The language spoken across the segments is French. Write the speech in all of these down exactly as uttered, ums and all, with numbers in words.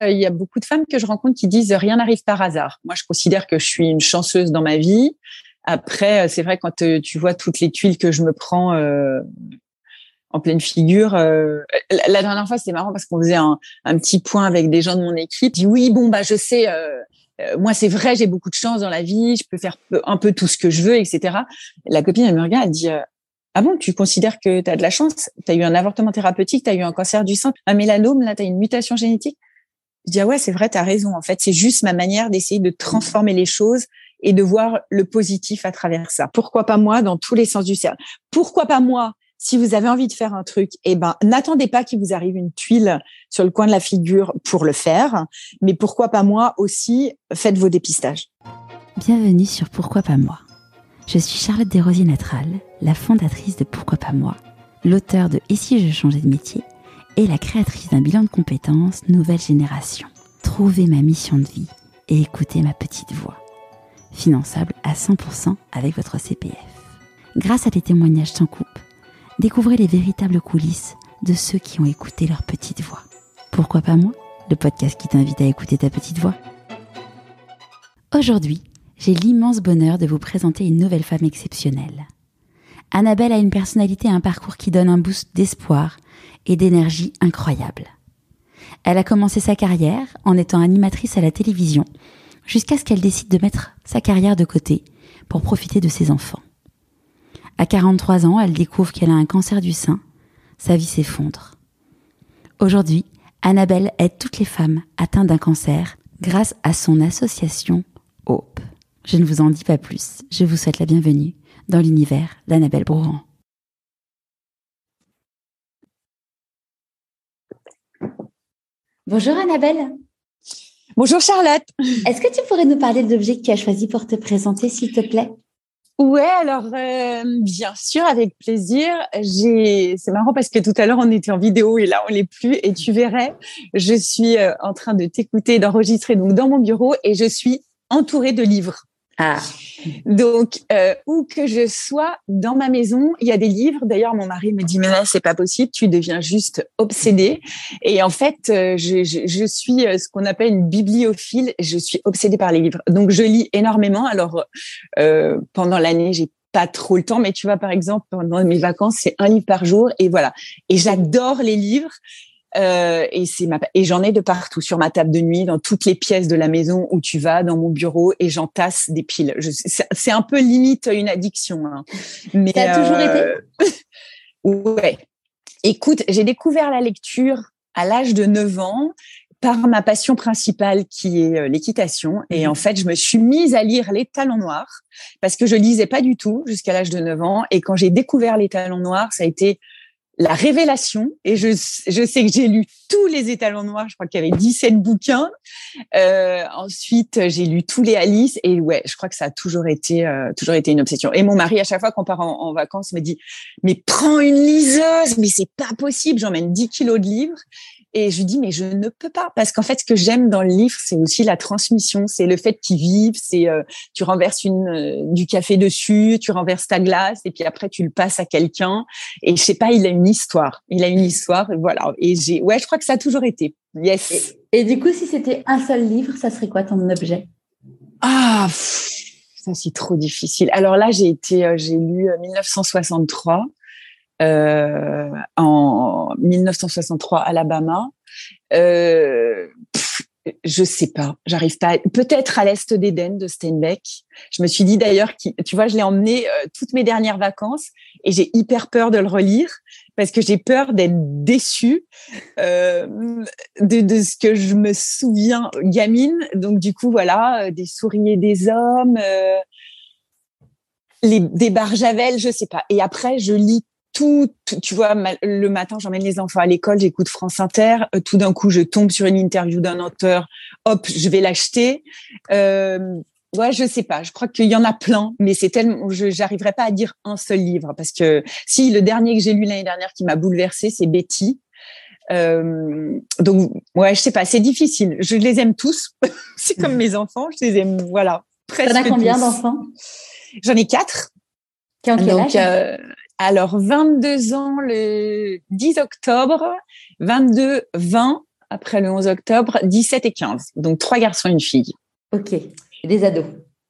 il y a beaucoup de femmes que je rencontre qui disent rien n'arrive par hasard. Moi, je considère que je suis une chanceuse dans ma vie. Après, c'est vrai, quand tu vois toutes les tuiles que je me prends euh, en pleine figure. Euh, la dernière fois, c'était marrant parce qu'on faisait un, un petit point avec des gens de mon équipe. Je dis oui, bon, bah, je sais, euh, euh, moi, c'est vrai, j'ai beaucoup de chance dans la vie, je peux faire un peu tout ce que je veux, et cetera. La copine, elle me regarde, elle dit euh, ah bon, tu considères que tu as de la chance? Tu as eu un avortement thérapeutique, tu as eu un cancer du sein, un mélanome, là, tu as une mutation génétique. Je dis ah ouais, c'est vrai, tu as raison. En fait, c'est juste ma manière d'essayer de transformer les choses et de voir le positif à travers ça. Pourquoi pas moi dans tous les sens du terme? Pourquoi pas moi? Si vous avez envie de faire un truc, eh ben, n'attendez pas qu'il vous arrive une tuile sur le coin de la figure pour le faire. Mais pourquoi pas moi aussi? Faites vos dépistages. Bienvenue sur Pourquoi pas moi. Je suis Charlotte Desrosiers-Natral, la fondatrice de Pourquoi pas moi, l'auteure de Et si je changeais de métier et la créatrice d'un bilan de compétences nouvelle génération. Trouvez ma mission de vie et écoutez ma petite voix. Finançable à cent pour cent avec votre C P F. Grâce à des témoignages sans coupe, découvrez les véritables coulisses de ceux qui ont écouté leur petite voix. Pourquoi pas moi? Le podcast qui t'invite à écouter ta petite voix. Aujourd'hui, j'ai l'immense bonheur de vous présenter une nouvelle femme exceptionnelle. Annabelle a une personnalité et un parcours qui donnent un boost d'espoir et d'énergie incroyable. Elle a commencé sa carrière en étant animatrice à la télévision, jusqu'à ce qu'elle décide de mettre sa carrière de côté pour profiter de ses enfants. À quarante-trois ans, elle découvre qu'elle a un cancer du sein. Sa vie s'effondre. Aujourd'hui, Annabelle aide toutes les femmes atteintes d'un cancer grâce à son association Hope. Je ne vous en dis pas plus. Je vous souhaite la bienvenue dans l'univers d'Annabelle Brouran. Bonjour Annabelle. Bonjour Charlotte. Est-ce que tu pourrais nous parler de l'objet que tu as choisi pour te présenter, s'il te plaît? Ouais, alors euh, bien sûr, avec plaisir. J'ai, c'est marrant parce que tout à l'heure on était en vidéo et là on l'est plus. Et tu verrais, je suis euh, en train de t'écouter, d'enregistrer donc dans mon bureau et je suis entourée de livres. Ah. Donc euh, où que je sois dans ma maison, il y a des livres. D'ailleurs, mon mari me dit mais là c'est pas possible, tu deviens juste obsédée. Et en fait, euh, je, je, je suis ce qu'on appelle une bibliophile. Je suis obsédée par les livres. Donc je lis énormément. Alors euh, pendant l'année, j'ai pas trop le temps, mais tu vois, par exemple, pendant mes vacances, c'est un livre par jour et voilà. Et j'adore les livres. Euh, et c'est ma et j'en ai de partout, sur ma table de nuit, dans toutes les pièces de la maison où tu vas, dans mon bureau, et j'entasse des piles. Je, c'est, c'est un peu limite une addiction, hein. Mais ça a toujours euh, été. Ouais. Écoute, j'ai découvert la lecture à l'âge de neuf ans par ma passion principale qui est l'équitation. Et en fait, je me suis mise à lire Les Talons Noirs parce que je lisais pas du tout jusqu'à l'âge de neuf ans. Et quand j'ai découvert Les Talons Noirs, ça a été la révélation. Et je, je sais que j'ai lu tous les Étalons Noirs. Je crois qu'il y avait dix-sept bouquins. Euh, ensuite, j'ai lu tous les Alice. Et ouais, je crois que ça a toujours été, euh, toujours été une obsession. Et mon mari, à chaque fois qu'on part en, en vacances, me dit, mais prends une liseuse, mais c'est pas possible. J'emmène dix kilos de livres. Et je lui dis, mais je ne peux pas. Parce qu'en fait, ce que j'aime dans le livre, c'est aussi la transmission. C'est le fait qu'ils vivent. C'est, euh, tu renverses une, euh, du café dessus, tu renverses ta glace, et puis après, tu le passes à quelqu'un. Et je sais pas, il a une histoire. Il a une histoire, et voilà. Et j'ai, ouais, je crois que ça a toujours été. Yes. Et, et du coup, si c'était un seul livre, ça serait quoi ton objet? Ah, pff, ça, c'est trop difficile. Alors là, j'ai été, euh, j'ai lu euh, mille neuf cent soixante-trois. Euh, en mille neuf cent soixante-trois, Alabama. Euh, pff, je sais pas, j'arrive pas. À... Peut-être à l'Est d'Éden de Steinbeck. Je me suis dit d'ailleurs, tu vois, je l'ai emmené euh, toutes mes dernières vacances et j'ai hyper peur de le relire parce que j'ai peur d'être déçue euh, de, de ce que je me souviens gamine. Donc du coup, voilà, euh, des souris et des hommes, euh, les, des Barjavel, je sais pas. Et après, je lis Tout, tu vois, le matin, j'emmène les enfants à l'école, j'écoute France Inter. Euh, tout d'un coup, je tombe sur une interview d'un auteur. Hop, je vais l'acheter. Euh, ouais, je sais pas. Je crois qu'il y en a plein, mais c'est tellement, je j'arriverai pas à dire un seul livre parce que si le dernier que j'ai lu l'année dernière qui m'a bouleversée, c'est Betty. Euh, donc ouais, je sais pas, c'est difficile. Je les aime tous. C'est comme mes enfants, je les aime. Voilà, presque. T'en as combien tous. d'enfants? J'en ai quatre. Qui ont quel donc, âge? Euh, Alors, vingt-deux ans le dix octobre, vingt-deux, vingt après le onze octobre, dix-sept et quinze. Donc, trois garçons et une fille. Ok. Et des ados.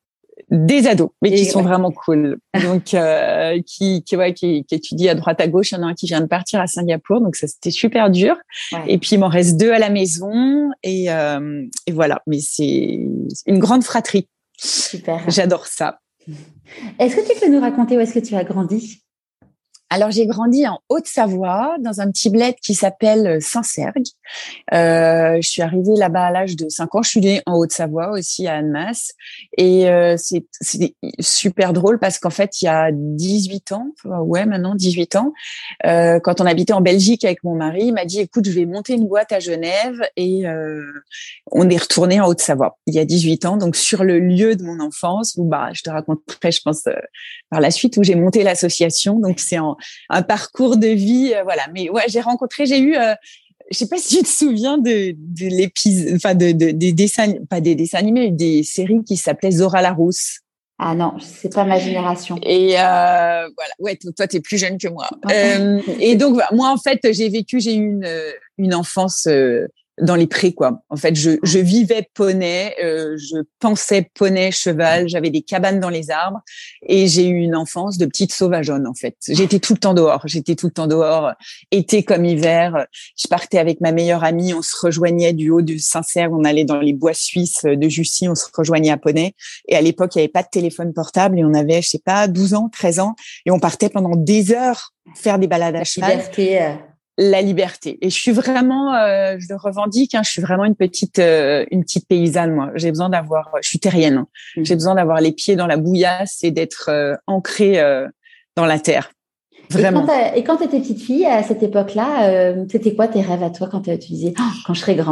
Des ados, mais et qui sont ouais. vraiment cool. Donc, euh, qui, qui, ouais, qui, qui étudient à droite à gauche. Il y en a un qui vient de partir à Singapour. Donc, ça, c'était super dur. Ouais. Et puis, il m'en reste deux à la maison. Et, euh, et voilà. Mais c'est une grande fratrie. Super. J'adore ça. Est-ce que tu peux nous raconter où est-ce que tu as grandi ? Alors, j'ai grandi en Haute-Savoie, dans un petit bled qui s'appelle Saint-Sergue. Euh, je suis arrivée là-bas à l'âge de cinq ans. Je suis née en Haute-Savoie aussi, à Annemasse. Et euh, c'est, c'est super drôle parce qu'en fait, il y a dix-huit ans, ouais, maintenant dix-huit ans, euh, quand on habitait en Belgique avec mon mari, il m'a dit, écoute, je vais monter une boîte à Genève. Et euh, on est retourné en Haute-Savoie il y a dix-huit ans, donc sur le lieu de mon enfance, où bah, je te raconterai, je pense, euh, par la suite, où j'ai monté l'association. Donc, c'est en un parcours de vie, euh, voilà. Mais ouais, j'ai rencontré, j'ai eu, euh, je sais pas si tu te souviens de, de l'épisode, enfin de, de des dessins, pas des dessins animés, des séries qui s'appelaient Zora Larousse. Ah non, c'est pas ma génération. Et euh, voilà, ouais, toi t'es plus jeune que moi. euh, et donc moi en fait, j'ai vécu, j'ai eu une une enfance euh, dans les prés, quoi. En fait, je, je vivais poney, euh, je pensais poney, cheval, j'avais des cabanes dans les arbres et j'ai eu une enfance de petite sauvageonne, en fait. J'étais tout le temps dehors, j'étais tout le temps dehors, été comme hiver. Je partais avec ma meilleure amie, on se rejoignait du haut du Saint-Sergue, on allait dans les bois suisses de Jussy, on se rejoignait à Poney. Et à l'époque, il n'y avait pas de téléphone portable et on avait, je sais pas, douze ans, treize ans et on partait pendant des heures faire des balades à cheval. Liberté. Euh... La liberté. Et je suis vraiment, euh, je le revendique, hein, je suis vraiment une petite, euh, une petite paysanne, moi. J'ai besoin d'avoir, je suis terrienne. Hein. Mmh. J'ai besoin d'avoir les pieds dans la bouillasse et d'être euh, ancrée euh, dans la terre. Vraiment. Et quand tu étais petite fille, à cette époque-là, euh, c'était quoi tes rêves à toi quand tu disais oh, « quand je serai grande » ?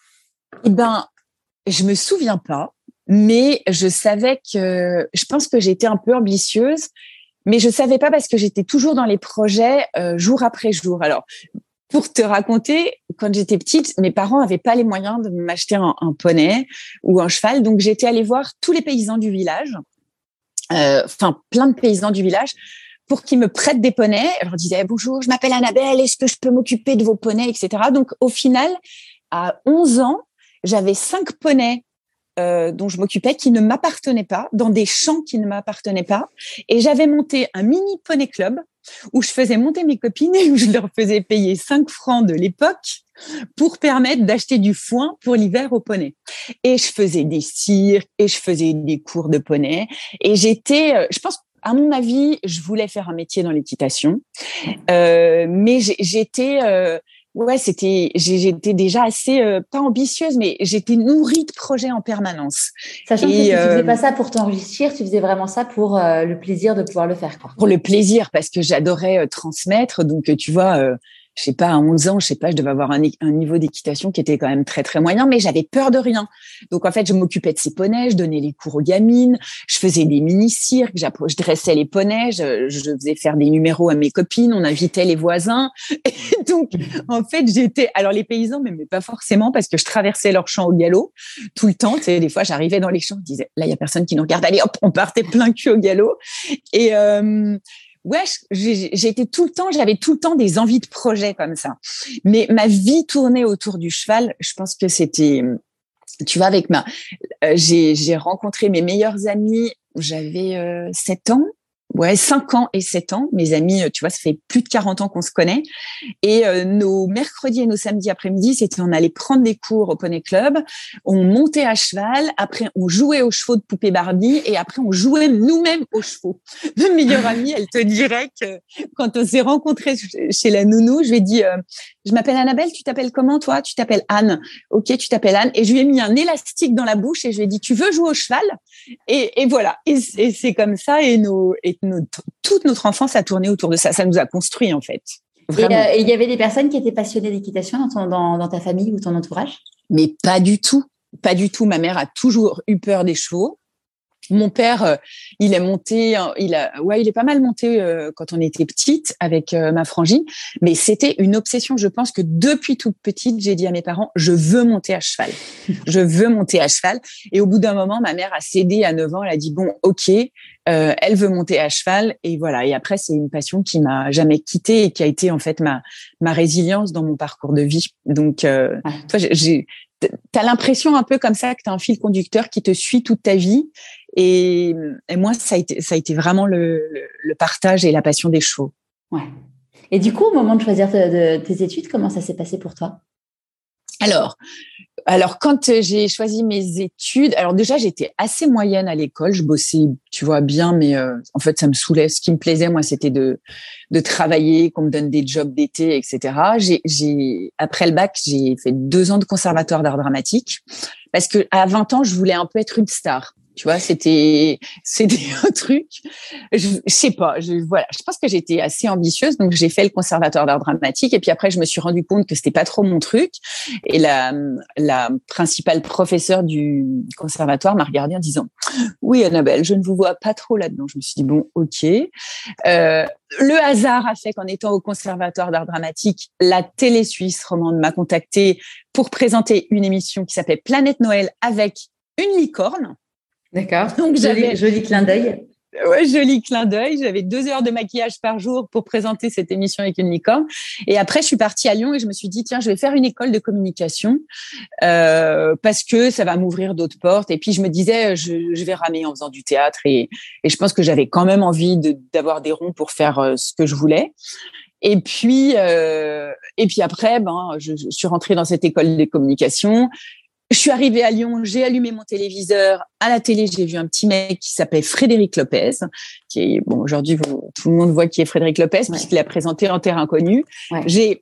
Eh ben, je me souviens pas, mais je savais que, je pense que j'étais un peu ambitieuse. Mais je savais pas parce que j'étais toujours dans les projets euh, jour après jour. Alors, pour te raconter, quand j'étais petite, mes parents avaient pas les moyens de m'acheter un, un poney ou un cheval, donc j'étais allée voir tous les paysans du village, euh, enfin plein de paysans du village, pour qu'ils me prêtent des poneys. Je leur disais bonjour, je m'appelle Annabelle, est-ce que je peux m'occuper de vos poneys, et cetera. Donc au final, à onze ans, j'avais cinq poneys. Euh, dont je m'occupais, qui ne m'appartenaient pas, dans des champs qui ne m'appartenaient pas. Et j'avais monté un mini poney club où je faisais monter mes copines et où je leur faisais payer cinq francs de l'époque pour permettre d'acheter du foin pour l'hiver au poney. Et je faisais des cirques et je faisais des cours de poney. Et j'étais, euh, je pense, à mon avis, je voulais faire un métier dans l'équitation. Euh, mais j'étais... Euh, Ouais, c'était, j'étais déjà assez, euh, pas ambitieuse, mais j'étais nourrie de projets en permanence. Sachant et, que tu, euh, tu faisais pas ça pour t'enrichir, tu faisais vraiment ça pour euh, le plaisir de pouvoir le faire, quoi. Pour le plaisir, parce que j'adorais euh, transmettre. Donc, euh, tu vois, euh, je sais pas, à onze ans, je sais pas, je devais avoir un, un niveau d'équitation qui était quand même très, très moyen, mais j'avais peur de rien. Donc, en fait, je m'occupais de ces poneys, je donnais les cours aux gamines, je faisais des mini-cirques, je dressais les poneys, je, je faisais faire des numéros à mes copines, on invitait les voisins. Et donc, en fait, j'étais, alors les paysans m'aimaient pas forcément parce que je traversais leurs champs au galop tout le temps. Tu sais, des fois, j'arrivais dans les champs, je disais, là, il y a personne qui nous regarde, allez, hop, on partait plein cul au galop. Et, euh, ouais, j'étais tout le temps, j'avais tout le temps des envies de projets comme ça. Mais ma vie tournait autour du cheval. Je pense que c'était, tu vois, avec ma, euh, j'ai, j'ai rencontré mes meilleurs amis. J'avais euh, sept ans. Ouais, cinq ans et sept ans. Mes amis, tu vois, ça fait plus de quarante ans qu'on se connaît. Et euh, nos mercredis et nos samedis après-midi, c'était on allait prendre des cours au Poney Club, on montait à cheval, après on jouait aux chevaux de poupée Barbie et après on jouait nous-mêmes aux chevaux. Ma meilleure amie, elle te dirait que quand on s'est rencontrés chez la nounou, je lui ai dit euh, je m'appelle Annabelle, tu t'appelles comment toi? Tu t'appelles Anne. OK, tu t'appelles Anne. Et je lui ai mis un élastique dans la bouche et je lui ai dit tu veux jouer au cheval? Et, et voilà. Et, et c'est comme ça et nos et notre, toute notre enfance a tourné autour de ça. Ça nous a construit, en fait. Vraiment. Et il euh, y avait des personnes qui étaient passionnées d'équitation dans, ton, dans, dans ta famille ou ton entourage? Mais pas du tout. Pas du tout. Ma mère a toujours eu peur des chevaux. Mon père, euh, il est monté, euh, il a, ouais, il est pas mal monté euh, quand on était petite avec euh, ma frangine, mais c'était une obsession. Je pense que depuis toute petite, j'ai dit à mes parents, je veux monter à cheval, je veux monter à cheval. Et au bout d'un moment, ma mère a cédé à neuf ans. Elle a dit bon, ok, euh, elle veut monter à cheval, et voilà. Et après, c'est une passion qui m'a jamais quittée et qui a été en fait ma ma résilience dans mon parcours de vie. Donc, euh, Ouais. toi, j'ai, j'ai t'as l'impression un peu comme ça que t'as un fil conducteur qui te suit toute ta vie. Et, et moi, ça a été, ça a été vraiment le, le, le partage et la passion des chevaux. Ouais. Et du coup, au moment de choisir de, de, tes études, comment ça s'est passé pour toi? Alors, alors quand j'ai choisi mes études, alors déjà j'étais assez moyenne à l'école, je bossais, tu vois, bien, mais euh, en fait ça me saoulait. Ce qui me plaisait, moi, c'était de de travailler, qu'on me donne des jobs d'été, et cetera. J'ai, j'ai après le bac, j'ai fait deux ans de conservatoire d'art dramatique parce que à vingt ans, je voulais un peu être une star. Tu vois, c'était, c'était un truc. Je, je sais pas. Je, voilà. Je pense que j'étais assez ambitieuse. Donc, j'ai fait le conservatoire d'art dramatique. Et puis après, je me suis rendu compte que c'était pas trop mon truc. Et la, la principale professeure du conservatoire m'a regardée en disant, oui, Annabelle, je ne vous vois pas trop là-dedans. Je me suis dit, bon, ok. Euh, le hasard a fait qu'en étant au conservatoire d'art dramatique, la télé suisse romande m'a contactée pour présenter une émission qui s'appelait Planète Noël avec une licorne. D'accord. Donc, joli, joli clin d'œil. Ouais, joli clin d'œil. J'avais deux heures de maquillage par jour pour présenter cette émission avec une licorne. Et après, je suis partie à Lyon et je me suis dit, tiens, je vais faire une école de communication euh, parce que ça va m'ouvrir d'autres portes. Et puis, je me disais, je, je vais ramer en faisant du théâtre. Et, et je pense que j'avais quand même envie de, d'avoir des ronds pour faire euh, ce que je voulais. Et puis, euh, et puis après, ben, je, je suis rentrée dans cette école de communication. Je suis arrivée à Lyon, j'ai allumé mon téléviseur. À la télé, j'ai vu un petit mec qui s'appelait Frédéric Lopez, qui est, bon, aujourd'hui, vous, tout le monde voit qui est Frédéric Lopez, ouais, puisqu'il a présenté En Terre Inconnue. Ouais. J'ai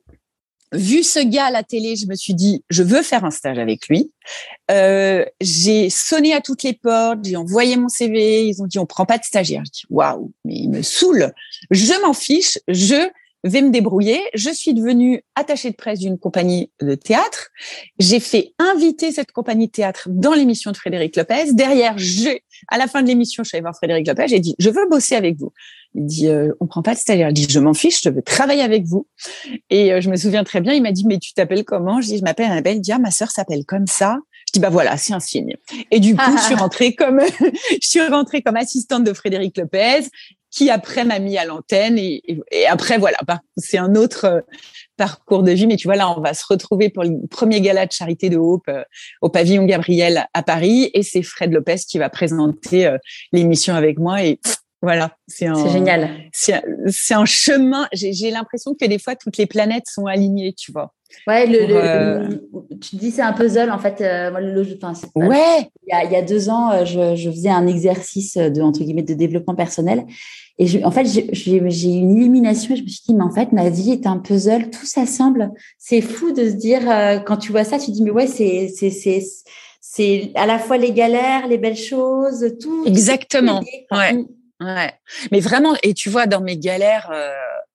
vu ce gars à la télé, je me suis dit, je veux faire un stage avec lui. Euh, j'ai sonné à toutes les portes, j'ai envoyé mon C V, ils ont dit, on prend pas de stagiaire. Je dis, waouh, mais il me saoule. Je m'en fiche, je vais me débrouiller. Je suis devenue attachée de presse d'une compagnie de théâtre. J'ai fait inviter cette compagnie de théâtre dans l'émission de Frédéric Lopez. Derrière, je, à la fin de l'émission, je suis allée voir Frédéric Lopez. J'ai dit, je veux bosser avec vous. Il dit, euh, on prend pas de stagiaire. Il dit, je m'en fiche, je veux travailler avec vous. Et euh, je me souviens très bien, il m'a dit, mais tu t'appelles comment? Je dis, je m'appelle Annabelle. Il dit, ah, ma sœur s'appelle comme ça. Je dis, bah voilà, c'est un signe. Et du coup, je suis rentrée comme, je suis rentrée comme assistante de Frédéric Lopez, qui après m'a mis à l'antenne et, et, et après voilà, c'est un autre euh, parcours de vie. Mais tu vois, là, on va se retrouver pour le premier gala de charité de Hope euh, au pavillon Gabriel à Paris, et c'est Fred Lopez qui va présenter euh, l'émission avec moi. Et pff, voilà, c'est un, c'est génial. C'est un, c'est un chemin. J'ai, j'ai l'impression que des fois toutes les planètes sont alignées, tu vois. Ouais, le, pour, euh... le, tu dis c'est un puzzle en fait. Euh, moi, le, enfin, c'est pas, ouais. Il y, a, il y a deux ans, je, je faisais un exercice de entre guillemets de développement personnel et je, en fait j'ai, j'ai, j'ai eu une illumination et je me suis dit mais en fait ma vie est un puzzle, tout s'assemble. C'est fou de se dire euh, quand tu vois ça, tu te dis mais ouais c'est c'est c'est c'est à la fois les galères, les belles choses, tout. Exactement. Tout lié, ouais. Ouais. Mais vraiment, et tu vois dans mes galères. Euh...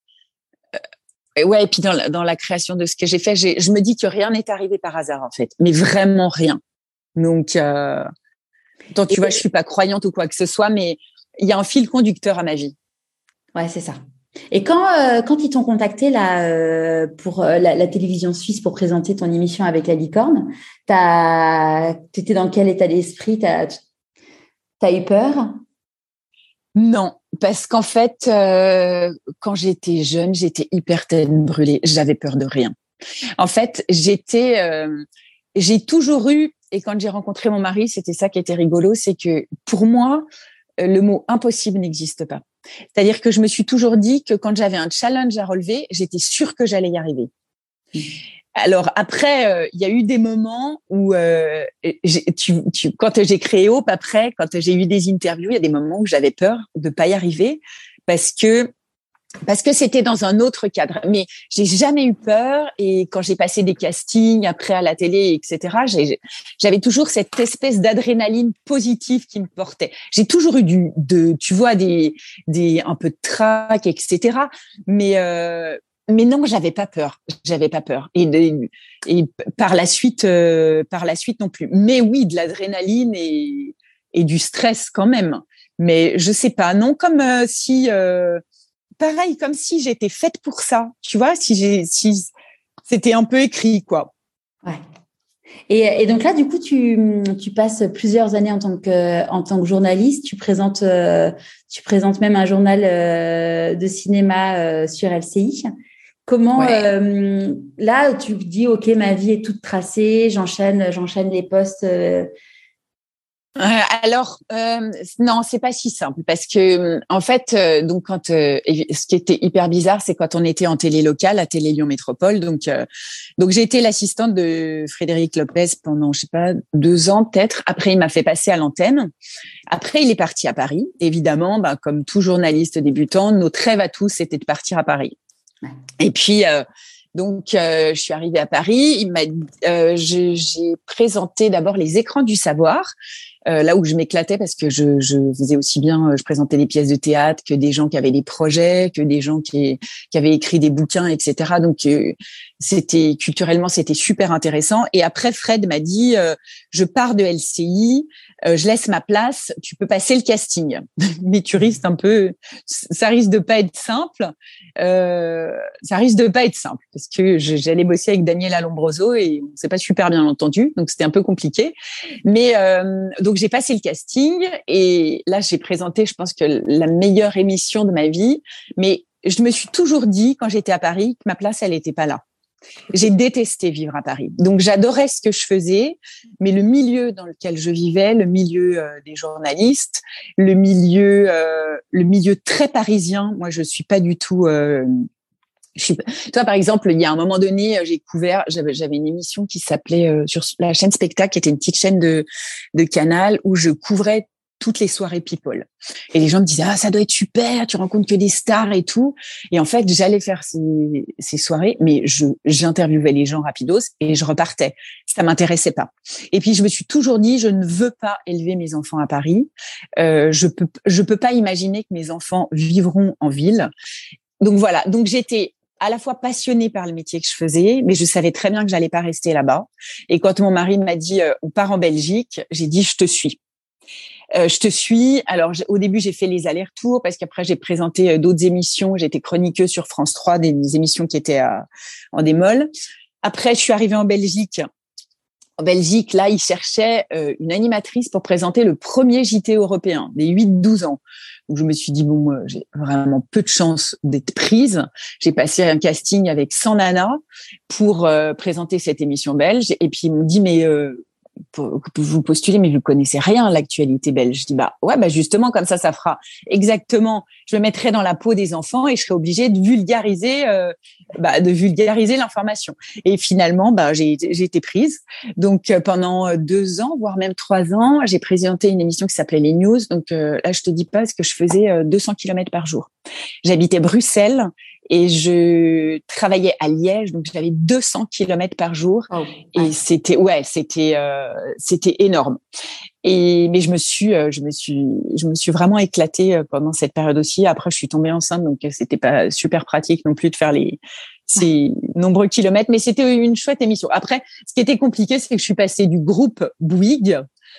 Et ouais, et puis dans la, dans la création de ce que j'ai fait, j'ai, je me dis que rien n'est arrivé par hasard en fait, mais vraiment rien. Donc, euh, donc tu et vois, je suis pas croyante ou quoi que ce soit, mais il y a un fil conducteur à ma vie. Ouais, c'est ça. Et quand euh, quand ils t'ont contacté là euh, pour euh, la, la télévision suisse pour présenter ton émission avec la licorne, t'as, t'étais dans quel état d'esprit? T'as, t'as eu peur? Non, parce qu'en fait, euh, quand j'étais jeune, j'étais hyper tête brûlée. J'avais peur de rien. En fait, j'étais, euh, j'ai toujours eu, et quand j'ai rencontré mon mari, c'était ça qui était rigolo, c'est que pour moi, le mot impossible n'existe pas. C'est-à-dire que je me suis toujours dit que quand j'avais un challenge à relever, j'étais sûre que j'allais y arriver. Mmh. Alors après, euh, il y a eu des moments où, euh, j'ai, tu, tu, quand j'ai créé Hope, après, quand j'ai eu des interviews, il y a des moments où j'avais peur de pas y arriver parce que parce que c'était dans un autre cadre. Mais j'ai jamais eu peur, et quand j'ai passé des castings après à la télé, et cetera, j'ai, j'avais toujours cette espèce d'adrénaline positive qui me portait. J'ai toujours eu du, de, tu vois, des, des, un peu de trac, et cetera. Mais euh, Mais non, j'avais pas peur. J'avais pas peur. Et, de, et par la suite, euh, par la suite non plus. Mais oui, de l'adrénaline et, et du stress quand même. Mais je sais pas, non, comme euh, si, euh, pareil, comme si j'étais faite pour ça, tu vois, si j'ai, si c'était un peu écrit, quoi. Ouais. Et, et donc là, du coup, tu, tu passes plusieurs années en tant que, en tant que journaliste. Tu présentes, euh, tu présentes même un journal euh, de cinéma euh, sur L C I. Comment, Ouais. euh, là, tu te dis, OK, ma vie est toute tracée, j'enchaîne, j'enchaîne les postes. Euh... Euh, alors, euh, non, c'est pas si simple parce que, en fait, euh, donc quand euh, ce qui était hyper bizarre, c'est quand on était en télé locale à Télé Lyon Métropole. Donc, euh, donc j'ai été l'assistante de Frédéric Lopez pendant, je sais pas, deux ans peut-être. Après, il m'a fait passer à l'antenne. Après, il est parti à Paris. Évidemment, bah, comme tout journaliste débutant, notre rêve à tous, c'était de partir à Paris. Ouais. Et puis. Euh, Donc, euh, je suis arrivée à Paris. Il m'a, euh, je, j'ai présenté d'abord les écrans du savoir, euh, là où je m'éclatais parce que je, je faisais aussi bien, je présentais des pièces de théâtre que des gens qui avaient des projets, que des gens qui, qui avaient écrit des bouquins, et cetera. Donc, euh, c'était culturellement, c'était super intéressant. Et après, Fred m'a dit, euh, je pars de L C I, euh, je laisse ma place, tu peux passer le casting. Mais tu risques un peu, ça risque de pas être simple. Euh, ça risque de pas être simple parce que je, j'allais bosser avec Daniela Lombroso et on s'est pas super bien entendu, donc c'était un peu compliqué. Mais euh, donc j'ai passé le casting et là j'ai présenté, je pense que la meilleure émission de ma vie. Mais je me suis toujours dit quand j'étais à Paris que ma place elle était pas là. J'ai détesté vivre à Paris. Donc, j'adorais ce que je faisais, mais le milieu dans lequel je vivais, le milieu euh, des journalistes, le milieu, euh, le milieu très parisien, moi, je suis pas du tout... Euh, je suis, toi, par exemple, il y a un moment donné, j'ai couvert, j'avais, j'avais une émission qui s'appelait euh, sur la chaîne Spectacle, qui était une petite chaîne de, de Canal, où je couvrais toutes les soirées people. Et les gens me disaient, ah, ça doit être super, tu rencontres que des stars et tout. Et en fait, j'allais faire ces, ces soirées, mais je, j'interviewais les gens rapidos et je repartais. Ça m'intéressait pas. Et puis, je me suis toujours dit, je ne veux pas élever mes enfants à Paris. Euh, je peux, je peux pas imaginer que mes enfants vivront en ville. Donc voilà. Donc j'étais à la fois passionnée par le métier que je faisais, mais je savais très bien que j'allais pas rester là-bas. Et quand mon mari m'a dit, euh, on part en Belgique, j'ai dit, je te suis. Euh, je te suis. Alors, au début, j'ai fait les allers-retours parce qu'après, j'ai présenté euh, d'autres émissions. J'étais chroniqueuse sur France trois, des, des émissions qui étaient à, en démol. Après, je suis arrivée en Belgique. En Belgique, là, ils cherchaient euh, une animatrice pour présenter le premier J T européen des huit douze ans. Donc, je me suis dit, bon, euh, j'ai vraiment peu de chance d'être prise. J'ai passé un casting avec cent nanas pour euh, présenter cette émission belge. Et puis, ils m'ont dit, mais... Euh, Pour, pour vous postuler, mais vous connaissez rien à l'actualité belge. Je dis, bah, ouais, bah, justement, comme ça, ça fera exactement, je me mettrai dans la peau des enfants et je serai obligée de vulgariser, euh, bah, de vulgariser l'information. Et finalement, bah, j'ai, j'ai été prise. Donc, euh, pendant deux ans, voire même trois ans, j'ai présenté une émission qui s'appelait Les News. Donc, euh, là, je te dis pas ce que je faisais euh, deux cents kilomètres par jour. J'habitais Bruxelles et je travaillais à Liège, donc j'avais deux cents kilomètres par jour. Oh, et ouais. c'était, ouais, c'était, euh, c'était énorme. Et mais je me suis, euh, je me suis, je me suis vraiment éclatée pendant cette période aussi. Après, je suis tombée enceinte, donc c'était pas super pratique non plus de faire les ces nombreux kilomètres, mais c'était une chouette émission. Après, ce qui était compliqué, c'est que je suis passée du groupe Bouygues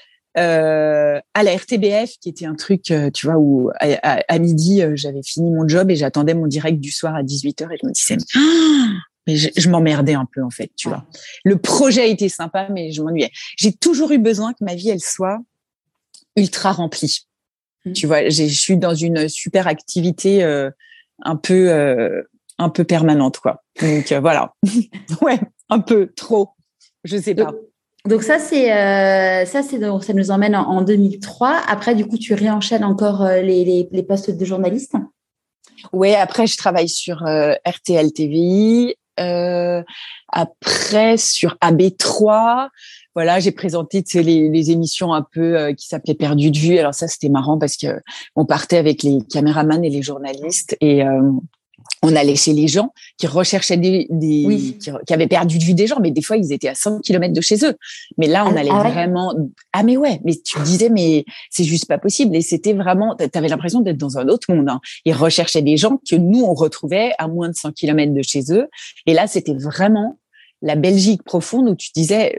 Euh, à la R T B F, qui était un truc, euh, tu vois, où à, à, à midi, euh, j'avais fini mon job et j'attendais mon direct du soir à dix-huit heures et je me disais, ah mais je, je m'emmerdais un peu, en fait, tu vois. Le projet était sympa, mais je m'ennuyais. J'ai toujours eu besoin que ma vie, elle soit ultra remplie. Mmh. Tu vois, j'ai, je suis dans une super activité euh, un peu, euh, un peu permanente, quoi. Donc, euh, voilà. Ouais, un peu trop. Je sais pas. Donc ça c'est euh, ça c'est donc ça nous emmène en, en deux mille trois. Après du coup tu réenchaînes encore euh, les, les les postes de journaliste. Ouais, après je travaille sur euh, R T L T V I, euh, après sur A B trois. Voilà, j'ai présenté tu sais, les, les émissions un peu euh, qui s'appelaient Perdu de vue. Alors ça c'était marrant parce que on partait avec les caméramans et les journalistes et euh, on allait chez les gens qui recherchaient des, des oui. qui, qui avaient perdu de vue des gens, mais des fois ils étaient à cent kilomètres de chez eux. Mais là, on allait ah, vraiment, ouais. ah mais ouais, mais tu disais mais c'est juste pas possible. Et c'était vraiment, t'avais l'impression d'être dans un autre monde. Hein. Ils recherchaient des gens que nous on retrouvait à moins de cent kilomètres de chez eux. Et là, c'était vraiment la Belgique profonde où tu disais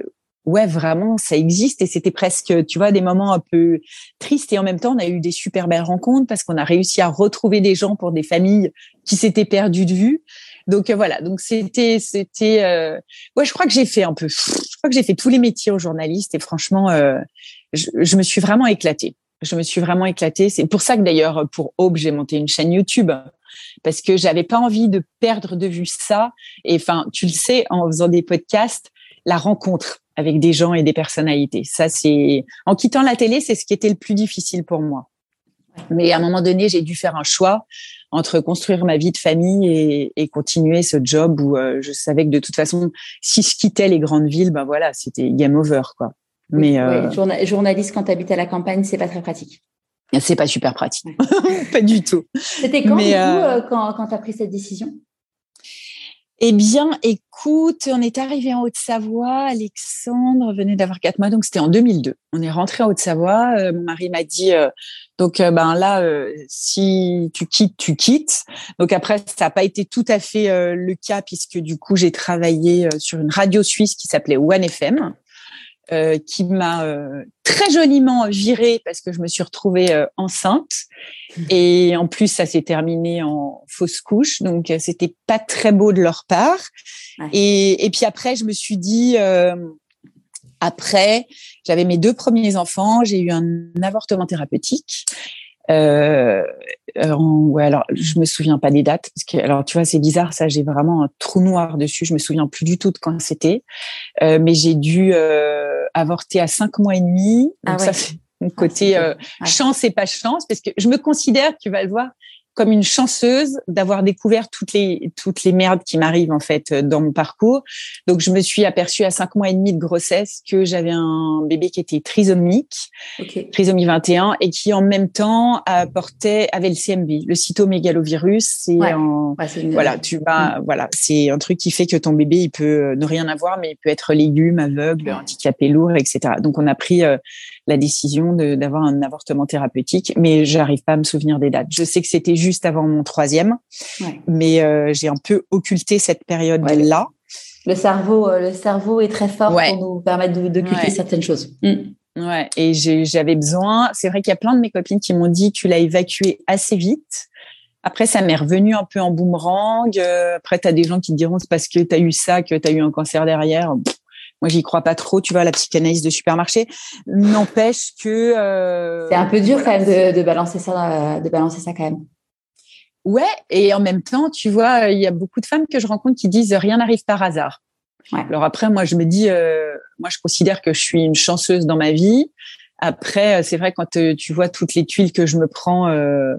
ouais, vraiment, ça existe et c'était presque, tu vois, des moments un peu tristes et en même temps, on a eu des super belles rencontres parce qu'on a réussi à retrouver des gens pour des familles qui s'étaient perdues de vue. Donc euh, voilà, donc c'était, c'était, euh... ouais, je crois que j'ai fait un peu, je crois que j'ai fait tous les métiers aux journalistes et franchement, euh, je, je me suis vraiment éclatée. Je me suis vraiment éclatée. C'est pour ça que d'ailleurs, pour Aube, j'ai monté une chaîne YouTube parce que j'avais pas envie de perdre de vue ça. Et enfin, tu le sais, en faisant des podcasts, la rencontre avec des gens et des personnalités. Ça, c'est, en quittant la télé, c'est ce qui était le plus difficile pour moi. Mais à un moment donné, j'ai dû faire un choix entre construire ma vie de famille et, et continuer ce job où euh, je savais que de toute façon, si je quittais les grandes villes, ben voilà, c'était game over, quoi. Oui, Mais euh, ouais, journa- journaliste, quand tu habites à la campagne, c'est pas très pratique. c'est pas super pratique. Ouais. Pas du tout. C'était quand, Mais, du coup, euh, euh, quand, quand tu as pris cette décision? Eh bien, écoute, on est arrivé en Haute-Savoie. Alexandre venait d'avoir quatre mois, donc c'était en deux mille deux. On est rentré en Haute-Savoie. Euh, mon mari m'a dit, euh, donc euh, ben là, euh, si tu quittes, tu quittes. Donc après, ça n'a pas été tout à fait euh, le cas puisque du coup, j'ai travaillé euh, sur une radio suisse qui s'appelait One F M. Euh, qui m'a euh, très joliment virée parce que je me suis retrouvée euh, enceinte et en plus ça s'est terminé en fausse couche, donc euh, c'était pas très beau de leur part. Ouais. Et, et puis après je me suis dit euh, après j'avais mes deux premiers enfants, j'ai eu un avortement thérapeutique. Euh, en, ouais, alors je me souviens pas des dates parce que alors tu vois c'est bizarre ça, j'ai vraiment un trou noir dessus, je me souviens plus du tout de quand c'était, euh, mais j'ai dû euh, avorter à cinq mois et demi, donc ah ouais. Ça c'est mon côté ah, euh, ouais. Chance et pas chance parce que je me considère, tu vas le voir, comme une chanceuse d'avoir découvert toutes les toutes les merdes qui m'arrivent en fait dans mon parcours. Donc je me suis aperçue à cinq mois et demi de grossesse que j'avais un bébé qui était trisomique, okay. trisomie vingt et un, et qui en même temps apportait avait le C M V, le cytomégalovirus. C'est ouais. En, ouais, c'est une... voilà, tu vas, mmh. voilà, c'est un truc qui fait que ton bébé il peut ne rien avoir, mais il peut être légume, aveugle, ouais. handicapé lourd, et cetera. Donc on a pris euh, la décision de, d'avoir un avortement thérapeutique, mais j'arrive pas à me souvenir des dates. Je sais que c'était juste avant mon troisième, ouais. mais euh, j'ai un peu occulté cette période-là. Ouais, le cerveau, euh, le cerveau est très fort ouais. pour nous permettre de, d'occulter ouais. certaines choses. Mm. Ouais, et j'ai, j'avais besoin. C'est vrai qu'il y a plein de mes copines qui m'ont dit tu l'as évacué assez vite. Après, ça m'est revenu un peu en boomerang. Euh, après, t'as des gens qui te diront c'est parce que t'as eu ça que t'as eu un cancer derrière. Pff, moi, j'y crois pas trop. Tu vois, la psychanalyse de supermarché n'empêche que euh, c'est un peu dur quand même de, de balancer ça, de balancer ça quand même. Ouais, et en même temps, tu vois, il y a beaucoup de femmes que je rencontre qui disent rien n'arrive par hasard. Ouais. Alors après, moi, je me dis, euh, moi, je considère que je suis une chanceuse dans ma vie. Après, c'est vrai quand euh, tu vois toutes les tuiles que je me prends euh,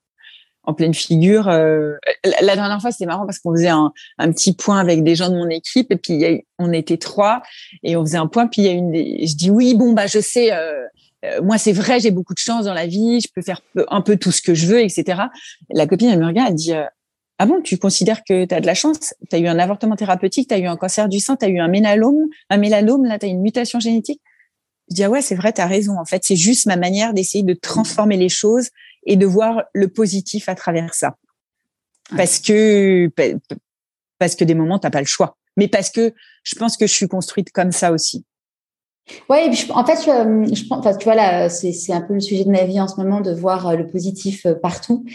en pleine figure. Euh, la, la dernière fois, c'était marrant parce qu'on faisait un, un petit point avec des gens de mon équipe et puis il y a eu, on était trois et on faisait un point. Puis il y a une, des, je dis oui, bon bah je sais. Euh, Euh, moi, c'est vrai, j'ai beaucoup de chance dans la vie, je peux faire un peu tout ce que je veux, et cetera. La copine, elle me regarde, elle dit euh, « Ah bon, tu considères que tu as de la chance? Tu as eu un avortement thérapeutique, tu as eu un cancer du sein, tu as eu un mélanome, un mélanome, là, tu as une mutation génétique ?» Je dis « Ah ouais, c'est vrai, tu as raison. En fait, c'est juste ma manière d'essayer de transformer les choses et de voir le positif à travers ça. Parce que, parce que des moments, tu n'as pas le choix. Mais parce que je pense que je suis construite comme ça aussi. » Ouais, en fait, je, je, enfin, tu vois là, c'est, c'est un peu le sujet de ma vie en ce moment, de voir le positif partout.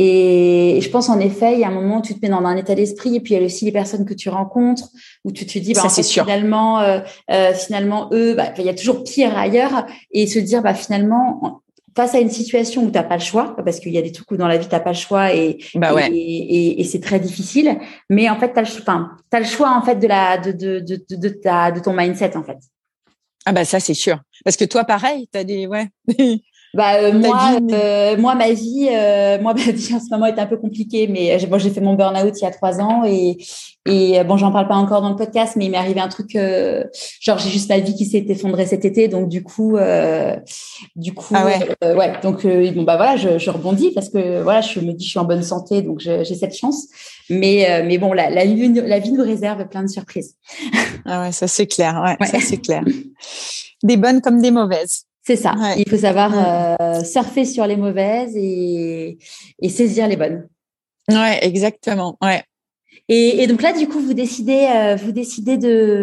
Et je pense en effet, il y a un moment où tu te mets dans un état d'esprit, et puis il y a aussi les personnes que tu rencontres, où tu te dis, bah, ça, en fait, sûr. finalement, euh, euh, finalement, eux, bah, il y a toujours pire ailleurs, et se dire, bah, finalement, face à une situation où t'as pas le choix, parce qu'il y a des trucs où dans la vie t'as pas le choix et bah ouais. et, et, et c'est très difficile, mais en fait t'as le, enfin, t'as le choix en fait de la de de de de, de ta de ton mindset en fait. Ah bah ça c'est sûr. Parce que toi pareil, t'as des ouais. Bah euh, moi, vie, euh, moi ma vie, euh, moi ma vie en ce moment est un peu compliquée, mais j'ai, bon, j'ai fait mon burn-out il y a trois ans et et bon j'en parle pas encore dans le podcast, mais il m'est arrivé un truc euh, genre j'ai juste ma vie qui s'est effondrée cet été, donc du coup euh, du coup ah ouais, euh, ouais donc euh, bon bah voilà je, je rebondis parce que voilà je me dis je suis en bonne santé donc je, j'ai cette chance, mais euh, mais bon la la vie la vie nous réserve plein de surprises. Ah ouais ça c'est clair, ouais, ouais. Ça c'est clair. Des bonnes comme des mauvaises. C'est ça. Ouais. Il faut savoir euh, surfer sur les mauvaises et, et saisir les bonnes. Ouais, exactement. Ouais. Et, et donc là, du coup, vous décidez, euh, vous décidez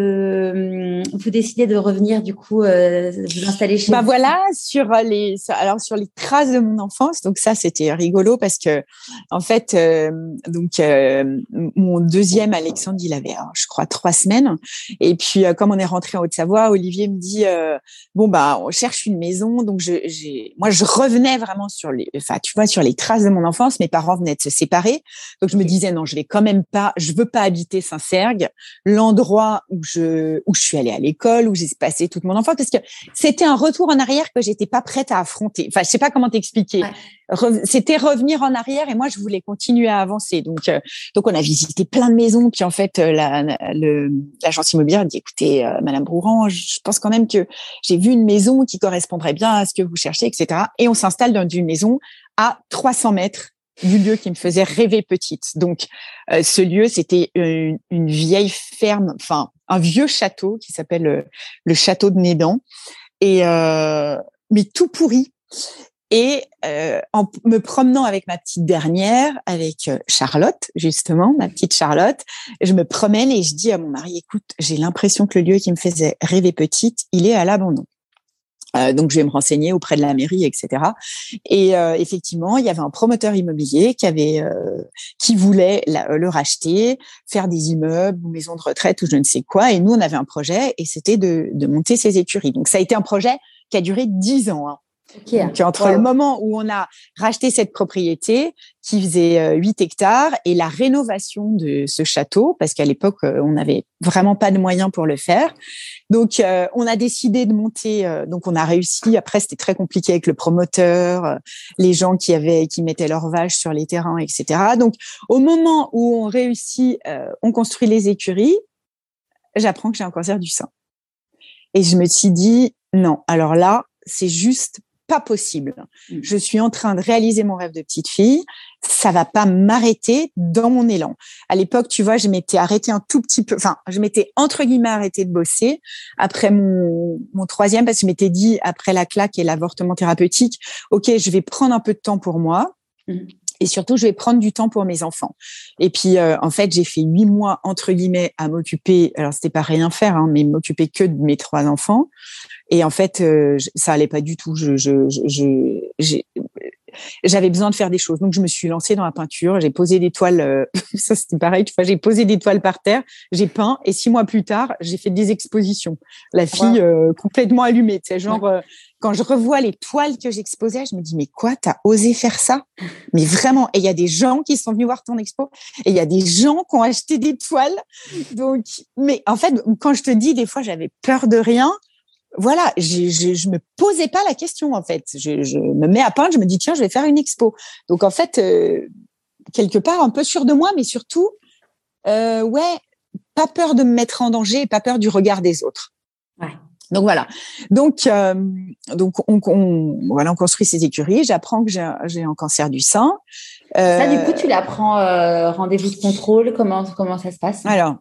de, vous décidez de revenir, du coup, euh, vous installer chez Bah vous. voilà, sur les, alors sur les traces de mon enfance. Donc ça, c'était rigolo parce que, en fait, euh, donc euh, mon deuxième Alexandre, il avait, je crois, trois semaines. Et puis, euh, comme on est rentré en Haute-Savoie, Olivier me dit, euh, bon bah, on cherche une maison. Donc je, j'ai, moi, je revenais vraiment sur les, enfin, tu vois, sur les traces de mon enfance. Mes parents venaient de se séparer, donc je me disais non, je vais quand même pas, je veux pas habiter Saint-Cergue, l'endroit où je, où je suis allée à l'école, où j'ai passé toute mon enfance, parce que c'était un retour en arrière que j'étais pas prête à affronter. Enfin, je sais pas comment t'expliquer. Ouais. Re- c'était revenir en arrière et moi, je voulais continuer à avancer. Donc, euh, donc on a visité plein de maisons. Puis en fait, euh, la, le, l'agence immobilière dit, écoutez, euh, Madame Brouran, je pense quand même que j'ai vu une maison qui correspondrait bien à ce que vous cherchez, et cetera. Et on s'installe dans une maison à trois cents mètres du lieu qui me faisait rêver petite. Donc, euh, ce lieu, c'était une, une vieille ferme, enfin, un vieux château qui s'appelle le, le château de Nédan. Et euh, mais tout pourri. Et euh, en me promenant avec ma petite dernière, avec Charlotte, justement, ma petite Charlotte, je me promène et je dis à mon mari, écoute, j'ai l'impression que le lieu qui me faisait rêver petite, il est à l'abandon. Euh, donc, je vais me renseigner auprès de la mairie, et cetera. Et euh, effectivement, il y avait un promoteur immobilier qui avait, euh, qui voulait la, le racheter, faire des immeubles ou maisons de retraite ou je ne sais quoi. Et nous, on avait un projet et c'était de, de monter ces écuries. Donc, ça a été un projet qui a duré dix ans. Hein. Okay. Donc, entre wow. le moment où on a racheté cette propriété qui faisait euh, huit hectares et la rénovation de ce château, parce qu'à l'époque, euh, on n'avait vraiment pas de moyens pour le faire. Donc, euh, on a décidé de monter. Euh, donc, on a réussi. Après, c'était très compliqué avec le promoteur, euh, les gens qui avaient, qui mettaient leurs vaches sur les terrains, et cetera. Donc, au moment où on réussit, euh, on construit les écuries, j'apprends que j'ai un cancer du sein. Et je me suis dit, non, alors là, c'est juste pas possible. Je suis en train de réaliser mon rêve de petite fille. Ça va pas m'arrêter dans mon élan. À l'époque, tu vois, je m'étais arrêtée un tout petit peu, enfin, je m'étais entre guillemets arrêtée de bosser après mon, mon troisième parce que je m'étais dit, après la claque et l'avortement thérapeutique, OK, je vais prendre un peu de temps pour moi. Mmh. Et surtout, je vais prendre du temps pour mes enfants. Et puis, euh, en fait, j'ai fait huit mois, entre guillemets, à m'occuper, alors c'était pas rien faire, hein, mais m'occuper que de mes trois enfants. Et en fait, euh, ça allait pas du tout. Je, je, je, je j'ai, j'avais besoin de faire des choses. Donc, je me suis lancée dans la peinture. J'ai posé des toiles. Euh, ça, c'était pareil. Tu vois, j'ai posé des toiles par terre. J'ai peint. Et six mois plus tard, j'ai fait des expositions. La fille euh, complètement allumée. Tu sais, genre, euh, quand je revois les toiles que j'exposais, je me dis, mais quoi, t'as osé faire ça? Mais vraiment. Et il y a des gens qui sont venus voir ton expo. Et il y a des gens qui ont acheté des toiles. Donc, mais en fait, quand je te dis, des fois, j'avais peur de rien. Voilà, je, je, je me posais pas la question en fait. Je, je me mets à peindre, je me dis tiens, je vais faire une expo. Donc en fait, euh, quelque part un peu sûre de moi, mais surtout, euh, ouais, pas peur de me mettre en danger, et pas peur du regard des autres. Ouais. Donc voilà. Donc euh, donc on, on voilà, on construit ces écuries. J'apprends que j'ai, j'ai un cancer du sein. Euh, ça, du coup, tu l'apprends euh, rendez-vous de contrôle. Comment comment ça se passe? Alors,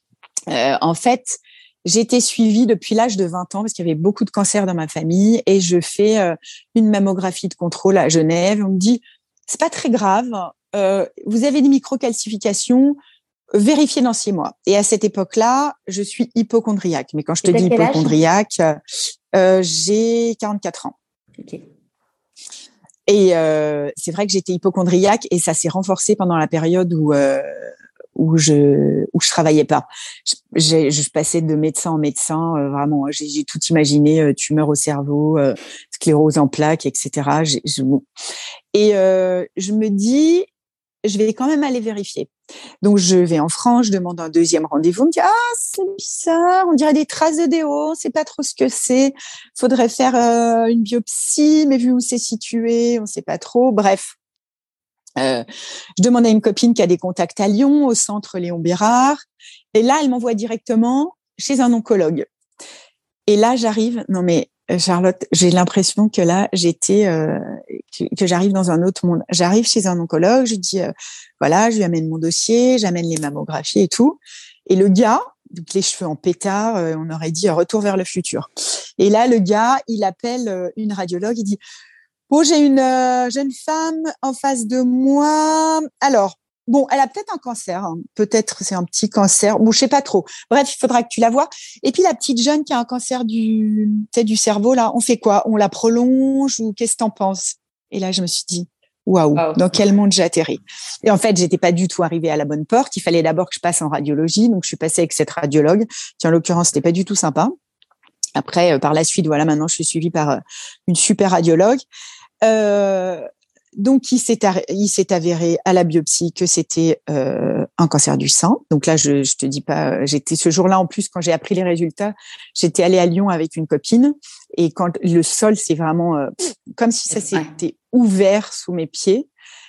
euh, en fait. J'ai été suivie depuis l'âge de vingt ans parce qu'il y avait beaucoup de cancers dans ma famille et je fais euh, une mammographie de contrôle à Genève. On me dit, c'est pas très grave, euh, vous avez des microcalcifications, vérifiez dans six mois. Et à cette époque-là, je suis hypocondriaque. Mais quand je te dis hypocondriaque, euh, j'ai quarante-quatre ans. Okay. Et euh, c'est vrai que j'étais hypocondriaque et ça s'est renforcé pendant la période où... Euh, où je où je travaillais pas. Je, je passais de médecin en médecin, euh, vraiment. J'ai, j'ai tout imaginé, euh, tumeur au cerveau, euh, sclérose en plaques, et cetera. J'ai, je, bon. Et euh, je me dis, je vais quand même aller vérifier. Donc je vais en France, je demande un deuxième rendez-vous. On me dit ah c'est bizarre, on dirait des traces de déo, on sait pas trop ce que c'est. Faudrait faire euh, une biopsie, mais vu où c'est situé, on sait pas trop. Bref. Euh, je demande à une copine qui a des contacts à Lyon, au centre Léon Bérard. Et là, elle m'envoie directement chez un oncologue. Et là, j'arrive. Non, mais Charlotte, j'ai l'impression que là, j'étais, euh, que, que j'arrive dans un autre monde. J'arrive chez un oncologue. Je dis, euh, voilà, je lui amène mon dossier, j'amène les mammographies et tout. Et le gars, donc les cheveux en pétard, euh, on aurait dit retour vers le futur. Et là, le gars, il appelle euh, une radiologue. Il dit. Bon, j'ai une euh, jeune femme en face de moi. Alors, bon, elle a peut-être un cancer. Hein. Peut-être c'est un petit cancer. Bon, je sais pas trop. Bref, il faudra que tu la vois. Et puis la petite jeune qui a un cancer du, peut-être du cerveau là, on fait quoi? On la prolonge ou qu'est-ce que t'en penses? Et là, je me suis dit, waouh, wow. Dans quel monde j'ai atterri? Et en fait, j'étais pas du tout arrivée à la bonne porte. Il fallait d'abord que je passe en radiologie, donc je suis passée avec cette radiologue qui, en l'occurrence, c'était pas du tout sympa. Après, euh, par la suite, voilà, maintenant, je suis suivie par euh, une super radiologue. Euh, donc, il s'est, ar- il s'est avéré à la biopsie que c'était euh, un cancer du sein. Donc là, je, je te dis pas, j'étais ce jour-là, en plus, quand j'ai appris les résultats, j'étais allée à Lyon avec une copine. Et quand le sol, c'est vraiment euh, comme si ça s'était ouvert sous mes pieds.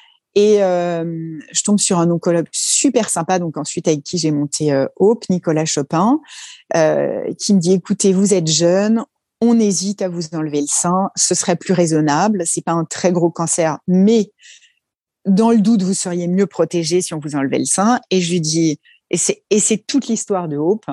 Et euh, je tombe sur un oncologue super sympa, donc ensuite avec qui j'ai monté euh, Hope, Nicolas Chopin, euh, qui me dit, écoutez, vous êtes jeune, on hésite à vous enlever le sein, ce serait plus raisonnable, c'est pas un très gros cancer, mais dans le doute, vous seriez mieux protégé si on vous enlevait le sein. Et je lui dis, et c'est, et c'est toute l'histoire de Hope,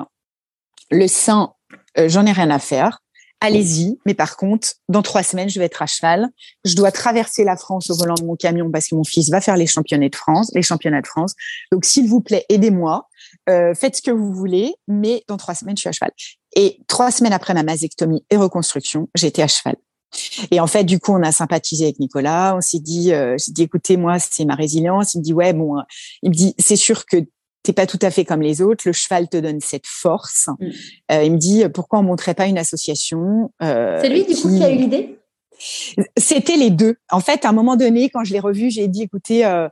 le sein, euh, j'en ai rien à faire. Allez-y, mais par contre, dans trois semaines, je vais être à cheval. Je dois traverser la France au volant de mon camion parce que mon fils va faire les championnats de France, les championnats de France. Donc, s'il vous plaît, aidez-moi. Euh, faites ce que vous voulez, mais dans trois semaines, je suis à cheval. Et trois semaines après ma mastectomie et reconstruction, j'étais à cheval. Et en fait, du coup, on a sympathisé avec Nicolas. On s'est dit, euh, j'ai dit, écoutez, moi, c'est ma résilience. Il me dit, ouais, bon, euh, il me dit, c'est sûr que t'es pas tout à fait comme les autres. Le cheval te donne cette force. Mm. Euh, il me dit, pourquoi on monterait pas une association euh, C'est lui, du qui... coup, qui a eu l'idée? C'était les deux. En fait, à un moment donné, quand je l'ai revu, j'ai dit, écoutez, euh,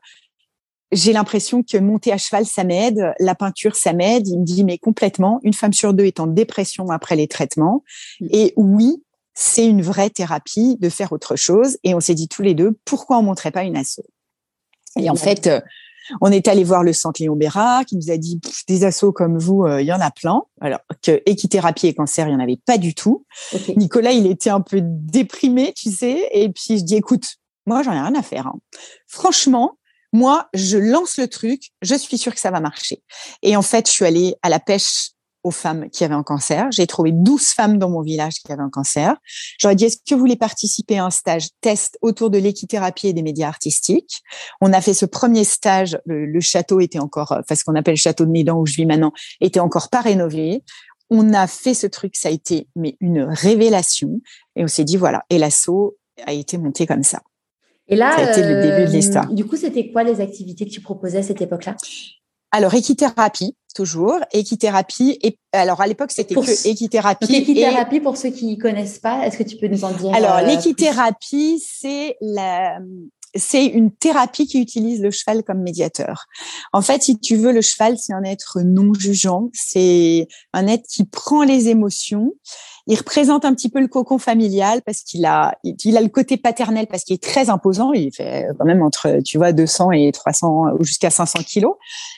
j'ai l'impression que monter à cheval, ça m'aide. La peinture, ça m'aide. Il me dit, mais complètement. Une femme sur deux est en dépression après les traitements. Mm. Et oui, c'est une vraie thérapie de faire autre chose. Et on s'est dit tous les deux, pourquoi on monterait pas une asso? Et en fait, euh, on est allé voir le centre Léon Béra, qui nous a dit, des assos comme vous, il euh, y en a plein. Alors que équithérapie et cancer, il y en avait pas du tout. Okay. Nicolas, il était un peu déprimé, tu sais. Et puis je dis, écoute, moi, j'en ai rien à faire. Hein. Franchement, moi, je lance le truc. Je suis sûre que ça va marcher. Et en fait, je suis allée à la pêche aux femmes qui avaient un cancer. J'ai trouvé douze femmes dans mon village qui avaient un cancer. J'aurais dit, est-ce que vous voulez participer à un stage test autour de l'équithérapie et des médias artistiques? On a fait ce premier stage. Le, le château était encore, enfin, ce qu'on appelle le château de Médan où je vis maintenant, était encore pas rénové. On a fait ce truc. Ça a été, mais une révélation. Et on s'est dit, voilà. Et l'asso a été monté comme ça. Et là, ça a été euh, le début de l'histoire. Du coup, c'était quoi les activités que tu proposais à cette époque-là? Alors, équithérapie, toujours. Équithérapie. Et, alors, à l'époque, c'était pour... que équithérapie. Donc, équithérapie, et... pour ceux qui ne connaissent pas, est-ce que tu peux nous en dire? Alors, euh, l'équithérapie, plus? c'est la... c'est une thérapie qui utilise le cheval comme médiateur. En fait, si tu veux, le cheval, c'est un être non jugeant. C'est un être qui prend les émotions. Il représente un petit peu le cocon familial parce qu'il a, il a le côté paternel parce qu'il est très imposant. Il fait quand même entre, tu vois, deux cents et trois cents ou jusqu'à cinq cents kilos.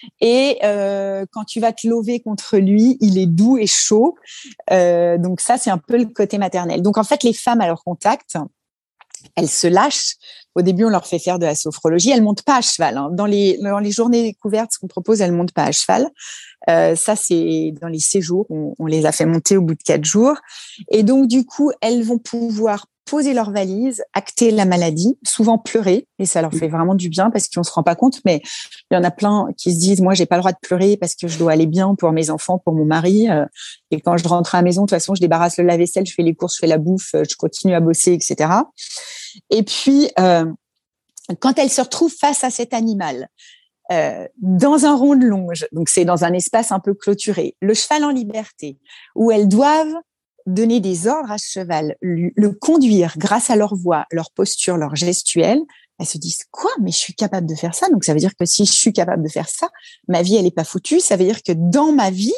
Et euh, quand tu vas te lever contre lui, il est doux et chaud. Euh, donc ça, c'est un peu le côté maternel. Donc en fait, les femmes à leur contact, elles se lâchent. Au début, on leur fait faire de la sophrologie. Elles montent pas à cheval. Hein. Dans les dans les journées découvertes, ce qu'on propose, elles montent pas à cheval. Euh, ça, c'est dans les séjours. On, on les a fait monter au bout de quatre jours. Et donc, du coup, elles vont pouvoir poser leurs valises, acter la maladie, souvent pleurer. Et ça leur fait vraiment du bien parce qu'on se rend pas compte. Mais il y en a plein qui se disent, moi, j'ai pas le droit de pleurer parce que je dois aller bien pour mes enfants, pour mon mari. Et quand je rentre à la maison, de toute façon, je débarrasse le lave-vaisselle, je fais les courses, je fais la bouffe, je continue à bosser, et cetera. Et puis, euh, quand elles se retrouvent face à cet animal, Euh, dans un rond de longe, donc c'est dans un espace un peu clôturé, le cheval en liberté, où elles doivent donner des ordres à ce cheval, lui, le conduire grâce à leur voix, leur posture, leur gestuelle, elles se disent quoi? Mais je suis capable de faire ça, donc ça veut dire que si je suis capable de faire ça, ma vie elle est pas foutue. Ça veut dire que dans ma vie,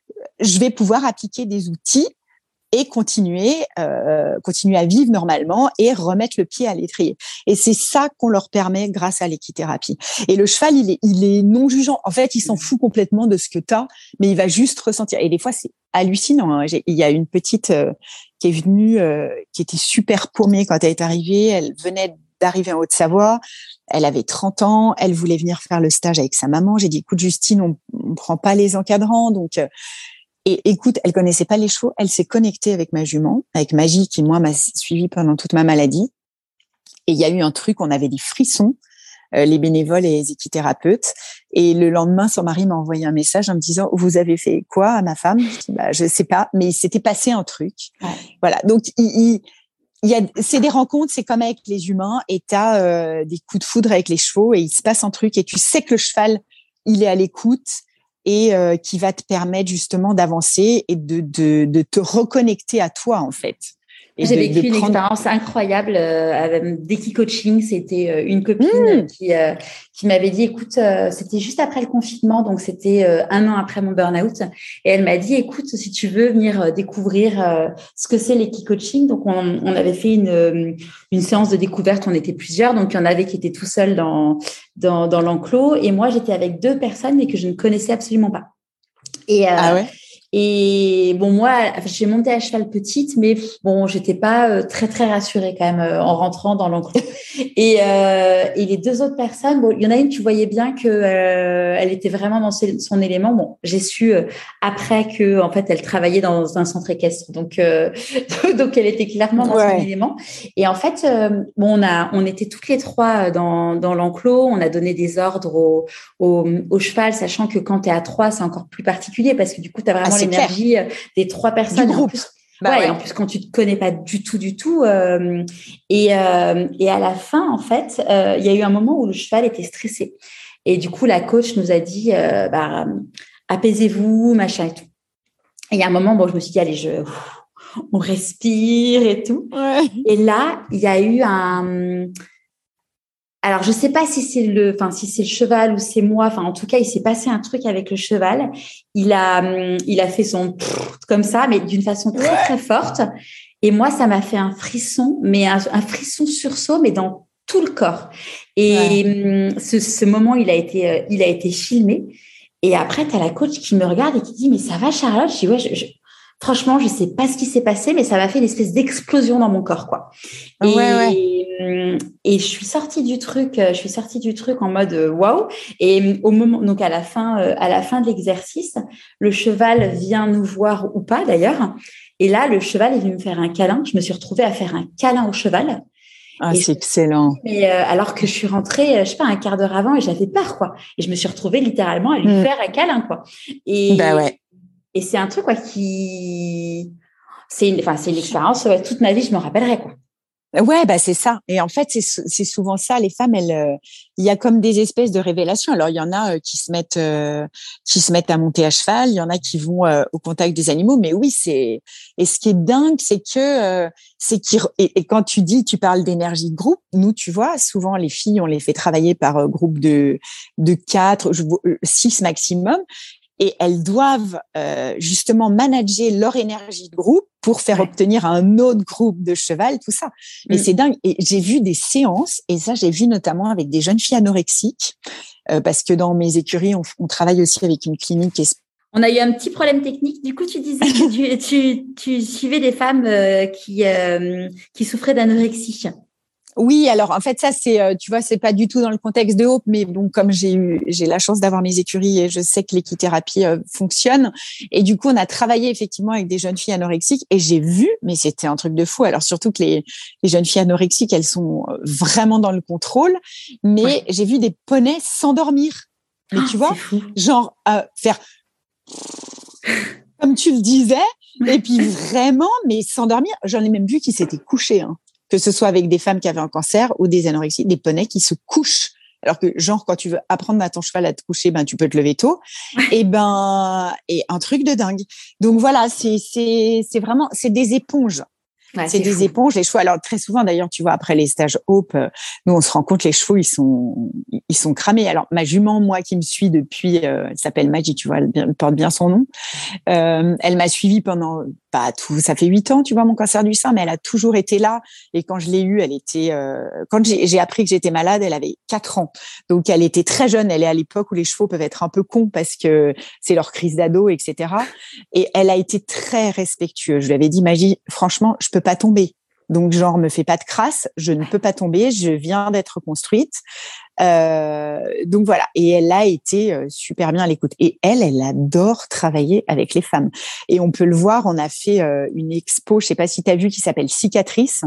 je vais pouvoir appliquer des outils et continuer, euh, continuer à vivre normalement et remettre le pied à l'étrier. Et c'est ça qu'on leur permet grâce à l'équithérapie. Et le cheval, il est, il est non jugeant. En fait, il s'en fout complètement de ce que t'as, mais il va juste ressentir. Et des fois, c'est hallucinant. Hein. J'ai, il y a une petite euh, qui est venue, euh, qui était super paumée quand elle est arrivée. Elle venait d'arriver en Haute-Savoie. Elle avait trente ans. Elle voulait venir faire le stage avec sa maman. J'ai dit, écoute, Justine, on, on prend pas les encadrants, donc. Euh, Et écoute, elle connaissait pas les chevaux, elle s'est connectée avec ma jument, avec Magie, qui moi m'a suivie pendant toute ma maladie. Et il y a eu un truc, on avait des frissons. euh, les bénévoles et les équithérapeutes. Et le lendemain, son mari m'a envoyé un message en me disant « Vous avez fait quoi à ma femme ?» Je dis bah, « Je sais pas, mais il s'était passé un truc. Ouais. » Voilà, donc il, il, il y a, c'est des rencontres, c'est comme avec les humains, et tu as euh, des coups de foudre avec les chevaux et il se passe un truc et tu sais que le cheval, il est à l'écoute et euh, qui va te permettre justement d'avancer et de, de, de te reconnecter à toi, en fait. Et J'ai de, vécu de une prendre... expérience incroyable euh, avec Deki Coaching. C'était euh, une copine mmh. qui euh, qui m'avait dit, écoute, euh, c'était juste après le confinement, donc c'était euh, un an après mon burn-out. Et elle m'a dit, écoute, si tu veux venir découvrir euh, ce que c'est l'Eki Coaching. Donc, on, on avait fait une une séance de découverte. On était plusieurs, donc il y en avait qui étaient tout seuls dans dans dans l'enclos, et moi j'étais avec deux personnes mais que je ne connaissais absolument pas. Et euh, ah ouais. Et bon, moi, j'ai monté à cheval petite, mais bon, j'étais pas euh, très très rassurée quand même euh, en rentrant dans l'enclos. Et, euh, et les deux autres personnes, bon, il y en a une, tu voyais bien que euh, elle était vraiment dans ses, son élément. Bon, j'ai su euh, après que en fait, elle travaillait dans un centre équestre, donc euh, donc elle était clairement dans ouais. son élément. Et en fait, euh, bon, on a, on était toutes les trois dans dans l'enclos. On a donné des ordres au au, au cheval, sachant que quand t'es à trois, c'est encore plus particulier parce que du coup, t'as vraiment ah, l'énergie clair. Des trois personnes. Du groupe. En plus, bah ouais, ouais. Et en plus, quand tu te connais pas du tout, du tout. Euh, et, euh, et à la fin, en fait, euh, il y a eu un moment où le cheval était stressé. Et du coup, la coach nous a dit, euh, bah, apaisez-vous, machin et tout. Et il y a un moment, bon, je me suis dit, allez, je, on respire et tout. Ouais. Et là, il y a eu un... Alors, je sais pas si c'est le, enfin, si c'est le cheval ou c'est moi. Enfin, en tout cas, il s'est passé un truc avec le cheval. Il a, il a fait son pfff comme ça, mais d'une façon très, très forte. Et moi, ça m'a fait un frisson, mais un, un frisson sursaut, mais dans tout le corps. Et ouais. ce, ce moment, il a été, il a été filmé. Et après, t'as la coach qui me regarde et qui dit, mais ça va, Charlotte? Je dis, ouais, je, je... franchement, je sais pas ce qui s'est passé, mais ça m'a fait une espèce d'explosion dans mon corps, quoi. Et, ouais, ouais. et je suis sortie du truc, je suis sortie du truc en mode waouh. Et au moment, donc à la fin, à la fin de l'exercice, le cheval vient nous voir ou pas d'ailleurs. Et là, le cheval est venu me faire un câlin. Je me suis retrouvée à faire un câlin au cheval. Ah, c'est excellent. Mais euh, alors que je suis rentrée, je sais pas, un quart d'heure avant et j'avais peur, quoi. Et je me suis retrouvée littéralement à lui mmh. faire un câlin, quoi. Et bah ouais. Et c'est un truc, quoi, qui, c'est une, enfin, c'est une expérience, ouais, toute ma vie, je me rappellerai, quoi. Ouais, bah, c'est ça. Et en fait, c'est, c'est souvent ça. Les femmes, elles, euh, il y a comme des espèces de révélations. Alors, il y en a euh, qui se mettent, euh, qui se mettent à monter à cheval. Il y en a qui vont euh, au contact des animaux. Mais oui, c'est, et ce qui est dingue, c'est que, euh, c'est qu'il, et, et quand tu dis, tu parles d'énergie de groupe, nous, tu vois, souvent, les filles, on les fait travailler par euh, groupe de, de quatre, six maximum. Et elles doivent euh, justement manager leur énergie de groupe pour faire ouais. obtenir un autre groupe de cheval, tout ça. Mais mmh. c'est dingue. Et j'ai vu des séances, et ça, j'ai vu notamment avec des jeunes filles anorexiques, euh, parce que dans mes écuries, on, on travaille aussi avec une clinique. On a eu un petit problème technique. Du coup, tu disais que tu, tu, tu suivais des femmes euh, qui, euh, qui souffraient d'anorexie. Oui, alors en fait ça c'est, tu vois, c'est pas du tout dans le contexte de Hope, mais bon, comme j'ai eu, j'ai la chance d'avoir mes écuries et je sais que l'équithérapie euh, fonctionne, et du coup on a travaillé effectivement avec des jeunes filles anorexiques et j'ai vu, mais c'était un truc de fou. Alors surtout que les les jeunes filles anorexiques, elles sont vraiment dans le contrôle, mais ouais. j'ai vu des poneys s'endormir. Mais tu vois, genre euh, faire comme tu le disais, et puis vraiment, mais s'endormir. J'en ai même vu qui s'étaient couchés, hein. Que ce soit avec des femmes qui avaient un cancer ou des anorexies, des poneys qui se couchent. Alors que, genre, quand tu veux apprendre à ton cheval à te coucher, ben, tu peux te lever tôt. Et ben, et un truc de dingue. Donc voilà, c'est, c'est, c'est vraiment, c'est des éponges. Ouais, c'est, c'est des fou. éponges, les chevaux. Alors, très souvent, d'ailleurs, tu vois, après les stages Hope, euh, nous, on se rend compte, les chevaux, ils sont, ils sont cramés. Alors, ma jument, moi, qui me suit depuis, euh, elle s'appelle Maggie, tu vois, elle, elle porte bien son nom. Euh, elle m'a suivie pendant, pas tout, ça fait huit ans, tu vois, mon cancer du sein, mais elle a toujours été là. Et quand je l'ai eue, elle était, euh, quand j'ai, j'ai appris que j'étais malade, elle avait quatre ans. Donc, elle était très jeune. Elle est à l'époque où les chevaux peuvent être un peu cons parce que c'est leur crise d'ado, et cetera. Et elle a été très respectueuse. Je lui avais dit, Maggie, franchement, je peux pas tomber. Donc, genre, me fais pas de crasse. Je ne peux pas tomber. Je viens d'être construite. Euh, donc voilà. Et elle a été super bien à l'écoute. Et elle, elle adore travailler avec les femmes. Et on peut le voir. On a fait euh, une expo, je sais pas si tu as vu, qui s'appelle Cicatrice.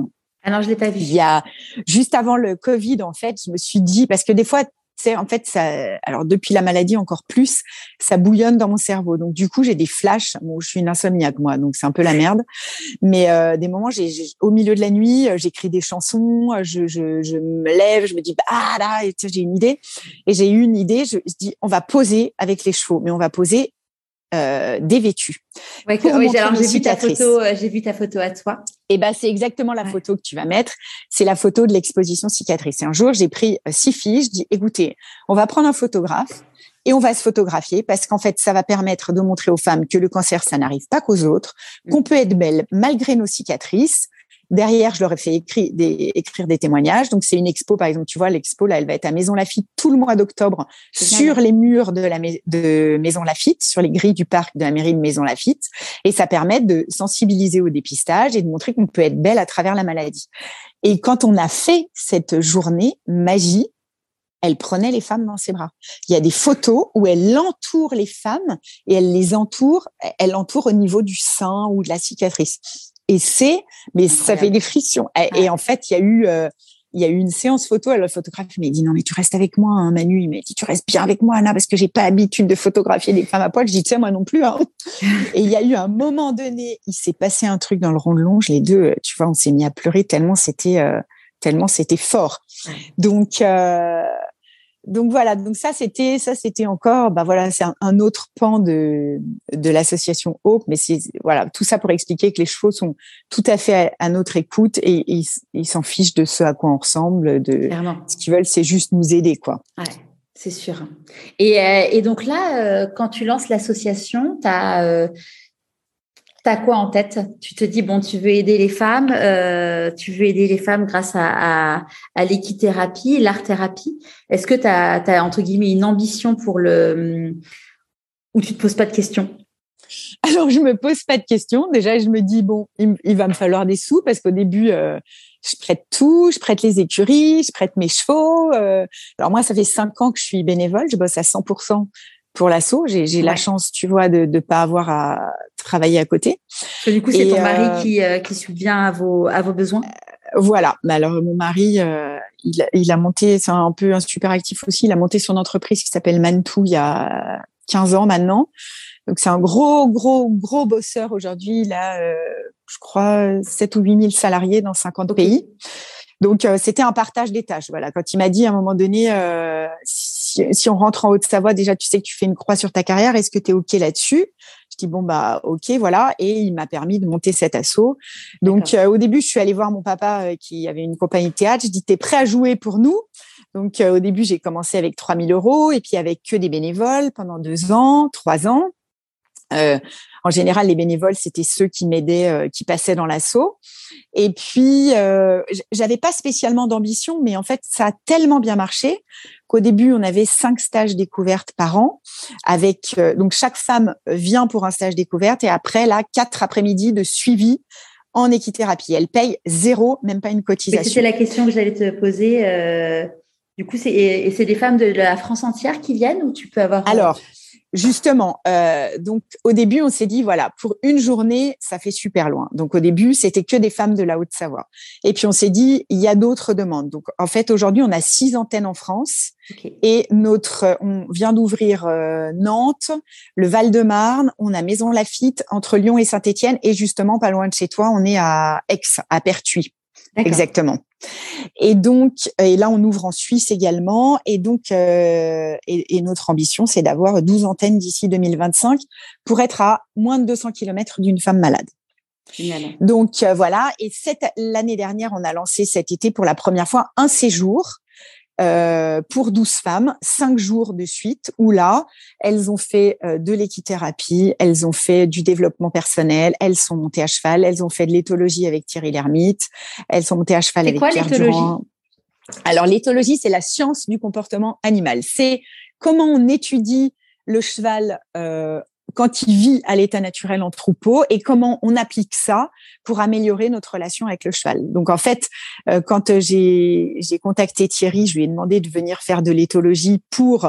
Alors, je l'ai pas vu. Il y a, juste avant le Covid, en fait, je me suis dit, parce que des fois, c'est en fait ça. Alors depuis la maladie encore plus, ça bouillonne dans mon cerveau. Donc du coup j'ai des flashs. Bon, je suis une insomniaque moi, donc c'est un peu la merde. Mais euh, des moments, j'ai, j'ai au milieu de la nuit, j'écris des chansons. Je, je, je me lève, je me dis ah là, et, tu sais, j'ai une idée. Et j'ai eu une idée. Je, je dis on va poser avec les chevaux, mais on va poser euh, dévêtus. Ouais, que, oui, alors j'ai vu ta photo. Euh, j'ai vu ta photo à toi. Et ben c'est exactement la ouais. photo que tu vas mettre. C'est la photo de l'exposition cicatrice. Et un jour, j'ai pris euh, six filles. Je dis, écoutez, on va prendre un photographe et on va se photographier parce qu'en fait, ça va permettre de montrer aux femmes que le cancer, ça n'arrive pas qu'aux autres, qu'on peut être belle malgré nos cicatrices. Derrière, je leur ai fait écrire des, écrire des témoignages. Donc, c'est une expo, par exemple, tu vois, l'expo, là, elle va être à Maison Lafitte tout le mois d'octobre sur les murs de la de Maison Lafitte, sur les grilles du parc de la mairie de Maison Lafitte. Et ça permet de sensibiliser au dépistage et de montrer qu'on peut être belle à travers la maladie. Et quand on a fait cette journée magie, elle prenait les femmes dans ses bras. Il y a des photos où elle entoure les femmes et elle les entoure, elle entoure au niveau du sein ou de la cicatrice. Et c'est, mais ça fait des frictions. Et, et en fait, il y a eu, euh, il y a eu une séance photo. Alors, le photographe m'a dit non, mais tu restes avec moi, hein, Manu. Il m'a dit tu restes bien avec moi, Anna, parce que j'ai pas l'habitude de photographier des femmes à poil. Je dis tu sais moi non plus. Hein. Et il y a eu un moment donné, il s'est passé un truc dans le rond de longe. Les deux, tu vois, on s'est mis à pleurer tellement c'était, euh, tellement c'était fort. Donc. Euh, Donc voilà, donc ça c'était ça c'était encore bah voilà, c'est un, un autre pan de de l'association Hope, mais c'est voilà, tout ça pour expliquer que les chevaux sont tout à fait à, à notre écoute et, et ils, ils s'en fichent de ce à quoi on ressemble, de Clairement. Ce qu'ils veulent c'est juste nous aider quoi. Ouais, c'est sûr. Et euh, et donc là euh, quand tu lances l'association, tu as euh, T'as quoi en tête? Tu te dis, bon, tu veux aider les femmes, euh, tu veux aider les femmes grâce à, à, à l'équithérapie, l'art-thérapie. Est-ce que tu as, entre guillemets, une ambition pour le... ou tu te poses pas de questions? Alors, je me pose pas de questions. Déjà, je me dis, bon, il, il va me falloir des sous parce qu'au début, euh, je prête tout, je prête les écuries, je prête mes chevaux. Euh. Alors moi, ça fait cinq ans que je suis bénévole, je bosse à cent pour cent pour l'asso. J'ai, j'ai ouais. la chance, tu vois, de ne pas avoir à travailler à côté. Et du coup, c'est et ton mari euh, qui, euh, qui subvient à vos, à vos besoins. Euh, voilà. Mais alors, mon mari, euh, il, a, il a monté, c'est un peu un super actif aussi. Il a monté son entreprise qui s'appelle Mantou il y a quinze ans maintenant. Donc, c'est un gros, gros, gros bosseur aujourd'hui. Il a, euh, je crois, sept ou huit mille salariés dans cinquante pays. Donc, euh, c'était un partage des tâches. Voilà. Quand il m'a dit à un moment donné, euh, si, si on rentre en Haute-Savoie, déjà, tu sais que tu fais une croix sur ta carrière. Est-ce que tu es OK là-dessus? Je dis, bon, bah, OK, voilà. Et il m'a permis de monter cet assaut. Donc, euh, au début, je suis allée voir mon papa euh, qui avait une compagnie de théâtre. Je dis, t'es prêt à jouer pour nous? Donc, euh, au début, j'ai commencé avec trois mille euros et puis avec que des bénévoles pendant deux ans, trois ans. Euh, en général, les bénévoles, c'était ceux qui m'aidaient, euh, qui passaient dans l'assaut. Et puis, euh, j'avais pas spécialement d'ambition, mais en fait, ça a tellement bien marché qu'au début, on avait cinq stages découvertes par an. Avec euh, donc chaque femme vient pour un stage découverte et après là, quatre après-midi de suivi en équithérapie. Elle paye zéro, même pas une cotisation. Mais c'était la question que j'allais te poser. Euh, du coup, c'est et c'est des femmes de la France entière qui viennent ou tu peux avoir alors. Justement, euh, donc au début, on s'est dit, voilà, pour une journée, ça fait super loin. Donc au début, c'était que des femmes de la Haute-Savoie. Et puis on s'est dit, il y a d'autres demandes. Donc en fait, aujourd'hui, on a six antennes en France. Okay. Et notre, on vient d'ouvrir euh, Nantes, le Val-de-Marne, on a Maison Lafitte, entre Lyon et Saint-Étienne. Et justement, pas loin de chez toi, on est à Aix, à Pertuis. D'accord. Exactement. Et donc, et là, on ouvre en Suisse également. Et donc, euh, et, et notre ambition, c'est d'avoir douze antennes d'ici deux mille vingt-cinq pour être à moins de deux cents kilomètres d'une femme malade. Génial. Donc, euh, voilà. Et cette, l'année dernière, on a lancé cet été pour la première fois un séjour Euh, pour douze femmes, cinq jours de suite, où là, elles ont fait euh, de l'équithérapie, elles ont fait du développement personnel, elles sont montées à cheval, elles ont fait de l'éthologie avec Thierry Lhermitte, elles sont montées à cheval c'est avec quoi, Pierre l'éthologie Durand. Alors, l'éthologie, c'est la science du comportement animal. C'est comment on étudie le cheval euh, quand il vit à l'état naturel en troupeau et comment on applique ça pour améliorer notre relation avec le cheval. Donc, en fait, euh, quand j'ai, j'ai contacté Thierry, je lui ai demandé de venir faire de l'éthologie pour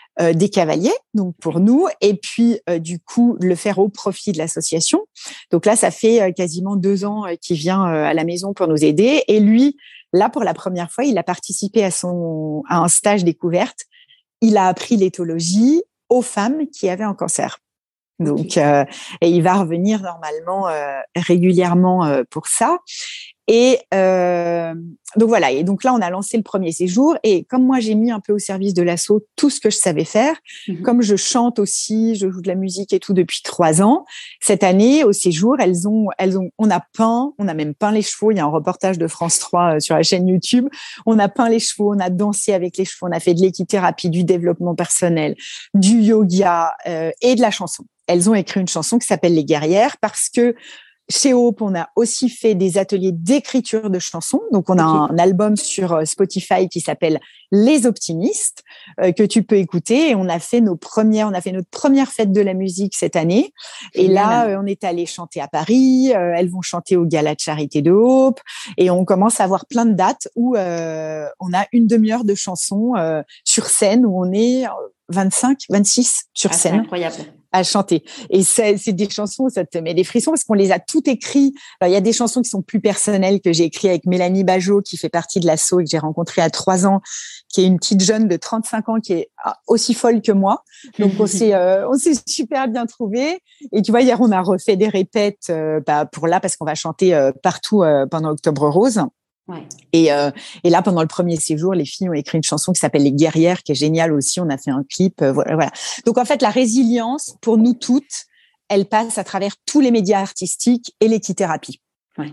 euh, des cavaliers, donc pour nous, et puis euh, du coup le faire au profit de l'association. Donc là, ça fait euh, quasiment deux ans euh, qu'il vient euh, à la maison pour nous aider. Et lui, là, pour la première fois, il a participé à son à un stage découverte. Il a appris l'éthologie aux femmes qui avaient un cancer. Donc, okay. euh, et il va revenir normalement euh, régulièrement euh, pour ça. Et euh, donc voilà. Et donc là, on a lancé le premier séjour. Et comme moi, j'ai mis un peu au service de l'asso tout ce que je savais faire, mmh. comme je chante aussi, je joue de la musique et tout depuis trois ans. Cette année, au séjour, elles ont, elles ont, on a peint, on a même peint les chevaux. Il y a un reportage de France trois euh, sur la chaîne YouTube. On a peint les chevaux, on a dansé avec les chevaux, on a fait de l'équithérapie, du développement personnel, du yoga euh, et de la chanson. Elles ont écrit une chanson qui s'appelle Les Guerrières parce que chez Hope, on a aussi fait des ateliers d'écriture de chansons. Donc, on a okay. un album sur Spotify qui s'appelle Les Optimistes euh, que tu peux écouter. Et on a fait nos premières, on a fait notre première fête de la musique cette année. Et Génial. Là, euh, on est allé chanter à Paris. Euh, elles vont chanter au Gala de Charité de Hope. Et on commence à avoir plein de dates où euh, on a une demi-heure de chansons euh, sur scène où on est vingt-cinq, vingt-six sur ah, scène. C'est incroyable. À chanter. Et c'est, c'est des chansons, ça te met des frissons parce qu'on les a toutes écrites. Alors, il y a des chansons qui sont plus personnelles que j'ai écrites avec Mélanie Bajot, qui fait partie de l'asso et que j'ai rencontrée à trois ans, qui est une petite jeune de trente-cinq ans qui est aussi folle que moi. Donc, on s'est, euh, on s'est super bien trouvés. Et tu vois, hier, on a refait des répètes, euh, bah, pour là, parce qu'on va chanter euh, partout euh, pendant Octobre Rose. Ouais. Et, euh, et là, pendant le premier séjour, les filles ont écrit une chanson qui s'appelle Les Guerrières, qui est géniale aussi. On a fait un clip, euh, voilà. Donc, en fait, la résilience, pour nous toutes, elle passe à travers tous les médias artistiques et l'équithérapie. Ouais.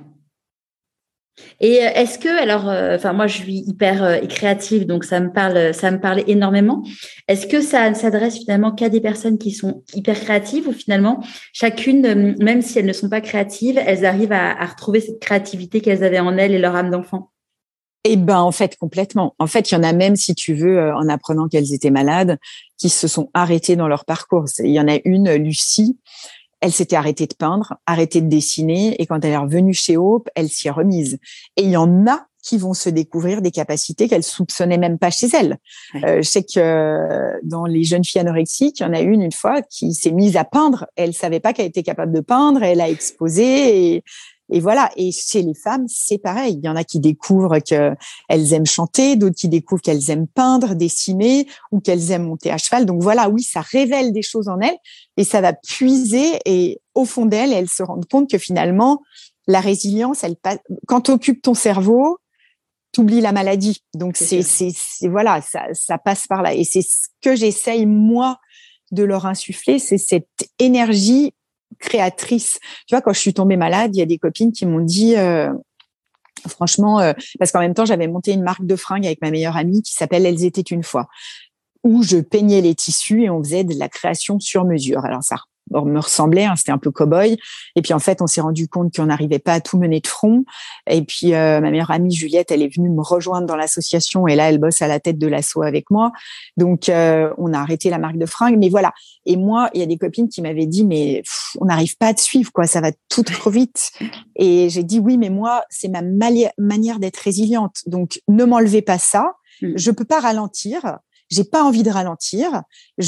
Et est-ce que, alors, enfin, euh, moi, je suis hyper euh, créative, donc ça me parle, ça me parle énormément. Est-ce que ça ne s'adresse finalement qu'à des personnes qui sont hyper créatives ou finalement, chacune, même si elles ne sont pas créatives, elles arrivent à, à retrouver cette créativité qu'elles avaient en elles et leur âme d'enfant? Eh ben, en fait, complètement. En fait, il y en a même, si tu veux, en apprenant qu'elles étaient malades, qui se sont arrêtées dans leur parcours. Il y en a une, Lucie. Elle s'était arrêtée de peindre, arrêtée de dessiner, et quand elle est revenue chez Hope, elle s'y est remise. Et il y en a qui vont se découvrir des capacités qu'elles soupçonnaient même pas chez elles. Oui. Euh, je sais que euh, dans les jeunes filles anorexiques, il y en a une une fois qui s'est mise à peindre. Elle savait pas qu'elle était capable de peindre, elle a exposé et Et voilà. Et chez les femmes, c'est pareil. Il y en a qui découvrent qu'elles aiment chanter, d'autres qui découvrent qu'elles aiment peindre, dessiner, ou qu'elles aiment monter à cheval. Donc voilà, oui, ça révèle des choses en elles et ça va puiser. Et au fond d'elles, elles se rendent compte que finalement, la résilience, elle passe. Quand tu occupes ton cerveau, t'oublies la maladie. Donc c'est, c'est, c'est voilà, ça, ça passe par là. Et c'est ce que j'essaye moi de leur insuffler, c'est cette énergie créatrice. Tu vois, quand je suis tombée malade, il y a des copines qui m'ont dit, euh, franchement, euh, parce qu'en même temps, j'avais monté une marque de fringues avec ma meilleure amie qui s'appelle Elles étaient une fois, où je peignais les tissus et on faisait de la création sur mesure. Alors ça me ressemblait, hein, c'était un peu cow-boy. Et puis en fait, on s'est rendu compte qu'on n'arrivait pas à tout mener de front. Et puis euh, ma meilleure amie Juliette, elle est venue me rejoindre dans l'association et là, elle bosse à la tête de l'asso avec moi. Donc euh, on a arrêté la marque de fringues. Mais voilà. Et moi, il y a des copines qui m'avaient dit, mais pff, on n'arrive pas à te suivre, quoi. Ça va tout trop vite. Et j'ai dit, oui, mais moi, c'est ma mali- manière d'être résiliente. Donc ne m'enlevez pas ça. Mmh. Je peux pas ralentir. J'ai pas envie de ralentir.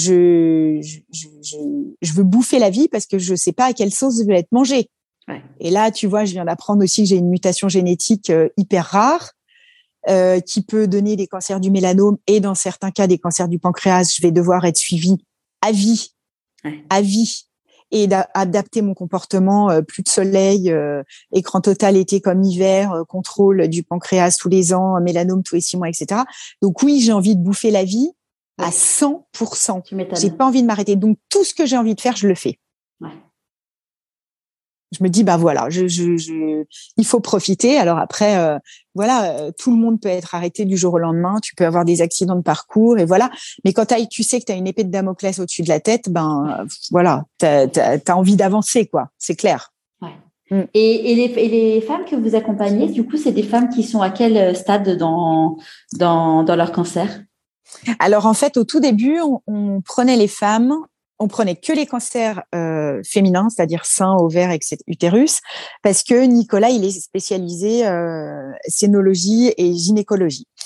Je, je, je, je veux bouffer la vie parce que je sais pas à quelle sauce je vais être mangée. Ouais. Et là, tu vois, je viens d'apprendre aussi que j'ai une mutation génétique euh, hyper rare euh, qui peut donner des cancers du mélanome et dans certains cas des cancers du pancréas. Je vais devoir être suivie à vie, ouais. à vie, et d'adapter mon comportement, euh, plus de soleil, euh, écran total été comme hiver, euh, contrôle du pancréas tous les ans, mélanome tous les six mois, et cetera. Donc oui, j'ai envie de bouffer la vie ouais. à cent pour cent. J'ai pas envie de m'arrêter. Donc tout ce que j'ai envie de faire, je le fais. Ouais. Je me dis, bah voilà, je, je, je, il faut profiter. Alors après, euh, voilà, euh, tout le monde peut être arrêté du jour au lendemain. Tu peux avoir des accidents de parcours et voilà. Mais quand t'as, tu sais que tu as une épée de Damoclès au-dessus de la tête, ben euh, voilà, t'as, t'as, t'as envie d'avancer, quoi. C'est clair. Ouais. Mm. Et, et, les, et les femmes que vous accompagnez, du coup, c'est des femmes qui sont à quel stade dans dans, dans leur cancer? Alors en fait, au tout début, on, on prenait les femmes. On prenait que les cancers euh, féminins, c'est-à-dire sein, ovaire, et cetera, utérus, parce que Nicolas, il est spécialisé euh, scénologie et gynécologie.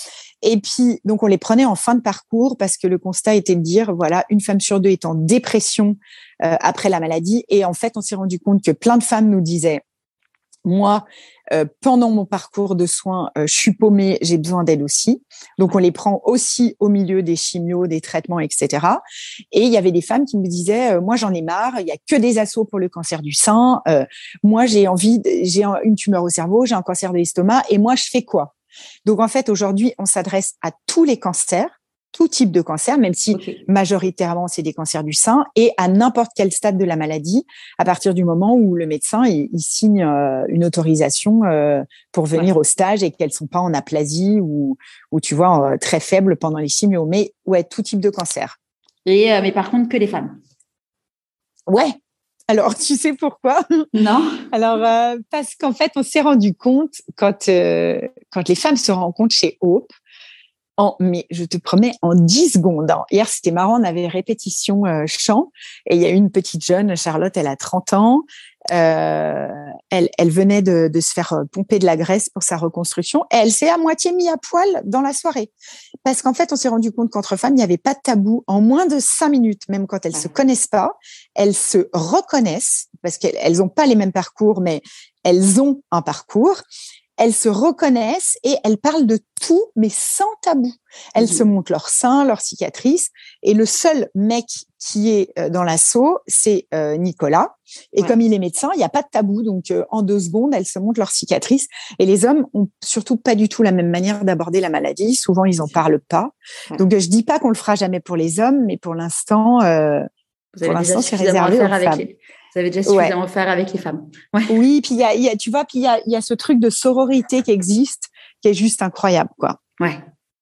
Et puis, donc, on les prenait en fin de parcours parce que le constat était de dire, voilà, une femme sur deux est en dépression euh, après la maladie. Et en fait, on s'est rendu compte que plein de femmes nous disaient, moi, euh, pendant mon parcours de soins, euh, je suis paumée, j'ai besoin d'aide aussi. Donc, on les prend aussi au milieu des chimios, des traitements, et cetera. Et il y avait des femmes qui me disaient, euh, moi, j'en ai marre, il y a que des assos pour le cancer du sein. Euh, moi, j'ai envie, de, j'ai une tumeur au cerveau, j'ai un cancer de l'estomac, et moi, je fais quoi? Donc, en fait, aujourd'hui, on s'adresse à tous les cancers, tout type de cancer, même si okay. majoritairement, c'est des cancers du sein, et à n'importe quel stade de la maladie, à partir du moment où le médecin il, il signe euh, une autorisation euh, pour venir ouais. au stage et qu'elles ne sont pas en aplasie ou, ou tu vois, euh, très faibles pendant les chimios. Mais ouais, tout type de cancer. Et, euh, mais par contre, que les femmes. Ouais. Alors, tu sais pourquoi? Non. Alors, euh, parce qu'en fait, on s'est rendu compte, quand, euh, quand les femmes se rencontrent chez Hope, En, mais je te promets, en dix secondes. Hein. Hier, c'était marrant, on avait répétition euh, chant et il y a une petite jeune, Charlotte, elle a trente ans. Euh, elle, elle venait de, de se faire pomper de la graisse pour sa reconstruction et elle s'est à moitié mis à poil dans la soirée. Parce qu'en fait, on s'est rendu compte qu'entre femmes, il n'y avait pas de tabou. En moins de cinq minutes, même quand elles se connaissent pas, elles se reconnaissent parce qu'elles n'ont pas les mêmes parcours, mais elles ont un parcours. Elles se reconnaissent et elles parlent de tout, mais sans tabou. Elles mmh. se montrent leurs seins, leurs cicatrices. Et le seul mec qui est dans l'assaut, c'est euh, Nicolas. Et ouais. comme il est médecin, il n'y a pas de tabou. Donc, euh, en deux secondes, elles se montrent leurs cicatrices. Et les hommes ont surtout pas du tout la même manière d'aborder la maladie. Souvent, ils n'en parlent pas. Ouais. Donc, je dis pas qu'on le fera jamais pour les hommes, mais pour l'instant, euh, Vous avez pour l'instant, c'est réservé aux femmes. Les... Vous avez déjà suffisamment ouais. à faire avec les femmes. Ouais. Oui, puis il y a, y a, tu vois, puis il y a, y a ce truc de sororité qui existe, qui est juste incroyable, quoi. Ouais.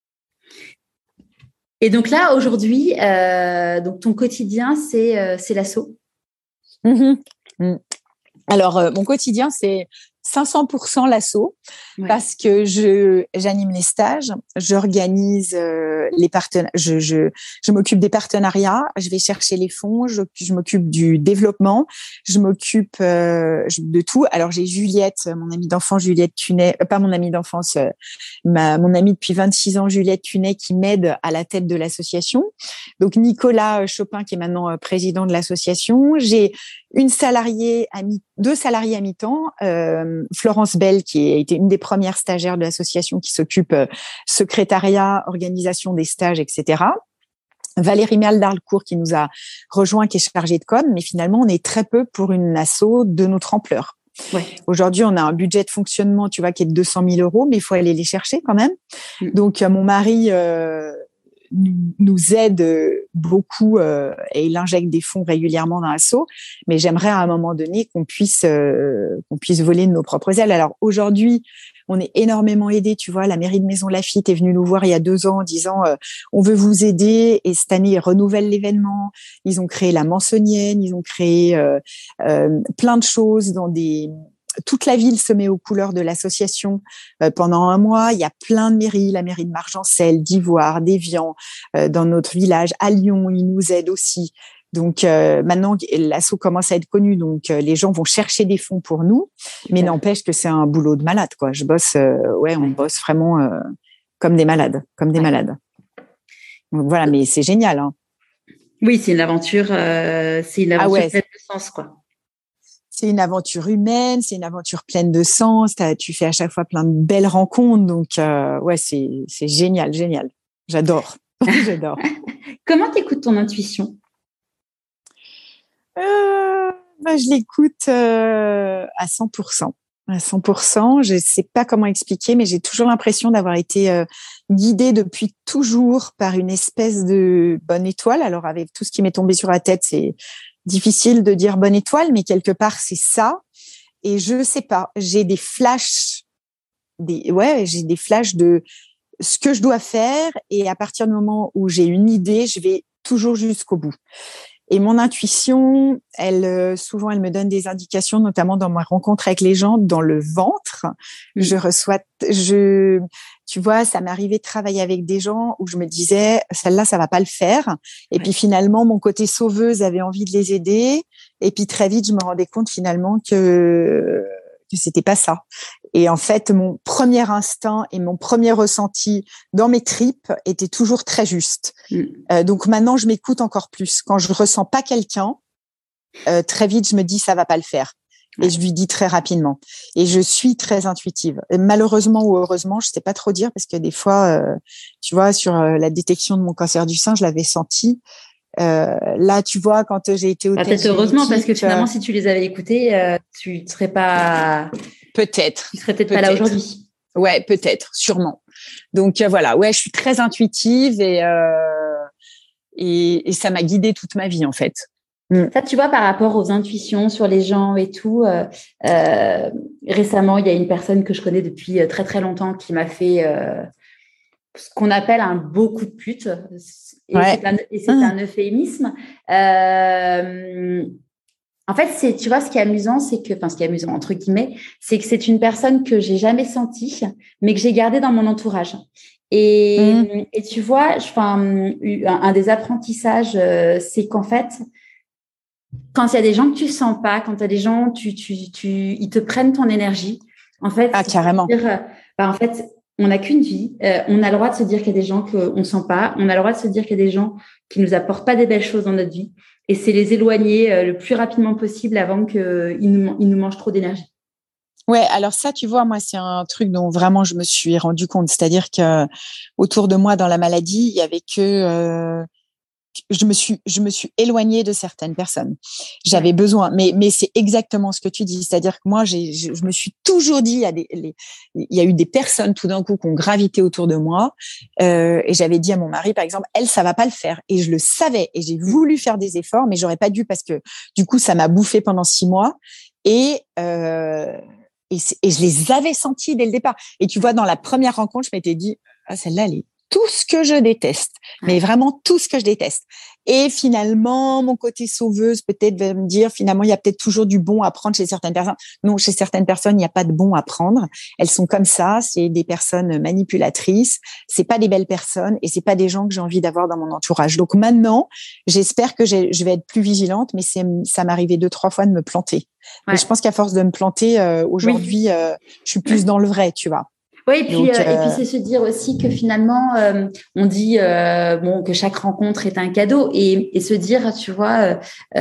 Et donc là, aujourd'hui, euh, donc ton quotidien, c'est euh, c'est l'asso. Mmh. Mmh. Alors, euh, mon quotidien, c'est cinq cents pour cent l'asso ouais. parce que je j'anime les stages, j'organise euh, les partenaires, je je je m'occupe des partenariats, je vais chercher les fonds, je je m'occupe du développement, je m'occupe euh, de tout. Alors j'ai Juliette, mon amie d'enfance Juliette Tunet, euh, pas mon amie d'enfance, euh, ma mon amie depuis vingt-six ans Juliette Tunet qui m'aide à la tête de l'association. Donc Nicolas Chopin qui est maintenant euh, président de l'association. J'ai une salariée à mi deux salariés à mi-temps. Euh, Florence Bell, qui a été une des premières stagiaires de l'association, qui s'occupe euh, secrétariat, organisation des stages, et cetera. Valérie Merle d'Arlecourt, qui nous a rejoint, qui est chargée de com, mais finalement, on est très peu pour une asso de notre ampleur. Ouais. Aujourd'hui, on a un budget de fonctionnement, tu vois, qui est de deux cent mille euros, mais il faut aller les chercher quand même. Mmh. Donc, euh, mon mari euh, nous aide beaucoup euh, et il injecte des fonds régulièrement dans l'asso, mais j'aimerais à un moment donné qu'on puisse euh, qu'on puisse voler de nos propres ailes. Alors aujourd'hui, on est énormément aidés, tu vois, la mairie de Maisons-Laffitte est venue nous voir il y a deux ans en disant euh, on veut vous aider, et cette année ils renouvellent l'événement. Ils ont créé la Mansonienne, ils ont créé euh, euh, plein de choses dans des toute la ville se met aux couleurs de l'association euh, pendant un mois. Il y a plein de mairies, la mairie de Margencel, d'Ivoire, d'Évian, euh, dans notre village. À Lyon, ils nous aident aussi. Donc euh, maintenant, l'asso commence à être connu, donc euh, les gens vont chercher des fonds pour nous. Super. Mais n'empêche que c'est un boulot de malade, quoi. Je bosse, euh, ouais, on bosse vraiment euh, comme des malades, comme des ouais. malades. Donc, voilà, mais c'est génial. Hein. Oui, c'est une aventure, euh, c'est une aventure ah ouais, pleine de sens, quoi. C'est une aventure humaine, c'est une aventure pleine de sens. T'as, tu fais à chaque fois plein de belles rencontres. Donc, euh, ouais, c'est, c'est génial, génial. J'adore. J'adore. Comment t'écoutes ton intuition? euh, bah, Je l'écoute euh, à cent pour cent. À cent pour cent. Je sais pas comment expliquer, mais j'ai toujours l'impression d'avoir été euh, guidée depuis toujours par une espèce de bonne étoile. Alors, avec tout ce qui m'est tombé sur la tête, c'est difficile de dire bonne étoile, mais quelque part, c'est ça. Et je sais pas, j'ai des flashs, des, ouais, j'ai des flashs de ce que je dois faire. Et à partir du moment où j'ai une idée, je vais toujours jusqu'au bout. Et mon intuition, elle, souvent, elle me donne des indications, notamment dans ma rencontre avec les gens, dans le ventre. Mmh. Je reçois, je, tu vois, ça m'est arrivé de travailler avec des gens où je me disais, celle-là, ça va pas le faire. Et ouais. puis finalement, mon côté sauveuse avait envie de les aider. Et puis très vite, je me rendais compte finalement que que c'était pas ça. Et en fait, mon premier instinct et mon premier ressenti dans mes tripes était toujours très juste. Mm. Euh, donc maintenant, je m'écoute encore plus. Quand je ressens pas quelqu'un, euh, très vite, je me dis ça va pas le faire. Et je lui dis très rapidement. Et je suis très intuitive. Et malheureusement ou heureusement, je sais pas trop dire parce que des fois, euh, tu vois, sur euh, la détection de mon cancer du sein, je l'avais senti. Euh, là, tu vois, quand j'ai été au ah, test peut-être heureusement parce que finalement, euh, si tu les avais écoutés, euh, tu ne serais pas. Peut-être. Tu serais peut-être, peut-être pas là aujourd'hui. Ouais, peut-être, sûrement. Donc euh, voilà, ouais, je suis très intuitive et euh, et, et ça m'a guidée toute ma vie en fait. Ça, tu vois, par rapport aux intuitions sur les gens et tout, euh, euh, récemment, il y a une personne que je connais depuis très, très longtemps qui m'a fait euh, ce qu'on appelle un beau coup de pute. Et ouais. c'est un, et c'est mmh. un euphémisme. Euh, en fait, c'est, tu vois, ce qui est amusant, c'est que, enfin, ce qui est amusant, entre guillemets, c'est que c'est une personne que j'ai jamais sentie, mais que j'ai gardée dans mon entourage. Et, mmh. et tu vois, enfin, un, un des apprentissages, euh, c'est qu'en fait, quand il y a des gens que tu sens pas, quand tu as des gens, tu, tu, tu, ils te prennent ton énergie. En fait, ah, carrément. Dire, bah, en fait, on n'a qu'une vie. Euh, on a le droit de se dire qu'il y a des gens qu'on ne sent pas. On a le droit de se dire qu'il y a des gens qui nous apportent pas des belles choses dans notre vie. Et c'est les éloigner euh, le plus rapidement possible avant qu'ils nous, ils nous mangent trop d'énergie. Ouais, alors ça, tu vois, moi, c'est un truc dont vraiment je me suis rendu compte. C'est-à-dire que autour de moi, dans la maladie, il y avait que euh, je me suis, je me suis éloignée de certaines personnes. J'avais ouais. besoin, mais mais c'est exactement ce que tu dis. C'est-à-dire que moi, j'ai, je, je me suis toujours dit, il y a des, les, il y a eu des personnes tout d'un coup qui ont gravité autour de moi, euh, et j'avais dit à mon mari, par exemple, elle, ça va pas le faire, et je le savais, et j'ai voulu faire des efforts, mais j'aurais pas dû parce que du coup, ça m'a bouffé pendant six mois, et euh, et, et je les avais sentis dès le départ. Et tu vois, dans la première rencontre, je m'étais dit, ah, celle-là, elle est tout ce que je déteste, mais vraiment tout ce que je déteste. Et finalement, mon côté sauveuse peut-être va me dire, finalement, il y a peut-être toujours du bon à prendre chez certaines personnes. Non, chez certaines personnes, il n'y a pas de bon à prendre. Elles sont comme ça, c'est des personnes manipulatrices, c'est pas des belles personnes et c'est pas des gens que j'ai envie d'avoir dans mon entourage. Donc maintenant, j'espère que j'ai, je vais être plus vigilante, mais c'est, ça m'est arrivé deux, trois fois de me planter. Ouais. Mais je pense qu'à force de me planter, euh, aujourd'hui, oui. euh, je suis plus dans le vrai, tu vois. Oui, et puis, Donc, euh, et puis c'est se dire aussi que finalement, euh, on dit euh, bon que chaque rencontre est un cadeau et, et se dire, tu vois,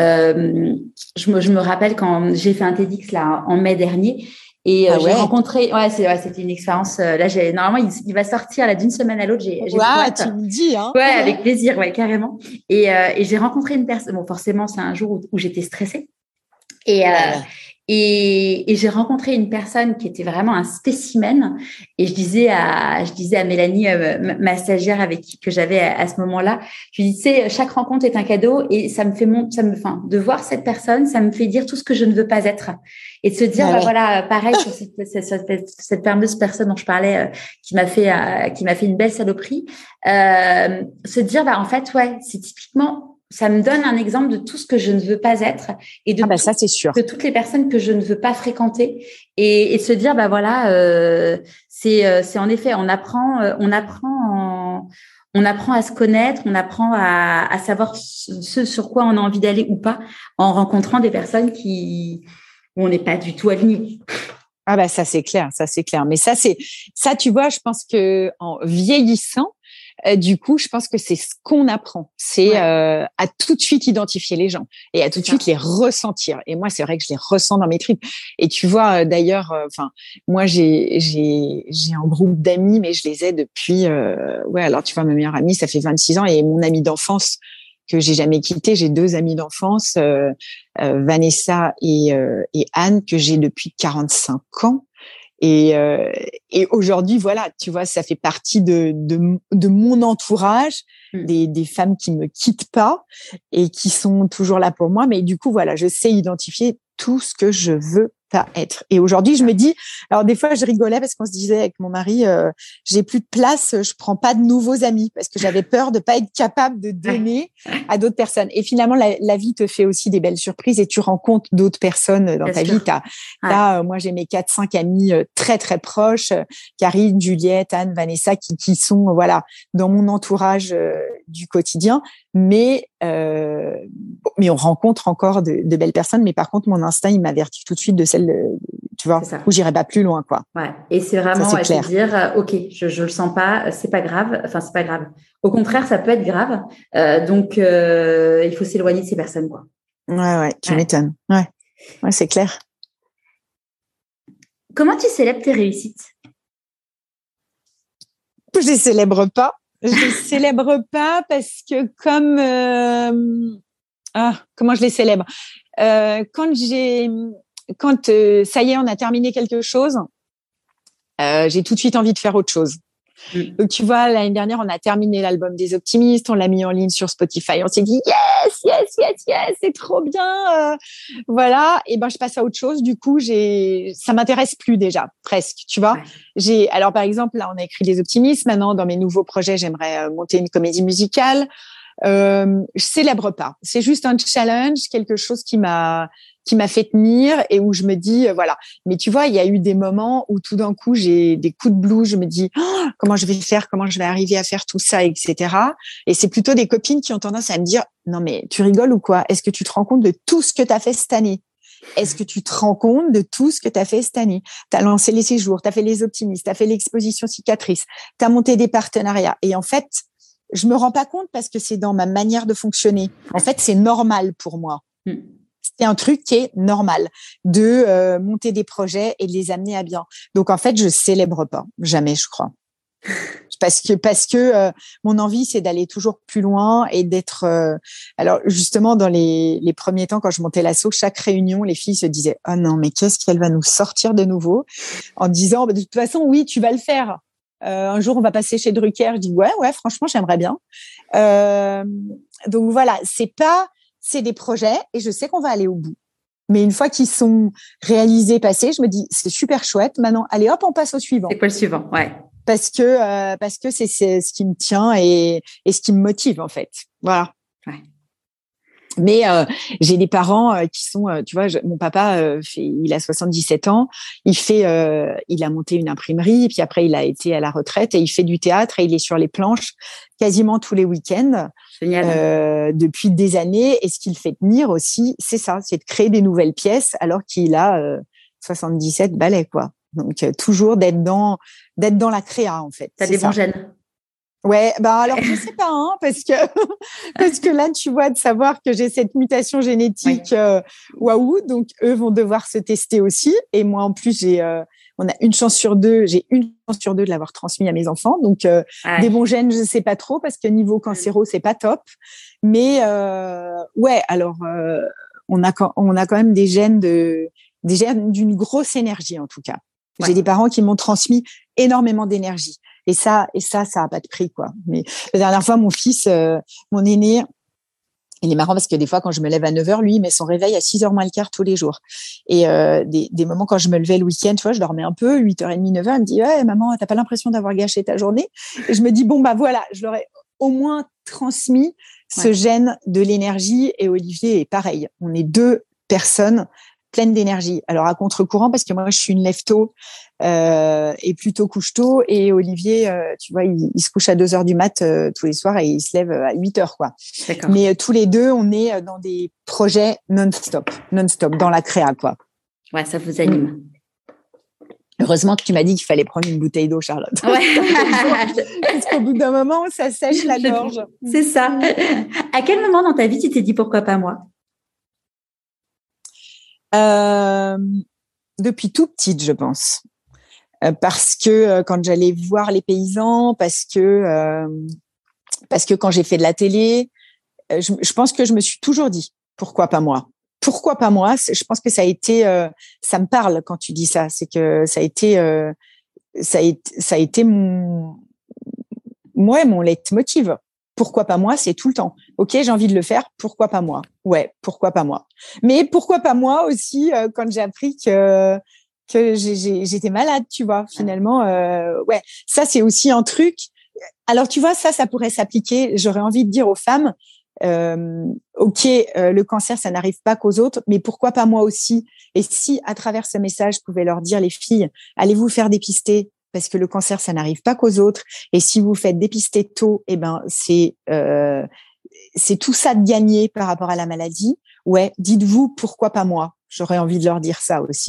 euh, je, me, je me rappelle quand j'ai fait un TEDx là en mai dernier et euh, ah ouais. j'ai rencontré, ouais, c'est, ouais, c'était une expérience. Euh, là, j'ai normalement il, il va sortir là d'une semaine à l'autre. J'ai, j'ai wow, tu me dis, hein. Ouais, avec plaisir, ouais, carrément. Et, euh, et j'ai rencontré une personne. Bon, forcément, c'est un jour où, où j'étais stressée. Et, euh, ouais. et, et j'ai rencontré une personne qui était vraiment un spécimen. Et je disais à, je disais à Mélanie, euh, ma stagiaire avec qui que j'avais à, à ce moment-là, je lui disais, chaque rencontre est un cadeau et ça me fait mon, ça me, enfin, de voir cette personne, ça me fait dire tout ce que je ne veux pas être. Et de se dire, ah bah ouais. voilà, pareil sur cette, cette, cette, cette fameuse personne dont je parlais, euh, qui m'a fait, euh, qui m'a fait une belle saloperie, euh, se dire, bah en fait, ouais, c'est typiquement. Ça me donne un exemple de tout ce que je ne veux pas être et de, ah bah tout, ça, c'est sûr. de toutes les personnes que je ne veux pas fréquenter et, et se dire bah voilà euh, c'est euh, c'est en effet on apprend euh, on apprend en, on apprend à se connaître, on apprend à, à savoir ce sur quoi on a envie d'aller ou pas en rencontrant des personnes qui où on n'est pas du tout aligné. Ah bah ça c'est clair, ça c'est clair. Mais ça c'est ça tu vois, je pense que en vieillissant, Euh, du coup, je pense que c'est ce qu'on apprend, c'est ouais. euh, à tout de suite identifier les gens et à tout de suite les ressentir. Et moi, c'est vrai que je les ressens dans mes tripes. Et tu vois, euh, d'ailleurs, enfin, euh, moi, j'ai j'ai j'ai un groupe d'amis, mais je les ai depuis. Euh, ouais, alors tu vois, ma meilleure amie, ça fait vingt-six ans, et mon amie d'enfance que j'ai jamais quitté. J'ai deux amies d'enfance, euh, euh, Vanessa et, euh, et Anne, que j'ai depuis quarante-cinq ans. Et, euh, et aujourd'hui, voilà, tu vois, ça fait partie de, de, de mon entourage, mmh. des, des femmes qui me quittent pas et qui sont toujours là pour moi. Mais du coup, voilà, je sais identifier tout ce que je veux pas être. Et aujourd'hui, je me dis, alors des fois, je rigolais parce qu'on se disait avec mon mari, euh, j'ai plus de place, je prends pas de nouveaux amis parce que j'avais peur de pas être capable de donner à d'autres personnes. Et finalement, la, la vie te fait aussi des belles surprises et tu rencontres d'autres personnes dans Bien ta sûr. vie. T'as, t'as, ouais. euh, moi, j'ai mes quatre, cinq amis euh, très, très proches, euh, Karine, Juliette, Anne, Vanessa, qui, qui sont, voilà, dans mon entourage euh, du quotidien. Mais, euh, mais on rencontre encore de, de belles personnes. Mais par contre, mon instinct, il m'avertit tout de suite de celles celle, tu vois, où j'irai pas plus loin, quoi. Ouais. Et c'est vraiment ça, c'est ouais, se dire, euh, ok, je je le sens pas, c'est pas grave. Enfin, c'est pas grave. Au contraire, ça peut être grave. Euh, donc, euh, il faut s'éloigner de ces personnes, quoi. Ouais, ouais, tu ouais. m'étonnes. Ouais, ouais, c'est clair. Comment tu célèbres tes réussites? Je les célèbre pas. Je les célèbre pas parce que comme euh... ah, comment je les célèbre euh, quand j'ai quand euh, ça y est, on a terminé quelque chose, euh, j'ai tout de suite envie de faire autre chose. Mm. Donc, tu vois, l'année dernière, on a terminé l'album des Optimistes, on l'a mis en ligne sur Spotify. On s'est dit, yes, yes, yes, yes, c'est trop bien. Euh, voilà. Et ben, je passe à autre chose. Du coup, j'ai, ça m'intéresse plus déjà, presque, tu vois. Ouais. J'ai, alors, par exemple, là, on a écrit les Optimistes. Maintenant, dans mes nouveaux projets, j'aimerais monter une comédie musicale. Euh, je célèbre pas. C'est juste un challenge, quelque chose qui m'a, qui m'a fait tenir et où je me dis, euh, voilà. Mais tu vois, il y a eu des moments où tout d'un coup, j'ai des coups de blues. Je me dis, oh, comment je vais faire, comment je vais arriver à faire tout ça, et cetera. Et c'est plutôt des copines qui ont tendance à me dire, non, mais tu rigoles ou quoi? Est-ce que tu te rends compte de tout ce que tu as fait cette année? Est-ce que tu te rends compte de tout ce que tu as fait cette année? Tu as lancé les séjours, tu as fait les Optimistes, tu as fait l'exposition cicatrice, tu as monté des partenariats. Et en fait, je me rends pas compte parce que c'est dans ma manière de fonctionner. En fait, c'est normal pour moi. Mm. C'est un truc qui est normal de euh, monter des projets et de les amener à bien. Donc, en fait, je célèbre pas. Jamais, je crois. Parce que, parce que euh, mon envie, c'est d'aller toujours plus loin et d'être... Euh... Alors, justement, dans les, les premiers temps, quand je montais l'asso, chaque réunion, les filles se disaient « Oh non, mais qu'est-ce qu'elle va nous sortir de nouveau ?» En disant bah, « De toute façon, oui, tu vas le faire. » Euh, un jour, on va passer chez Drucker. Je dis ouais, ouais, franchement, j'aimerais bien. Euh, donc voilà, c'est pas, c'est des projets et je sais qu'on va aller au bout. Mais une fois qu'ils sont réalisés, passés, je me dis c'est super chouette. Maintenant, allez hop, on passe au suivant. C'est quoi le suivant? Ouais. Parce que euh, parce que c'est, c'est ce qui me tient et et ce qui me motive en fait. Voilà. Ouais. Mais euh, j'ai des parents euh, qui sont, euh, tu vois, je, mon papa, euh, fait, il a soixante-dix-sept ans, il fait, euh, il a monté une imprimerie, et puis après il a été à la retraite et il fait du théâtre et il est sur les planches quasiment tous les week-ends euh, depuis des années. Et ce qu'il fait tenir aussi, c'est ça, c'est de créer des nouvelles pièces alors qu'il a euh, soixante-dix-sept balais, quoi. Donc euh, toujours d'être dans, d'être dans la créa en fait. T'as des bons gènes. Ouais, bah alors je sais pas, hein, parce que parce que là tu vois de savoir que j'ai cette mutation génétique, oui. euh, waouh, donc eux vont devoir se tester aussi, et moi en plus j'ai, euh, on a une chance sur deux, j'ai une chance sur deux de l'avoir transmis à mes enfants, donc euh, ah, des bons gènes je sais pas trop parce que niveau cancéro c'est pas top, mais euh, ouais alors euh, on a on a quand même des gènes de des gènes d'une grosse énergie en tout cas. Ouais. J'ai des parents qui m'ont transmis énormément d'énergie. Et ça, et ça, ça a pas de prix, quoi. Mais la dernière fois, mon fils, euh, mon aîné, il est marrant parce que des fois, quand je me lève à neuf heures, lui, il met son réveil à six heures moins le quart tous les jours. Et euh, des, des moments quand je me levais le week-end, tu vois, je dormais un peu, huit heures trente, neuf heures, il me dit, ouais, maman, t'as pas l'impression d'avoir gâché ta journée? Et je me dis, bon, bah voilà, je leur ai au moins transmis ce ouais. gène de l'énergie. Et Olivier est pareil. On est deux personnes pleines d'énergie. Alors, à contre-courant, parce que moi, je suis une lève-tôt euh, et plutôt couche-tôt. Et Olivier, euh, tu vois, il, il se couche à deux heures du mat euh, tous les soirs et il se lève à huit heures, quoi. D'accord. Mais euh, tous les deux, on est dans des projets non-stop, non-stop, dans la créa, quoi. Ouais, ça vous anime. Mmh. Heureusement que tu m'as dit qu'il fallait prendre une bouteille d'eau, Charlotte. Ouais. Parce qu'au bout d'un moment, ça sèche la gorge. C'est ça. À quel moment dans ta vie tu t'es dit pourquoi pas moi? Euh, depuis tout petite, je pense. Euh, parce que euh, quand j'allais voir les paysans, parce que euh, parce que quand j'ai fait de la télé, euh, je, je pense que je me suis toujours dit pourquoi pas moi. Pourquoi pas moi? Je pense que ça a été, euh, ça me parle quand tu dis ça. C'est que ça a été, euh, ça a été, ça a été mon, ouais, mon leitmotiv. Pourquoi pas moi? C'est tout le temps. Ok, j'ai envie de le faire. Pourquoi pas moi? Ouais, pourquoi pas moi? Mais pourquoi pas moi aussi euh, quand j'ai appris que que j'ai, j'ai, j'étais malade, tu vois. Finalement, euh, ouais, ça c'est aussi un truc. Alors tu vois, ça, ça pourrait s'appliquer. J'aurais envie de dire aux femmes. Euh, ok, euh, le cancer, ça n'arrive pas qu'aux autres, mais pourquoi pas moi aussi? Et si, à travers ce message, je pouvais leur dire, les filles, allez vous faire dépister, parce que le cancer, ça n'arrive pas qu'aux autres. Et si vous faites dépister tôt, eh ben, c'est euh, c'est tout ça de gagner par rapport à la maladie. Ouais, dites-vous, pourquoi pas moi? J'aurais envie de leur dire ça aussi.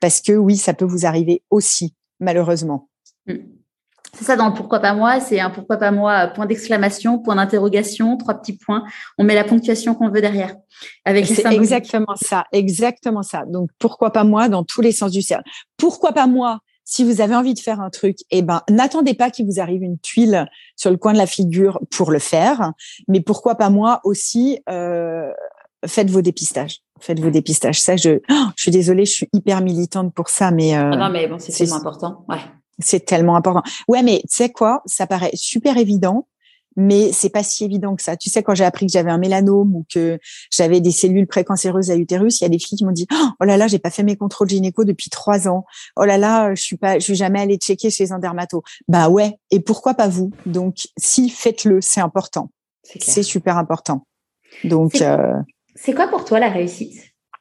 parce que oui, ça peut vous arriver aussi, malheureusement. Mmh. C'est ça dans le pourquoi pas moi, c'est un pourquoi pas moi, point d'exclamation, point d'interrogation, trois petits points. On met la ponctuation qu'on veut derrière. Avec les c'est exactement ça, exactement ça. Donc, pourquoi pas moi dans tous les sens du terme. Pourquoi pas moi si vous avez envie de faire un truc, eh ben, n'attendez pas qu'il vous arrive une tuile sur le coin de la figure pour le faire. Mais pourquoi pas moi aussi, euh, faites vos dépistages. Faites vos dépistages. Ça, je, oh, je suis désolée, je suis hyper militante pour ça, mais, euh, ah non, mais bon, c'est, c'est tellement important. Ouais. C'est tellement important. Ouais, mais tu sais quoi, ça paraît super évident, mais c'est pas si évident que ça. Tu sais, quand j'ai appris que j'avais un mélanome ou que j'avais des cellules précancéreuses à l'utérus, il y a des filles qui m'ont dit « Oh là là, j'ai pas fait mes contrôles gynéco depuis trois ans. Oh là là, je suis pas, je suis jamais allée checker chez un dermato. » Bah ouais, et pourquoi pas vous? Donc, si, faites-le, c'est important. C'est, c'est super important. Donc, c'est, euh... c'est quoi pour toi la réussite?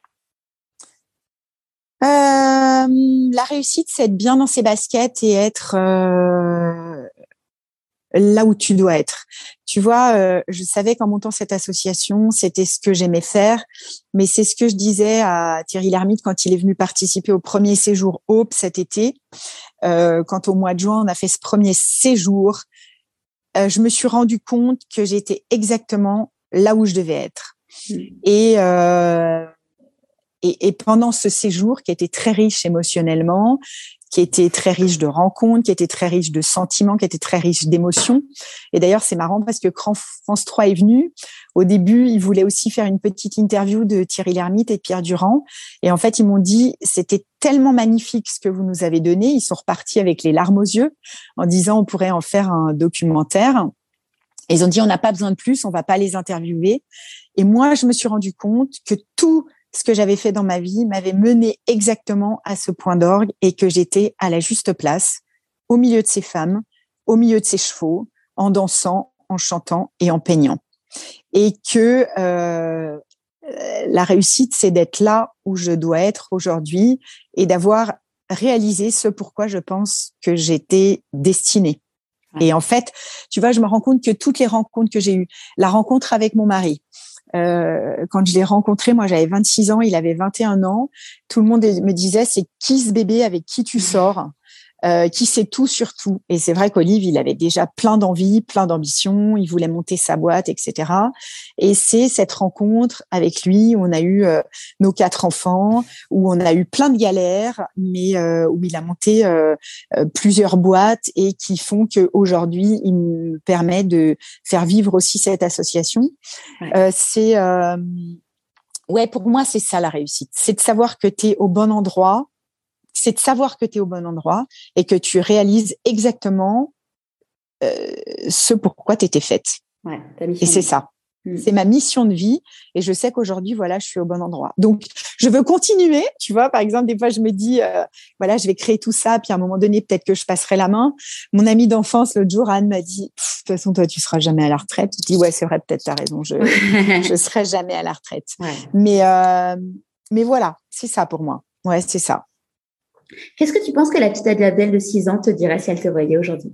Euh, la réussite, c'est être bien dans ses baskets et être euh, là où tu dois être. Tu vois, euh, je savais qu'en montant cette association, c'était ce que j'aimais faire, mais c'est ce que je disais à Thierry Lhermitte quand il est venu participer au premier séjour Hope cet été. Euh, quand au mois de juin, on a fait ce premier séjour, euh, je me suis rendu compte que j'étais exactement là où je devais être. Mmh. Et euh, Et, et pendant ce séjour qui était très riche émotionnellement, qui était très riche de rencontres, qui était très riche de sentiments, qui était très riche d'émotions. Et d'ailleurs, c'est marrant parce que quand France trois est venu, au début, ils voulaient aussi faire une petite interview de Thierry Lhermitte et de Pierre Durand. Et en fait, ils m'ont dit, c'était tellement magnifique ce que vous nous avez donné. Ils sont repartis avec les larmes aux yeux en disant, on pourrait en faire un documentaire. Et ils ont dit, on n'a pas besoin de plus, on va pas les interviewer. Et moi, je me suis rendu compte que tout ce que j'avais fait dans ma vie m'avait mené exactement à ce point d'orgue et que j'étais à la juste place, au milieu de ces femmes, au milieu de ces chevaux, en dansant, en chantant et en peignant. Et que euh, la réussite, c'est d'être là où je dois être aujourd'hui et d'avoir réalisé ce pourquoi je pense que j'étais destinée. Et en fait, tu vois, je me rends compte que toutes les rencontres que j'ai eues, la rencontre avec mon mari, Euh, quand je l'ai rencontré, moi j'avais vingt-six ans, il avait vingt et un ans. Tout le monde me disait, c'est qui ce bébé avec qui tu sors, euh, qui sait tout sur tout. Et c'est vrai qu'Olive, il avait déjà plein d'envie, plein d'ambition, il voulait monter sa boîte, et cetera. Et c'est cette rencontre avec lui où on a eu euh, nos quatre enfants, où on a eu plein de galères, mais euh, où il a monté euh, euh, plusieurs boîtes et qui font qu'aujourd'hui, il me permet de faire vivre aussi cette association. Ouais. Euh, c'est euh, ouais, pour moi, c'est ça la réussite. C'est de savoir que tu es au bon endroit, c'est de savoir que tu es au bon endroit et que tu réalises exactement euh, ce pourquoi tu étais faite. Ouais, et c'est ça. Mmh. C'est ma mission de vie et je sais qu'aujourd'hui, voilà, je suis au bon endroit. Donc, je veux continuer. Tu vois, par exemple, des fois, je me dis, euh, voilà, je vais créer tout ça. Puis à un moment donné, peut-être que je passerai la main. Mon amie d'enfance, l'autre jour, Anne m'a dit, de toute façon, toi, tu seras jamais à la retraite. Je dis, ouais, c'est vrai, peut-être t'as raison. Je, je serai jamais à la retraite. Ouais. Mais, euh, mais voilà, c'est ça pour moi. Ouais, c'est ça. Qu'est-ce que tu penses que la petite Adèle de six ans te dirait si elle te voyait aujourd'hui?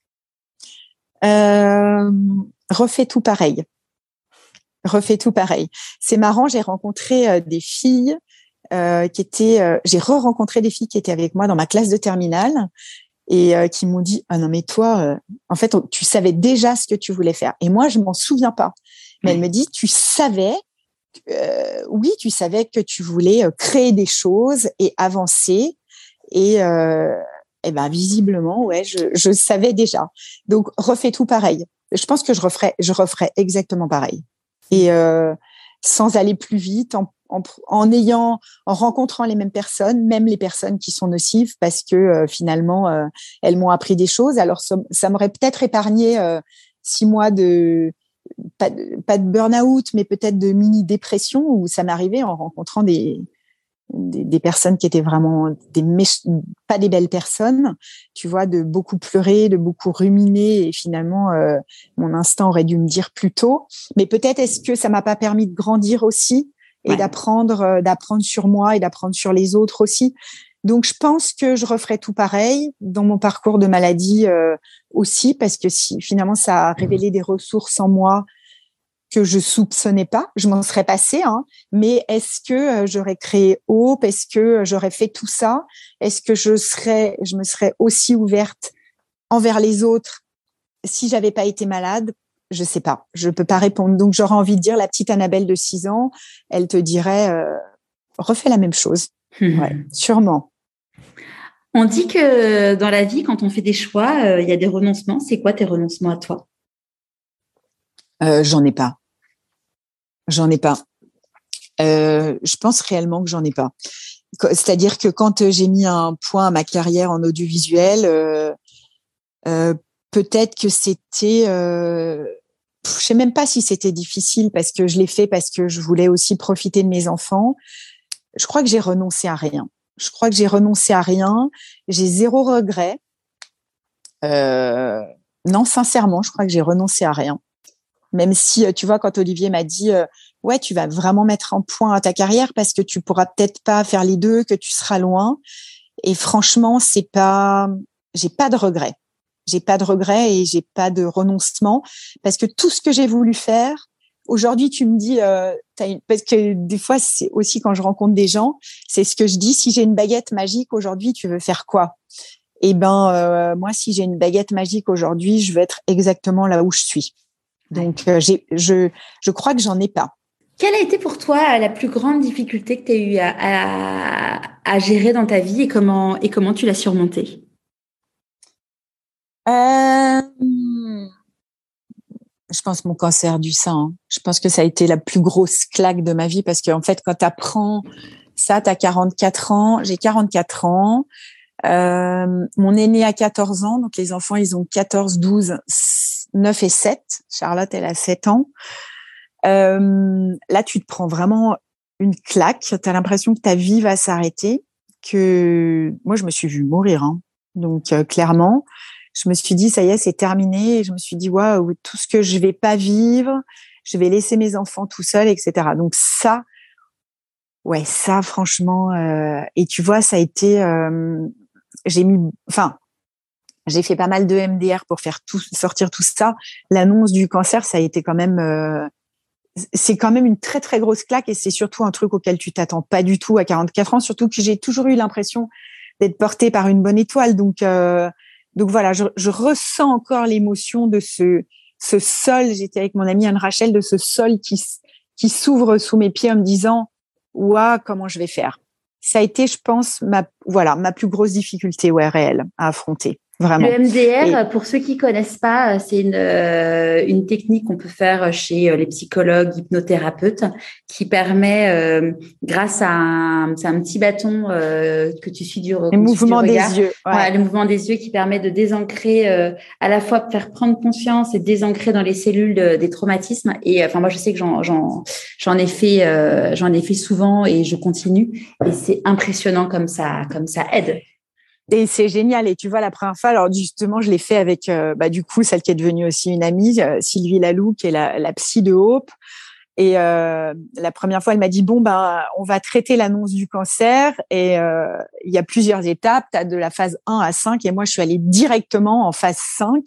euh, Refais tout pareil. Refais tout pareil. C'est marrant, j'ai rencontré euh, des filles euh, qui étaient... Euh, j'ai re-rencontré des filles qui étaient avec moi dans ma classe de terminale et euh, qui m'ont dit « Ah non, mais toi, euh, en fait, tu savais déjà ce que tu voulais faire. » Et moi, je m'en souviens pas. Mais ouais. Elle me dit « Tu savais, euh, oui, tu savais que tu voulais créer des choses et avancer. » Et, euh, et ben visiblement, ouais, je, je savais déjà. Donc, refais tout pareil. Je pense que je referais, je referais exactement pareil. Et euh, sans aller plus vite, en, en, en ayant, en rencontrant les mêmes personnes, même les personnes qui sont nocives, parce que euh, finalement, euh, elles m'ont appris des choses. Alors, ça, ça m'aurait peut-être épargné euh, six mois de pas de, pas de burn-out, mais peut-être de mini-dépression où ça m'arrivait en rencontrant des Des, des personnes qui étaient vraiment des méch- pas des belles personnes, tu vois, de beaucoup pleurer, de beaucoup ruminer et finalement euh, mon instinct aurait dû me dire plus tôt. Mais peut-être est-ce que ça m'a pas permis de grandir aussi et ouais. d'apprendre, euh, d'apprendre sur moi et d'apprendre sur les autres aussi. Donc je pense que je referais tout pareil dans mon parcours de maladie euh, aussi parce que si finalement ça a révélé des ressources en moi que je soupçonnais pas. Je m'en serais passée, hein, mais est-ce que euh, j'aurais créé Hope? Est-ce que euh, j'aurais fait tout ça? Est-ce que je serais, je me serais aussi ouverte envers les autres si j'avais pas été malade? Je sais pas. Je peux pas répondre. Donc, j'aurais envie de dire, la petite Annabelle de six ans, elle te dirait, euh, refais la même chose. Mmh. Ouais, sûrement. On dit que dans la vie, quand on fait des choix, il euh, y a des renoncements. C'est quoi tes renoncements à toi? euh, J'en ai pas. J'en ai pas. Euh, je pense réellement que j'en ai pas. C'est-à-dire que quand j'ai mis un point à ma carrière en audiovisuel, euh, euh, peut-être que c'était... Euh, je sais même pas si c'était difficile parce que je l'ai fait parce que je voulais aussi profiter de mes enfants. Je crois que j'ai renoncé à rien. Je crois que j'ai renoncé à rien. J'ai zéro regret. Euh, non, sincèrement, je crois que j'ai renoncé à rien. Même si, tu vois, quand Olivier m'a dit euh, « Ouais, tu vas vraiment mettre un point à ta carrière parce que tu pourras peut-être pas faire les deux, que tu seras loin. » Et franchement, c'est pas... J'ai pas de regret. J'ai pas de regret et j'ai pas de renoncement parce que tout ce que j'ai voulu faire, aujourd'hui, tu me dis, euh, t'as une... parce que des fois, c'est aussi quand je rencontre des gens, c'est ce que je dis, si j'ai une baguette magique aujourd'hui, tu veux faire quoi? Eh ben, euh, moi, si j'ai une baguette magique aujourd'hui, je veux être exactement là où je suis. Donc, euh, j'ai, je, je crois que j'en ai pas. Quelle a été pour toi la plus grande difficulté que tu as eu à, à, à gérer dans ta vie et comment, et comment tu l'as surmontée? euh, Je pense mon cancer du sein. Hein. Je pense que ça a été la plus grosse claque de ma vie parce qu'en fait, quand tu apprends ça, tu as quarante-quatre ans. J'ai quarante-quatre ans. Euh, mon aîné a quatorze ans. Donc, les enfants, ils ont quatorze, douze, neuf et sept. Charlotte, elle a sept ans. Euh, là, tu te prends vraiment une claque. Tu as l'impression que ta vie va s'arrêter. Que moi, je me suis vue mourir. Hein. Donc, euh, clairement, je me suis dit, ça y est, c'est terminé. Et je me suis dit, waouh, tout ce que je vais pas vivre, je vais laisser mes enfants tout seuls, et cetera. Donc ça, ouais, ça, franchement. Euh, et tu vois, ça a été, euh, j'ai mis, enfin, j'ai fait pas mal de M D R pour faire tout sortir tout ça. L'annonce du cancer, ça a été quand même. Euh, c'est quand même une très très grosse claque et c'est surtout un truc auquel tu t'attends pas du tout à quarante-quatre ans, surtout que j'ai toujours eu l'impression d'être portée par une bonne étoile. Donc euh, donc voilà, je, je ressens encore l'émotion de ce ce sol. J'étais avec mon amie Anne-Rachel, de ce sol qui qui s'ouvre sous mes pieds en me disant ouah, comment je vais faire. Ça a été, je pense, ma voilà ma plus grosse difficulté, ouais, réelle à affronter. Vraiment. Le M D R, et... pour ceux qui connaissent pas, c'est une, euh, une technique qu'on peut faire chez les psychologues, hypnothérapeutes, qui permet, euh, grâce à un, c'est un petit bâton euh, que tu suis du, le mouvement du regard, des yeux, ouais. Ouais, le mouvement des yeux qui permet de désancrer, euh, à la fois faire prendre conscience et désancrer dans les cellules de, des traumatismes. Et enfin, moi, je sais que j'en, j'en, j'en ai fait, euh, j'en ai fait souvent et je continue. Et c'est impressionnant comme ça, comme ça aide. Et c'est génial. Et tu vois, la première fois, alors justement, je l'ai fait avec, euh, bah, du coup, celle qui est devenue aussi une amie, euh, Sylvie Laloux, qui est la, la psy de Hope. Et euh, la première fois, elle m'a dit, bon, ben, on va traiter l'annonce du cancer. Et euh, il y a plusieurs étapes. Tu as de la phase un à cinq. Et moi, je suis allée directement en phase cinq.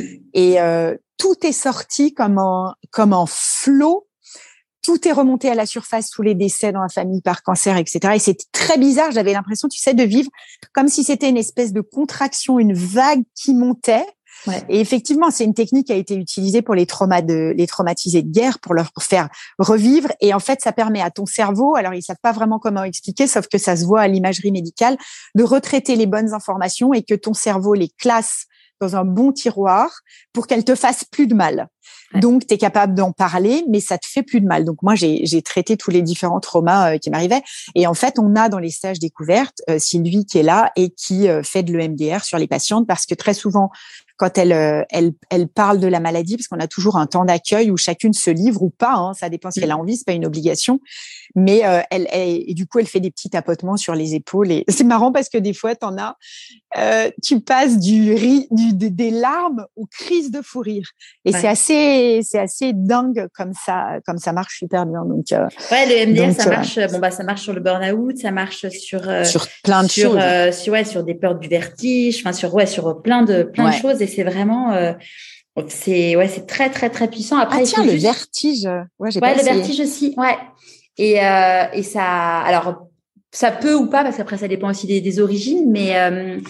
Et euh, tout est sorti comme en, comme en flot. Tout est remonté à la surface, tous les décès dans la famille par cancer, et cetera. Et c'était très bizarre. J'avais l'impression, tu sais, de vivre comme si c'était une espèce de contraction, une vague qui montait. Ouais. Et effectivement, c'est une technique qui a été utilisée pour les traumas de, les traumatisés de guerre, pour leur faire revivre. Et en fait, ça permet à ton cerveau, alors ils savent pas vraiment comment expliquer, sauf que ça se voit à l'imagerie médicale, de retraiter les bonnes informations et que ton cerveau les classe dans un bon tiroir pour qu'elles te fassent plus de mal. Ouais. Donc, tu es capable d'en parler, mais ça te fait plus de mal. Donc, moi, j'ai, j'ai traité tous les différents traumas euh, qui m'arrivaient. Et en fait, on a dans les stages découvertes euh, Sylvie qui est là et qui euh, fait de l'E M D R sur les patientes parce que très souvent, quand elle, euh, elle, elle parle de la maladie, parce qu'on a toujours un temps d'accueil où chacune se livre ou pas, hein, ça dépend si elle a envie, c'est pas une obligation. Mais euh, elle, elle, et du coup, elle fait des petits tapotements sur les épaules. Et c'est marrant parce que des fois, t'en as, euh, tu passes du ri, du, des larmes aux crises de fou rire. Et ouais. c'est assez, c'est assez dingue comme ça, comme ça marche super bien. Donc, euh, ouais, le M D R, donc, ça euh, marche. Bon bah, ça marche sur le burn-out, ça marche sur euh, sur plein de sur, choses, euh, sur ouais, sur des peurs du vertige, enfin sur ouais, sur plein de plein ouais. de choses. Et c'est vraiment. Euh, C'est ouais, c'est très très très puissant. Après, ah tiens, le juste... vertige. Ouais, j'ai ouais, pas le essayé. vertige aussi. Ouais. Et euh, et ça, alors ça peut ou pas parce qu'après ça dépend aussi des, des origines. Mais euh,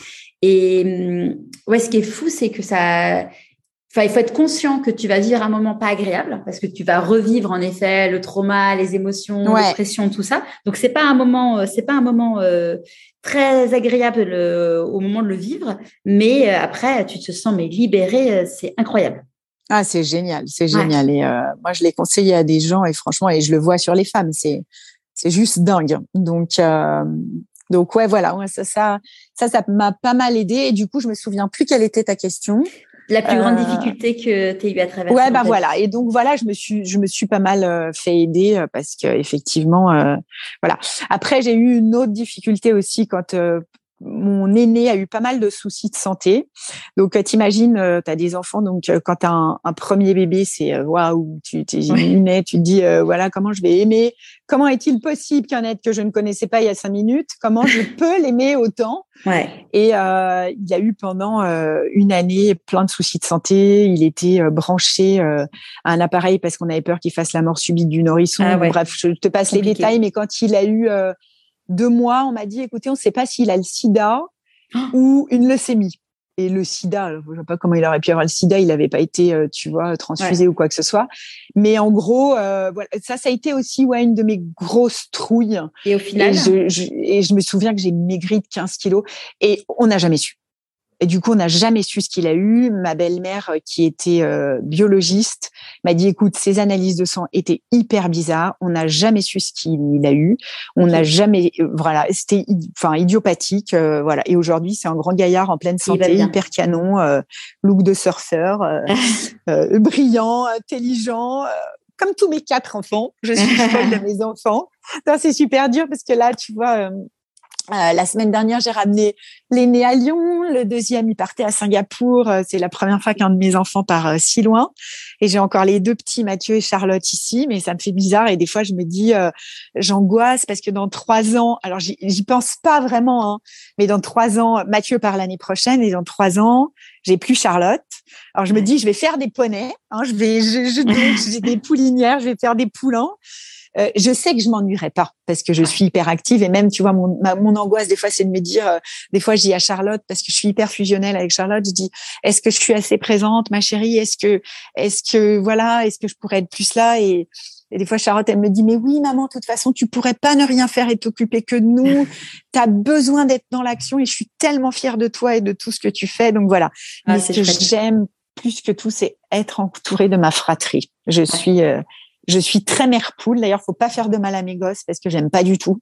et ouais, ce qui est fou, c'est que ça. Enfin, il faut être conscient que tu vas vivre un moment pas agréable parce que tu vas revivre en effet le trauma, les émotions, Ouais. l'oppression, tout ça. Donc c'est pas un moment, c'est pas un moment euh, très agréable le, au moment de le vivre, mais euh, après tu te sens mais libéré, euh, c'est incroyable. Ah, c'est génial, c'est Ouais. génial. Et euh, moi, je l'ai conseillé à des gens et franchement, et je le vois sur les femmes, c'est c'est juste dingue. Donc euh, donc ouais, voilà, ouais, ça ça ça ça m'a pas mal aidé. Et du coup, je me souviens plus quelle était ta question. La plus grande euh... difficulté que tu as eu à traverser. Ouais, bah voilà. Et donc voilà, je me suis, je me suis pas mal euh, fait aider euh, parce que effectivement, euh, voilà. Après, j'ai eu une autre difficulté aussi quand euh, mon aîné a eu pas mal de soucis de santé. Donc, euh, t'imagines, euh, t'as des enfants, donc euh, quand t'as un, un premier bébé, c'est waouh, wow, tu t'es ouais. tu te dis euh, voilà comment je vais aimer. Comment est-il possible qu'un être que je ne connaissais pas il y a cinq minutes, comment je peux l'aimer autant? Ouais. Et euh, il a eu pendant euh, une année plein de soucis de santé. Il était euh, branché euh, à un appareil parce qu'on avait peur qu'il fasse la mort subite du nourrisson. Ah, ouais. Bref, je te passe Compliqué. les détails, mais quand il a eu euh, deux mois, on m'a dit, écoutez, on ne sait pas s'il a le sida oh. ou une leucémie. Et le sida, je ne sais pas comment il aurait pu avoir le sida, il n'avait pas été, euh, tu vois, transfusé ouais. ou quoi que ce soit. Mais en gros, euh, voilà, ça, ça a été aussi ouais, une de mes grosses trouilles. Et au final, et je, je, et je me souviens que j'ai maigri de quinze kilos et on n'a jamais su. Et du coup, on n'a jamais su ce qu'il a eu. Ma belle-mère, qui était euh, biologiste, m'a dit, écoute, ces analyses de sang étaient hyper bizarres. On n'a jamais su ce qu'il a eu. On n'a okay. jamais, euh, voilà, c'était, enfin, idiopathique, euh, voilà. Et aujourd'hui, c'est un grand gaillard en pleine santé, hyper canon, euh, look de surfeur, euh, euh, brillant, intelligent. Euh, comme tous mes quatre enfants, je suis folle de mes enfants. C'est super dur parce que là, tu vois. Euh, Euh, la semaine dernière, j'ai ramené l'aîné à Lyon, le deuxième, il partait à Singapour. Euh, c'est la première fois qu'un de mes enfants part euh, si loin. Et j'ai encore les deux petits, Mathieu et Charlotte, ici, mais ça me fait bizarre. Et des fois, je me dis, euh, j'angoisse parce que dans trois ans, alors j'y, j'y pense pas vraiment, hein, mais dans trois ans, Mathieu part l'année prochaine et dans trois ans, j'ai plus Charlotte. Alors je me dis, je vais faire des poneys, hein, je vais, je, je, donc, j'ai des poulinières, je vais faire des poulains. Euh, je sais que je m'ennuierai pas parce que je suis hyper active et même tu vois mon ma, mon angoisse des fois c'est de me dire euh, des fois je dis à Charlotte parce que je suis hyper fusionnelle avec Charlotte, je dis est-ce que je suis assez présente ma chérie, est-ce que est-ce que voilà, est-ce que je pourrais être plus là et, et des fois Charlotte elle me dit mais oui maman de toute façon tu pourrais pas ne rien faire et t'occuper que de nous, tu as besoin d'être dans l'action et je suis tellement fière de toi et de tout ce que tu fais donc voilà. Ah, mais ce que chouette. J'aime plus que tout c'est être entourée de ma fratrie. Je suis euh, Je suis très mère poule. D'ailleurs, faut pas faire de mal à mes gosses parce que j'aime pas du tout.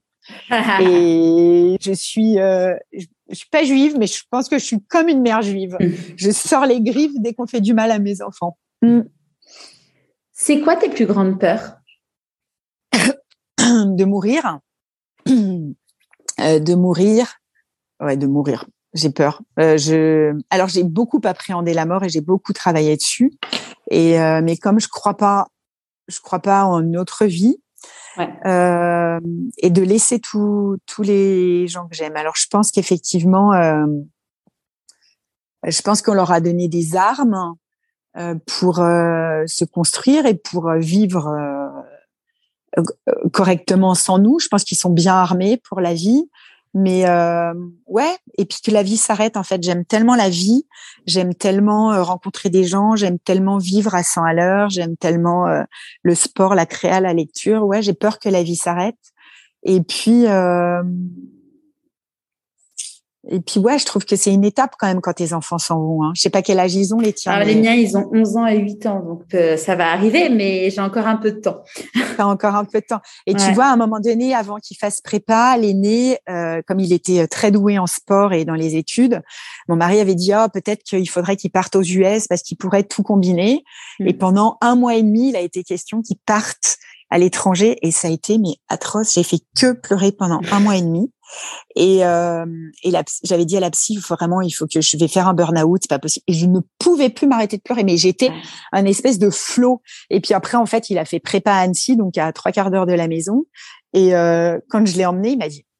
Et je suis, euh, je, je suis pas juive, mais je pense que je suis comme une mère juive. Je sors les griffes dès qu'on fait du mal à mes enfants. Mm. C'est quoi tes plus grandes peurs? De mourir. euh, de mourir. Ouais, de mourir. J'ai peur. Euh, je, alors j'ai beaucoup appréhendé la mort et j'ai beaucoup travaillé dessus. Et euh, mais comme je crois pas. Je crois pas en une autre vie ouais. euh, et de laisser tous tous les gens que j'aime. Alors je pense qu'effectivement, euh, je pense qu'on leur a donné des armes euh, pour euh, se construire et pour vivre euh, correctement sans nous. Je pense qu'ils sont bien armés pour la vie. Mais euh, ouais, et puis que la vie s'arrête. En fait, j'aime tellement la vie, j'aime tellement euh, rencontrer des gens, j'aime tellement vivre à cent à l'heure, j'aime tellement euh, le sport, la créa, la lecture. Ouais, j'ai peur que la vie s'arrête. Et puis, euh, et puis ouais, je trouve que c'est une étape quand même quand tes enfants s'en vont. Hein. Je sais pas quel âge ils ont les tiens. Alors, mais... Les miens, ils ont onze ans et huit ans, donc euh, ça va arriver, mais j'ai encore un peu de temps. T'as encore un peu de temps. Et ouais. Tu vois, à un moment donné, avant qu'il fasse prépa, l'aîné, euh, comme il était très doué en sport et dans les études, mon mari avait dit, oh, peut-être qu'il faudrait qu'il parte aux U S parce qu'il pourrait tout combiner. Mmh. Et pendant un mois et demi, il a été question qu'il parte à l'étranger et ça a été mais atroce. J'ai fait que pleurer pendant un mois et demi. Et, euh, et la, j'avais dit à la psy, il faut vraiment, il faut que je vais faire un burn-out, c'est pas possible. Et je ne pouvais plus m'arrêter de pleurer, mais j'étais un espèce de flot. Et puis après, en fait, il a fait prépa à Annecy, donc à trois quarts d'heure de la maison. Et euh, quand je l'ai emmené, il m'a dit,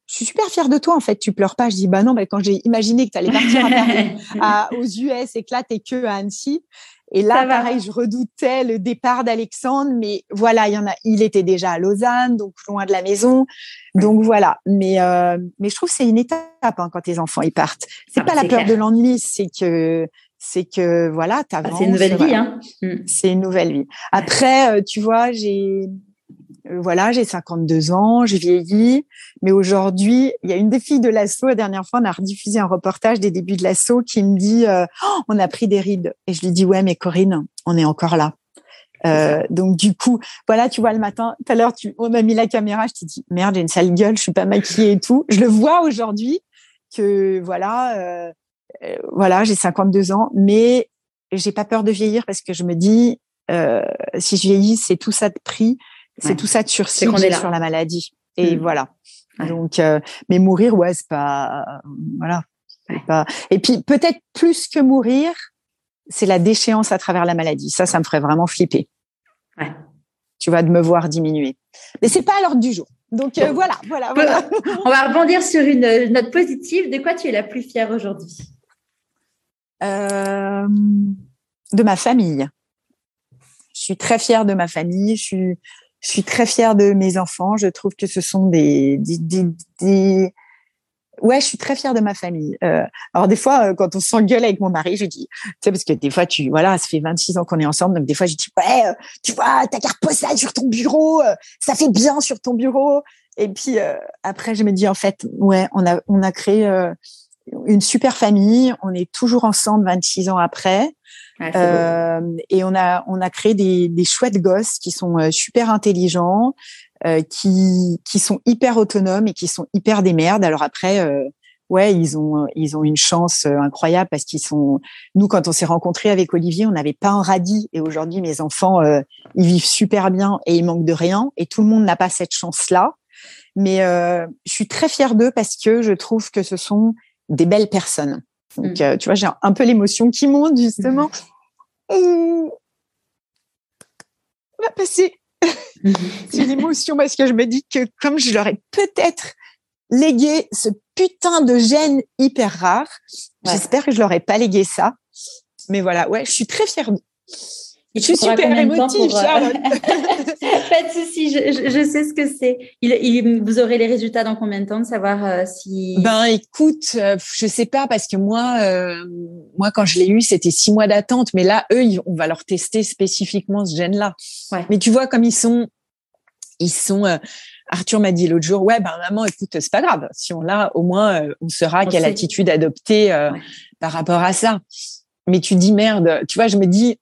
je suis super fière de toi, en fait, tu pleures pas. Je dis, bah non, bah, quand j'ai imaginé que tu allais partir à Paris, à, aux U S et que là, t'es que à Annecy. Et là, pareil, je redoutais le départ d'Alexandre, mais voilà, il y en a, il était déjà à Lausanne, donc loin de la maison. Donc voilà. Mais, euh, mais je trouve que c'est une étape, hein, quand tes enfants, ils partent. C'est ah, pas la peur clair. de l'ennui, c'est que, c'est que, voilà, t'avances. Ah, c'est une nouvelle voilà. vie, hein. C'est une nouvelle vie. Après, tu vois, j'ai, voilà, j'ai cinquante-deux ans, j'ai vieilli, mais aujourd'hui, il y a une des filles de l'asso, la dernière fois, on a rediffusé un reportage des débuts de l'asso qui me dit euh, oh, on a pris des rides. Et je lui dis ouais, mais Corinne, on est encore là. Euh, donc du coup, voilà, tu vois, le matin, tout à l'heure, tu, on a mis la caméra, je t'ai dit merde, j'ai une sale gueule, je suis pas maquillée et tout. Je le vois aujourd'hui que voilà, euh, euh, voilà, j'ai cinquante-deux ans, mais j'ai pas peur de vieillir parce que je me dis euh, si je vieillis, c'est tout ça de prix. C'est ouais. tout ça de sursis sur la maladie. Et mmh. voilà. Ouais. Donc, euh, mais mourir, ouais, c'est pas, euh, voilà. C'est ouais. pas. Et puis, peut-être plus que mourir, c'est la déchéance à travers la maladie. Ça, ça me ferait vraiment flipper. Ouais. Tu vas de me voir diminuer. Mais c'est pas à l'ordre du jour. Donc, bon. euh, voilà, voilà, voilà. On va rebondir sur une note positive. De quoi tu es la plus fière aujourd'hui? Euh, de ma famille. Je suis très fière de ma famille. Je suis, Je suis très fière de mes enfants. Je trouve que ce sont des, des, des, des... ouais, je suis très fière de ma famille. Euh, alors des fois, quand on s'engueule avec mon mari, je dis, tu sais, parce que des fois, tu, voilà, ça fait vingt-six ans qu'on est ensemble, donc des fois, je dis, ouais, tu vois, ta carte postale sur ton bureau, ça fait bien sur ton bureau. Et puis euh, après, je me dis, en fait, ouais, on a, on a créé euh, une super famille. On est toujours ensemble vingt-six ans après. Ah, euh, et on a on a créé des des chouettes gosses qui sont euh, super intelligents, euh, qui qui sont hyper autonomes et qui sont hyper des merdes. Alors après euh, ouais, ils ont ils ont une chance euh, incroyable parce qu'ils sont nous quand on s'est rencontrés avec Olivier, on n'avait pas un radis et aujourd'hui mes enfants euh, ils vivent super bien et ils manquent de rien et tout le monde n'a pas cette chance-là. Mais euh, je suis très fière d'eux parce que je trouve que ce sont des belles personnes. Donc, mmh. euh, tu vois, j'ai un peu l'émotion qui monte, justement. Mmh. On va passer. Mmh. C'est une émotion parce que je me dis que comme je leur ai peut-être légué ce putain de gène hyper rare, ouais. j'espère que je leur ai pas légué ça. Mais voilà, ouais, je suis très fière. Je suis super émotive, pour, euh... Charlotte. Pas de souci, je, je, je sais ce que c'est. Il, il, vous aurez les résultats dans combien de temps de savoir euh, si. Ben écoute, euh, je sais pas parce que moi, euh, moi quand je l'ai eu, c'était six mois d'attente, mais là, eux, ils, on va leur tester spécifiquement ce gène-là. Ouais. Mais tu vois comme ils sont, ils sont. Euh, Arthur m'a dit l'autre jour, ouais, ben maman, écoute, c'est pas grave. Si on l'a, au moins, euh, on saura on quelle sait. attitude adopter euh, ouais. par rapport à ça. Mais tu dis merde, tu vois, je me dis.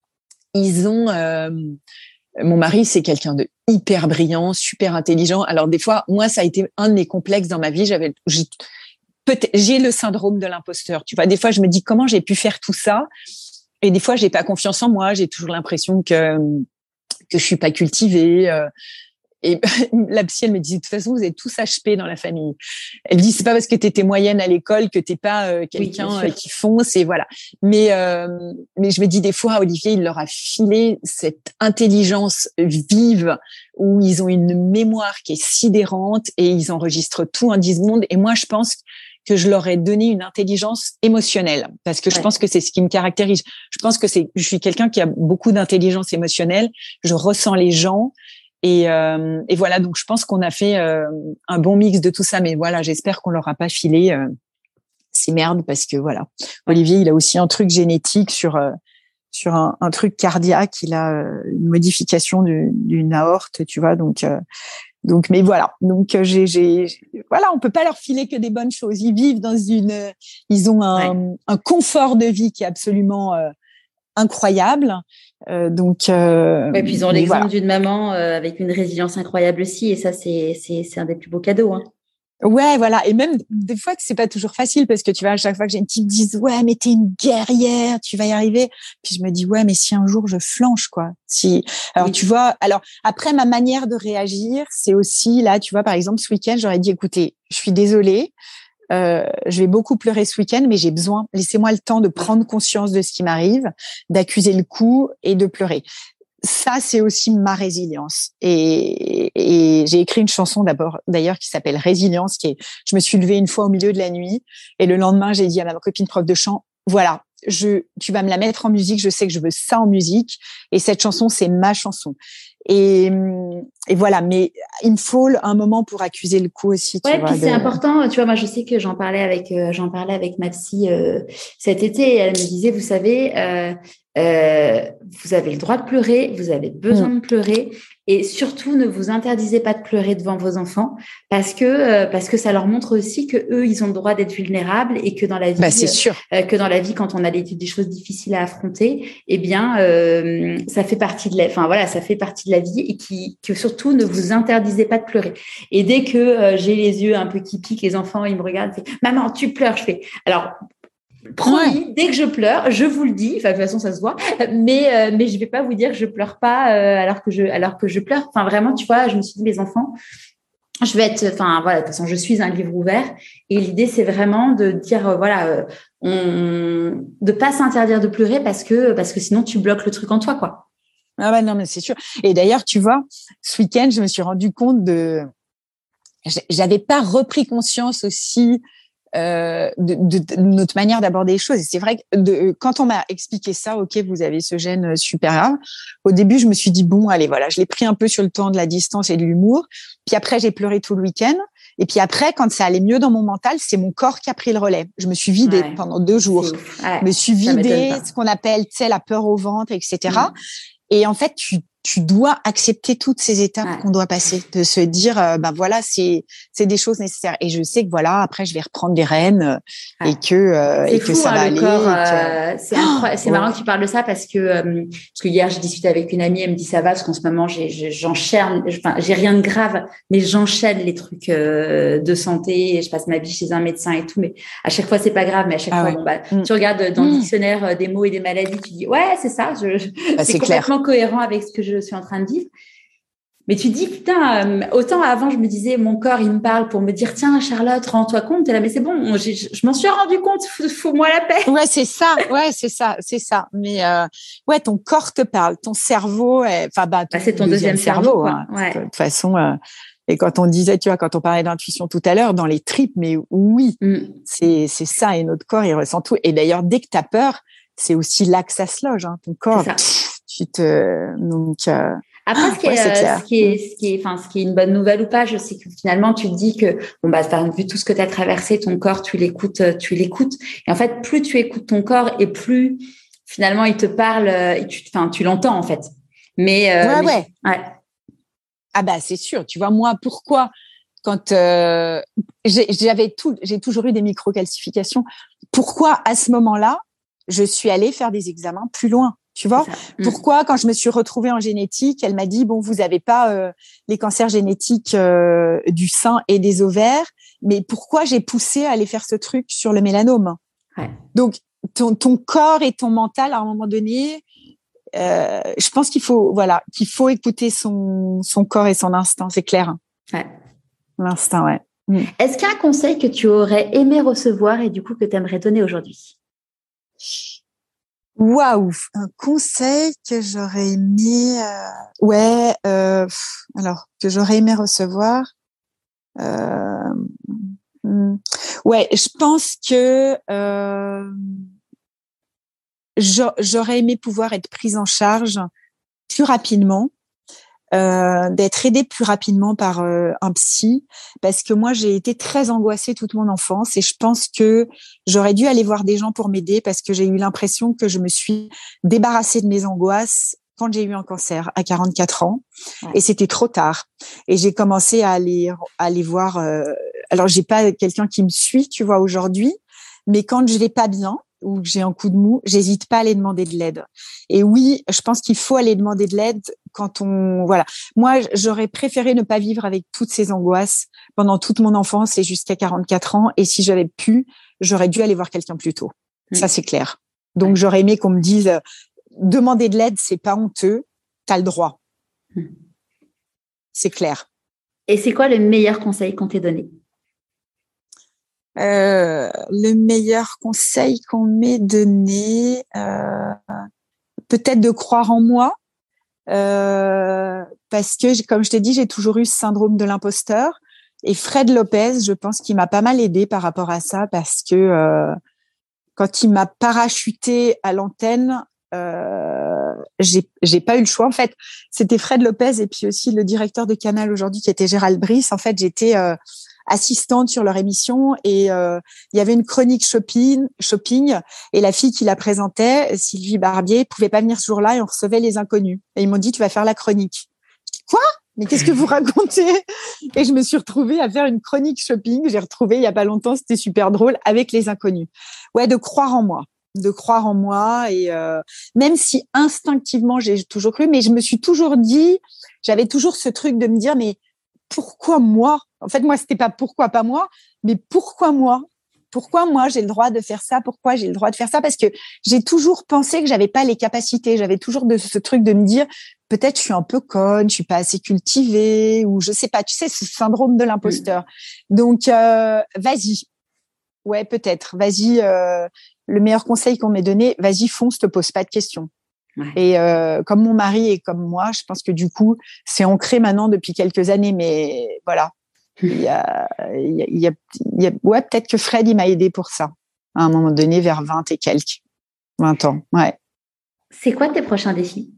Ils ont, euh, mon mari, c'est quelqu'un de hyper brillant, super intelligent. Alors des fois, moi, ça a été un de mes complexes dans ma vie. J'avais, j'ai, peut-être, j'ai le syndrome de l'imposteur. Tu vois, des fois, je me dis comment j'ai pu faire tout ça. Et des fois, j'ai pas confiance en moi. J'ai toujours l'impression que que je suis pas cultivée. Euh, Et la psy, elle me dit, de toute façon, vous êtes tous H P dans la famille. Elle dit, c'est pas parce que t'étais moyenne à l'école que t'es pas euh, quelqu'un oui, qui fonce et voilà. Mais, euh, mais je me dis des fois, Olivier, il leur a filé cette intelligence vive où ils ont une mémoire qui est sidérante et ils enregistrent tout en dix secondes. Et moi, je pense que je leur ai donné une intelligence émotionnelle parce que je ouais. pense que c'est ce qui me caractérise. Je pense que c'est, je suis quelqu'un qui a beaucoup d'intelligence émotionnelle. Je ressens les gens. Et, euh, et voilà, donc je pense qu'on a fait euh, un bon mix de tout ça, mais voilà, j'espère qu'on leur a pas filé euh, ces merdes parce que voilà, Olivier, il a aussi un truc génétique sur euh, sur un, un truc cardiaque, il a euh, une modification du, d'une aorte, tu vois, donc euh, donc mais voilà, donc euh, j'ai j'ai voilà, on peut pas leur filer que des bonnes choses. Ils vivent dans une, euh, ils ont un ouais. un confort de vie qui est absolument euh, incroyable. Euh, donc, euh, et puis ils ont l'exemple voilà. d'une maman euh, avec une résilience incroyable aussi, et ça c'est c'est c'est un des plus beaux cadeaux. Hein. Ouais, voilà. Et même des fois que c'est pas toujours facile parce que tu vois, à chaque fois que j'ai une petite me dise ouais, mais t'es une guerrière, tu vas y arriver. Puis je me dis ouais, mais si un jour je flanche quoi. Si alors oui. tu vois, alors après ma manière de réagir, c'est aussi là, tu vois, par exemple ce week-end, j'aurais dit écoutez, je suis désolée. Euh, je vais beaucoup pleurer ce week-end, mais j'ai besoin, laissez-moi le temps de prendre conscience de ce qui m'arrive, d'accuser le coup et de pleurer. ça, c'est aussi ma résilience. Et, et j'ai écrit une chanson d'abord, d'ailleurs, qui s'appelle Résilience, qui est, je me suis levée une fois au milieu de la nuit et le lendemain, j'ai dit à ma copine prof de chant, voilà, je, tu vas me la mettre en musique, je sais que je veux ça en musique et cette chanson, c'est ma chanson. Et, et voilà, mais il me faut un moment pour accuser le coup aussi. Ouais, tu vois, puis c'est de... important. Tu vois, moi, je sais que j'en parlais avec, euh, j'en parlais avec ma psy euh, cet été. Et elle me disait, vous savez, euh, euh, vous avez le droit de pleurer, vous avez besoin Mm. de pleurer, et surtout ne vous interdisez pas de pleurer devant vos enfants, parce que euh, parce que ça leur montre aussi que eux, ils ont le droit d'être vulnérables et que dans la vie, Bah, c'est sûr. euh, que dans la vie, quand on a des, des choses difficiles à affronter, eh bien, euh, ça fait partie de la, enfin voilà, ça fait partie de la vie et qui, que surtout ne vous interdisez pas de pleurer. Et dès que euh, j'ai les yeux un peu qui piquent, les enfants, ils me regardent, ils font, maman, tu pleures, je fais. Alors, promis, ouais. Dès que je pleure, je vous le dis. Enfin, de toute façon, ça se voit. Mais euh, mais je vais pas vous dire que je pleure pas euh, alors que je alors que je pleure. Enfin, vraiment, tu vois, je me suis dit, les enfants, je vais être. Enfin, voilà. De toute façon, je suis un livre ouvert. Et l'idée, c'est vraiment de dire, euh, voilà, euh, on, de pas s'interdire de pleurer parce que parce que sinon, tu bloques le truc en toi, quoi. Ah bah non, mais c'est sûr. Et d'ailleurs, tu vois, ce week-end, je me suis rendu compte de, j'avais pas repris conscience aussi euh, de, de, de notre manière d'aborder les choses. Et c'est vrai que de, quand on m'a expliqué ça, ok, vous avez ce gène super grave. Au début, je me suis dit bon, allez, voilà, je l'ai pris un peu sur le temps de la distance et de l'humour. Puis après, j'ai pleuré tout le week-end. Et puis après, quand ça allait mieux dans mon mental, c'est mon corps qui a pris le relais. Je me suis vidée ouais, pendant deux jours. Ouais, je me suis vidée, ce qu'on appelle, tu sais, la peur au ventre, et cetera. Mmh. Et en fait, tu, tu dois accepter toutes ces étapes ouais. qu'on doit passer, de se dire, euh, ben voilà, c'est, c'est des choses nécessaires. Et je sais que voilà, après, je vais reprendre des rênes ouais. et que, euh, et fou, que ça hein, va le aller. Corps, que... euh, c'est incroyable. C'est oh. marrant que tu parles de ça parce que, euh, parce que hier, j'ai discuté avec une amie, elle me dit ça va, parce qu'en ce moment, j'ai, j'enchaîne, enfin, j'ai rien de grave, mais j'enchaîne les trucs euh, de santé, et je passe ma vie chez un médecin et tout, mais à chaque fois, c'est pas grave, mais à chaque ah fois, ouais. bon, bah, mmh. tu regardes dans mmh. le dictionnaire des mots et des maladies, tu dis, ouais, c'est ça, je, je, bah, c'est, c'est complètement clair. Cohérent avec ce que je suis en train de vivre. Mais tu te dis, putain, euh, autant avant, je me disais, mon corps, il me parle pour me dire, tiens, Charlotte, rends-toi compte. T'es là, mais c'est bon, je, je m'en suis rendu compte, fous-moi la paix. Ouais, c'est ça, ouais, c'est ça, c'est ça. Mais euh, ouais, ton corps te parle, ton cerveau, enfin, bah, bah, c'est ton deuxième, deuxième cerveau, quoi. Hein, ouais. De toute façon, euh, et quand on disait, tu vois, quand on parlait d'intuition tout à l'heure, dans les tripes, mais oui, mm. c'est, c'est ça, et notre corps, il ressent tout. Et d'ailleurs, dès que t'as peur, c'est aussi là que ça se loge, hein, ton corps. Pff, tu te, donc, euh, Après, ce qui, est, ouais, euh, ce qui est, ce qui est, enfin, ce qui est une bonne nouvelle ou pas, je sais que finalement, tu te dis que, bon, bah, vu tout ce que tu as traversé, ton corps, tu l'écoutes, tu l'écoutes. Et en fait, plus tu écoutes ton corps et plus, finalement, il te parle, et tu, enfin, tu l'entends, en fait. Mais, euh, ouais, mais ouais. Je, ouais. Ah, bah, c'est sûr. Tu vois, moi, pourquoi, quand, euh, j'ai, j'avais tout, j'ai toujours eu des micro-calcifications. Pourquoi, à ce moment-là, je suis allée faire des examens plus loin? Tu vois, pourquoi, quand je me suis retrouvée en génétique, elle m'a dit, bon, vous avez pas euh, les cancers génétiques euh, du sein et des ovaires, mais pourquoi j'ai poussé à aller faire ce truc sur le mélanome? Ouais. Donc, ton, ton corps et ton mental, à un moment donné, euh, je pense qu'il faut, voilà, qu'il faut écouter son, son corps et son instinct, c'est clair. Ouais. L'instinct, ouais. Mm. Est-ce qu'il y a un conseil que tu aurais aimé recevoir et du coup que tu aimerais donner aujourd'hui? Waouh, un conseil que j'aurais aimé, euh, ouais, euh, alors que j'aurais aimé recevoir, euh, ouais, je pense que euh, j'aurais aimé pouvoir être prise en charge plus rapidement, euh, d'être aidée plus rapidement par euh, un psy, parce que moi j'ai été très angoissée toute mon enfance et je pense que j'aurais dû aller voir des gens pour m'aider parce que j'ai eu l'impression que je me suis débarrassée de mes angoisses quand j'ai eu un cancer à quarante-quatre ans ouais. et c'était trop tard et j'ai commencé à aller à aller voir euh, alors j'ai pas quelqu'un qui me suit tu vois aujourd'hui, mais quand je vais pas bien ou que j'ai un coup de mou, j'hésite pas à aller demander de l'aide. Et oui, je pense qu'il faut aller demander de l'aide quand on, voilà. Moi, j'aurais préféré ne pas vivre avec toutes ces angoisses pendant toute mon enfance et jusqu'à quarante-quatre ans. Et si j'avais pu, j'aurais dû aller voir quelqu'un plus tôt. Mmh. Ça, c'est clair. Donc, j'aurais aimé qu'on me dise, demander de l'aide, c'est pas honteux, t'as le droit. Mmh. C'est clair. Et c'est quoi le meilleur conseil qu'on t'ait donné? Euh, le meilleur conseil qu'on m'ait donné, euh, peut-être de croire en moi, euh, parce que, comme je t'ai dit, j'ai toujours eu ce syndrome de l'imposteur. Et Fred Lopez, je pense qu'il m'a pas mal aidé par rapport à ça, parce que euh, quand il m'a parachuté à l'antenne, euh, j'ai, j'ai pas eu le choix. En fait, c'était Fred Lopez et puis aussi le directeur de Canal aujourd'hui qui était Gérald Brice. En fait, j'étais euh, assistante sur leur émission et euh, il y avait une chronique shopping, shopping et la fille qui la présentait, Sylvie Barbier, pouvait pas venir ce jour-là et on recevait les inconnus. Et ils m'ont dit, tu vas faire la chronique. Quoi? Mais qu'est-ce que vous racontez? Et je me suis retrouvée à faire une chronique shopping. J'ai retrouvé il y a pas longtemps, c'était super drôle, avec les inconnus. Ouais, de croire en moi, de croire en moi. Et euh, même si instinctivement, j'ai toujours cru, mais je me suis toujours dit, j'avais toujours ce truc de me dire, mais pourquoi moi? En fait, moi, c'était pas pourquoi pas moi, mais pourquoi moi? Pourquoi moi j'ai le droit de faire ça? Pourquoi j'ai le droit de faire ça? Parce que j'ai toujours pensé que j'avais pas les capacités. J'avais toujours de ce truc de me dire peut-être je suis un peu conne, je suis pas assez cultivée ou je sais pas. Tu sais, ce syndrome de l'imposteur. Donc euh, vas-y. Ouais, peut-être. Vas-y. Euh, le meilleur conseil qu'on m'ait donné, vas-y, fonce, te pose pas de questions. Ouais. Et euh, comme mon mari et comme moi, je pense que du coup, c'est ancré maintenant depuis quelques années. Mais voilà. Il y a, il y a, il y a, il y a, ouais, peut-être que Fred, il m'a aidé pour ça, à un moment donné, vers vingt et quelques, vingt ans, ouais. C'est quoi tes prochains défis?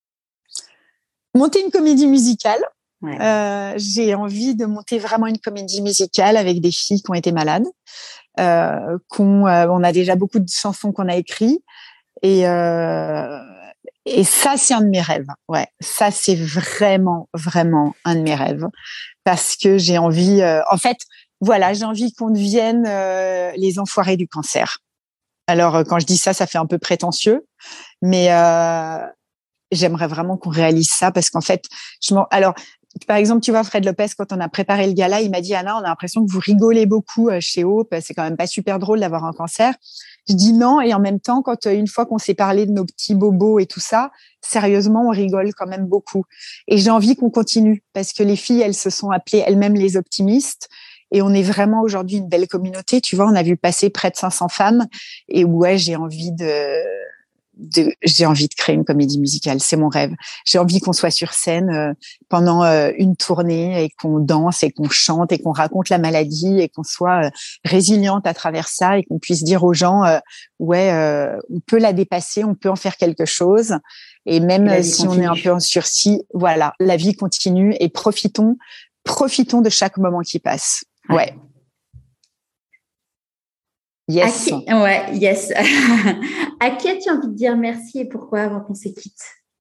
Monter une comédie musicale. Ouais. Euh, j'ai envie de monter vraiment une comédie musicale avec des filles qui ont été malades. Euh, qu'on, euh, on a déjà beaucoup de chansons qu'on a écrites. Et, euh, et ça, c'est un de mes rêves. Ouais, ça, c'est vraiment, vraiment un de mes rêves. Parce que j'ai envie, euh, en fait, voilà, j'ai envie qu'on devienne euh, les enfoirés du cancer. Alors, euh, quand je dis ça, ça fait un peu prétentieux, mais euh, j'aimerais vraiment qu'on réalise ça parce qu'en fait, je m'en... alors, par exemple, tu vois, Fred Lopez, quand on a préparé le gala, il m'a dit, Anna, on a l'impression que vous rigolez beaucoup chez Hope, c'est quand même pas super drôle d'avoir un cancer. Je dis non, et en même temps, quand une fois qu'on s'est parlé de nos petits bobos et tout ça, sérieusement, on rigole quand même beaucoup. Et j'ai envie qu'on continue, parce que les filles, elles se sont appelées elles-mêmes les optimistes, et on est vraiment aujourd'hui une belle communauté. Tu vois, on a vu passer près de cinq cents femmes, et ouais, j'ai envie de... De, j'ai envie de créer une comédie musicale, c'est mon rêve. J'ai envie qu'on soit sur scène euh, pendant euh, une tournée et qu'on danse et qu'on chante et qu'on raconte la maladie et qu'on soit euh, résiliente à travers ça et qu'on puisse dire aux gens euh, ouais, euh, on peut la dépasser, on peut en faire quelque chose. Et même et si continue. On est un peu en sursis, voilà, la vie continue et profitons, profitons de chaque moment qui passe. Ouais. ouais. Yes. À qui, ouais, yes. À qui as-tu envie de dire merci et pourquoi avant qu'on se quitte?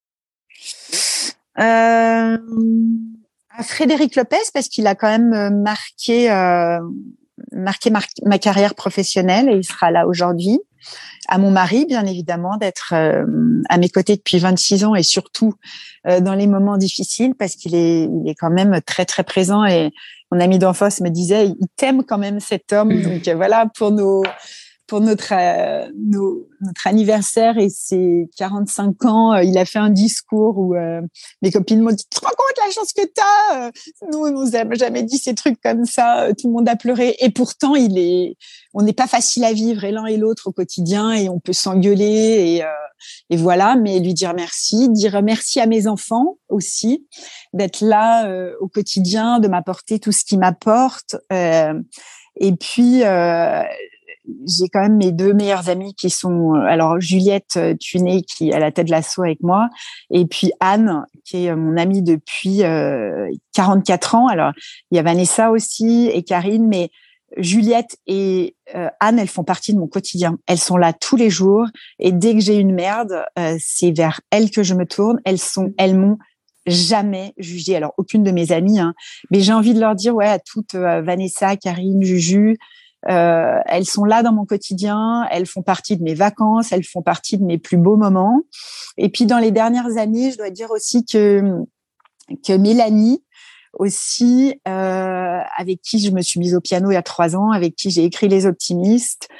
euh, À Frédéric Lopez parce qu'il a quand même marqué, euh, marqué mar- ma carrière professionnelle et il sera là aujourd'hui. À mon mari, bien évidemment, d'être euh, à mes côtés depuis vingt-six ans et surtout euh, dans les moments difficiles parce qu'il est, il est quand même très très présent et mon ami d'enfance me disait, il t'aime quand même cet homme. Donc euh, voilà, pour nos, pour notre, euh, nos, notre anniversaire et ses quarante-cinq ans, euh, il a fait un discours où euh, mes copines m'ont dit, tu te rends compte la chance que t'as? Nous, on nous a jamais dit ces trucs comme ça. Tout le monde a pleuré. Et pourtant, il est, on n'est pas facile à vivre et l'un et l'autre au quotidien et on peut s'engueuler et, euh, et voilà. Mais lui dire merci, dire merci à mes enfants aussi, d'être là euh, au quotidien, de m'apporter tout ce qui m'apporte. Euh, et puis, euh, j'ai quand même mes deux meilleures amies qui sont, alors Juliette Tuné qui est à la tête de l'asso avec moi, et puis Anne qui est mon amie depuis euh, quarante-quatre ans. Alors il y a Vanessa aussi et Karine, mais Juliette et euh, Anne, elles font partie de mon quotidien. Elles sont là tous les jours et dès que j'ai une merde, euh, c'est vers elles que je me tourne. Elles sont, elles m'ont jamais jugée. Alors aucune de mes amies, hein, mais j'ai envie de leur dire ouais à toutes euh, Vanessa, Karine, Juju. Euh, elles sont là dans mon quotidien, elles font partie de mes vacances, elles font partie de mes plus beaux moments. Et puis dans les dernières années, je dois dire aussi que que Mélanie aussi, euh, avec qui je me suis mise au piano il y a trois ans, avec qui j'ai écrit Les Optimistes,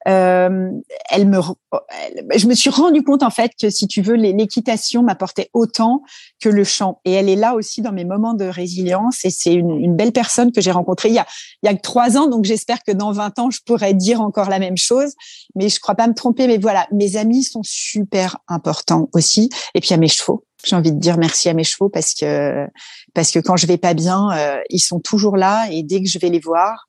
Euh, elle me, elle, je me suis rendu compte en fait que si tu veux, l'équitation m'apportait autant que le chant. Et elle est là aussi dans mes moments de résilience. Et c'est une, une belle personne que j'ai rencontrée il y a il y a que trois ans. Donc j'espère que dans vingt ans je pourrais dire encore la même chose. Mais je crois pas me tromper. Mais voilà, mes amis sont super importants aussi. Et puis à mes chevaux. J'ai envie de dire merci à mes chevaux parce que parce que quand je vais pas bien, euh, ils sont toujours là. Et dès que je vais les voir,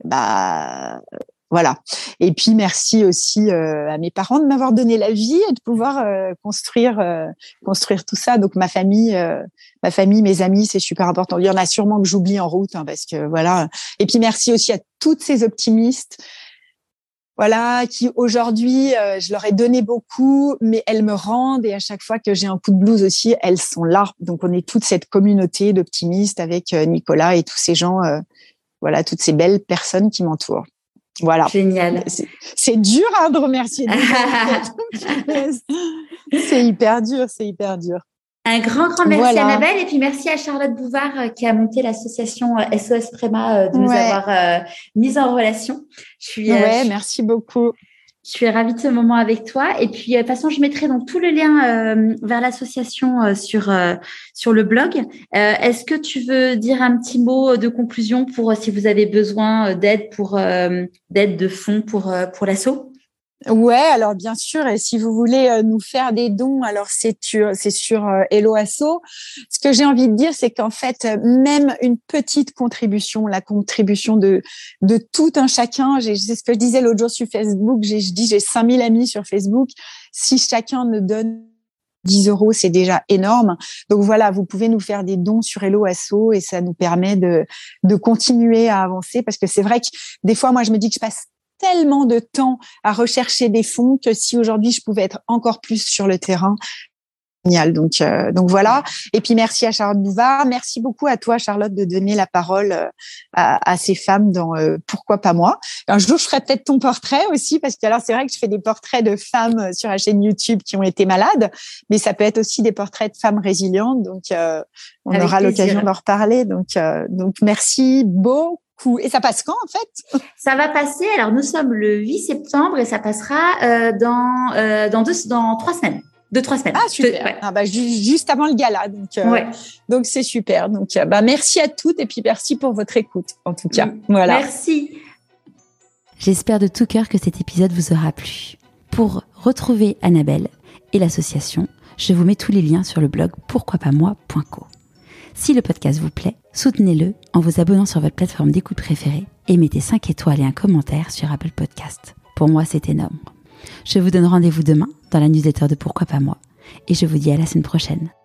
bah voilà. Et puis merci aussi euh, à mes parents de m'avoir donné la vie et de pouvoir euh, construire euh, construire tout ça. Donc ma famille, euh, ma famille, mes amis, c'est super important. Il y en a sûrement que j'oublie en route, hein, parce que voilà. Et puis merci aussi à toutes ces optimistes, voilà, qui aujourd'hui, euh, je leur ai donné beaucoup, mais elles me rendent, et à chaque fois que j'ai un coup de blues aussi, elles sont là. Donc on est toute cette communauté d'optimistes avec euh, Nicolas et tous ces gens, euh, voilà, toutes ces belles personnes qui m'entourent. Voilà. Génial. C'est, c'est dur hein, de remercier des gens. C'est hyper dur, c'est hyper dur. Un grand, grand merci voilà. Annabelle. Et puis merci à Charlotte Bouvard euh, qui a monté l'association euh, S O S Préma euh, de nous ouais. avoir euh, mis en relation. Je suis, euh, ouais, je, merci beaucoup. Je suis ravie de ce moment avec toi. Et puis, euh, de toute façon, je mettrai donc tout le lien euh, vers l'association euh, sur euh, sur le blog. Euh, est-ce que tu veux dire un petit mot de conclusion pour euh, si vous avez besoin d'aide pour euh, d'aide de fonds pour euh, pour l'asso? Ouais, alors bien sûr, et si vous voulez euh, nous faire des dons, alors c'est sur, c'est sur euh, Hello Asso. Ce que j'ai envie de dire, c'est qu'en fait, même une petite contribution, la contribution de de tout un chacun, j'ai, c'est ce que je disais l'autre jour sur Facebook, j'ai, je dis j'ai cinq mille amis sur Facebook, si chacun ne donne dix euros, c'est déjà énorme. Donc voilà, vous pouvez nous faire des dons sur Hello Asso et ça nous permet de de continuer à avancer, parce que c'est vrai que des fois, moi, je me dis que je passe tellement de temps à rechercher des fonds que si aujourd'hui je pouvais être encore plus sur le terrain, génial. Donc euh, donc voilà. Et puis merci à Charlotte Bouvard, merci beaucoup à toi Charlotte de donner la parole à, à ces femmes dans euh, Pourquoi pas moi. Un jour je ferai peut-être ton portrait aussi, parce que alors c'est vrai que je fais des portraits de femmes sur la chaîne YouTube qui ont été malades, mais ça peut être aussi des portraits de femmes résilientes. Donc euh, on Avec aura plaisir. l'occasion d'en reparler. Donc euh, donc merci beaucoup. Et ça passe quand, en fait? Ça va passer. Alors, nous sommes le huit septembre et ça passera euh, dans euh, dans deux dans trois semaines, deux trois semaines. Ah super. Ouais. Ah, bah, ju- juste avant le gala, donc euh, ouais. donc c'est super. Donc euh, bah merci à toutes et puis merci pour votre écoute. En tout cas, voilà. Merci. J'espère de tout cœur que cet épisode vous aura plu. Pour retrouver Annabelle et l'association, je vous mets tous les liens sur le blog pourquoi pas moi point co. Si le podcast vous plaît, soutenez-le en vous abonnant sur votre plateforme d'écoute préférée et mettez cinq étoiles et un commentaire sur Apple Podcast. Pour moi, c'est énorme. Je vous donne rendez-vous demain dans la newsletter de Pourquoi pas moi et je vous dis à la semaine prochaine.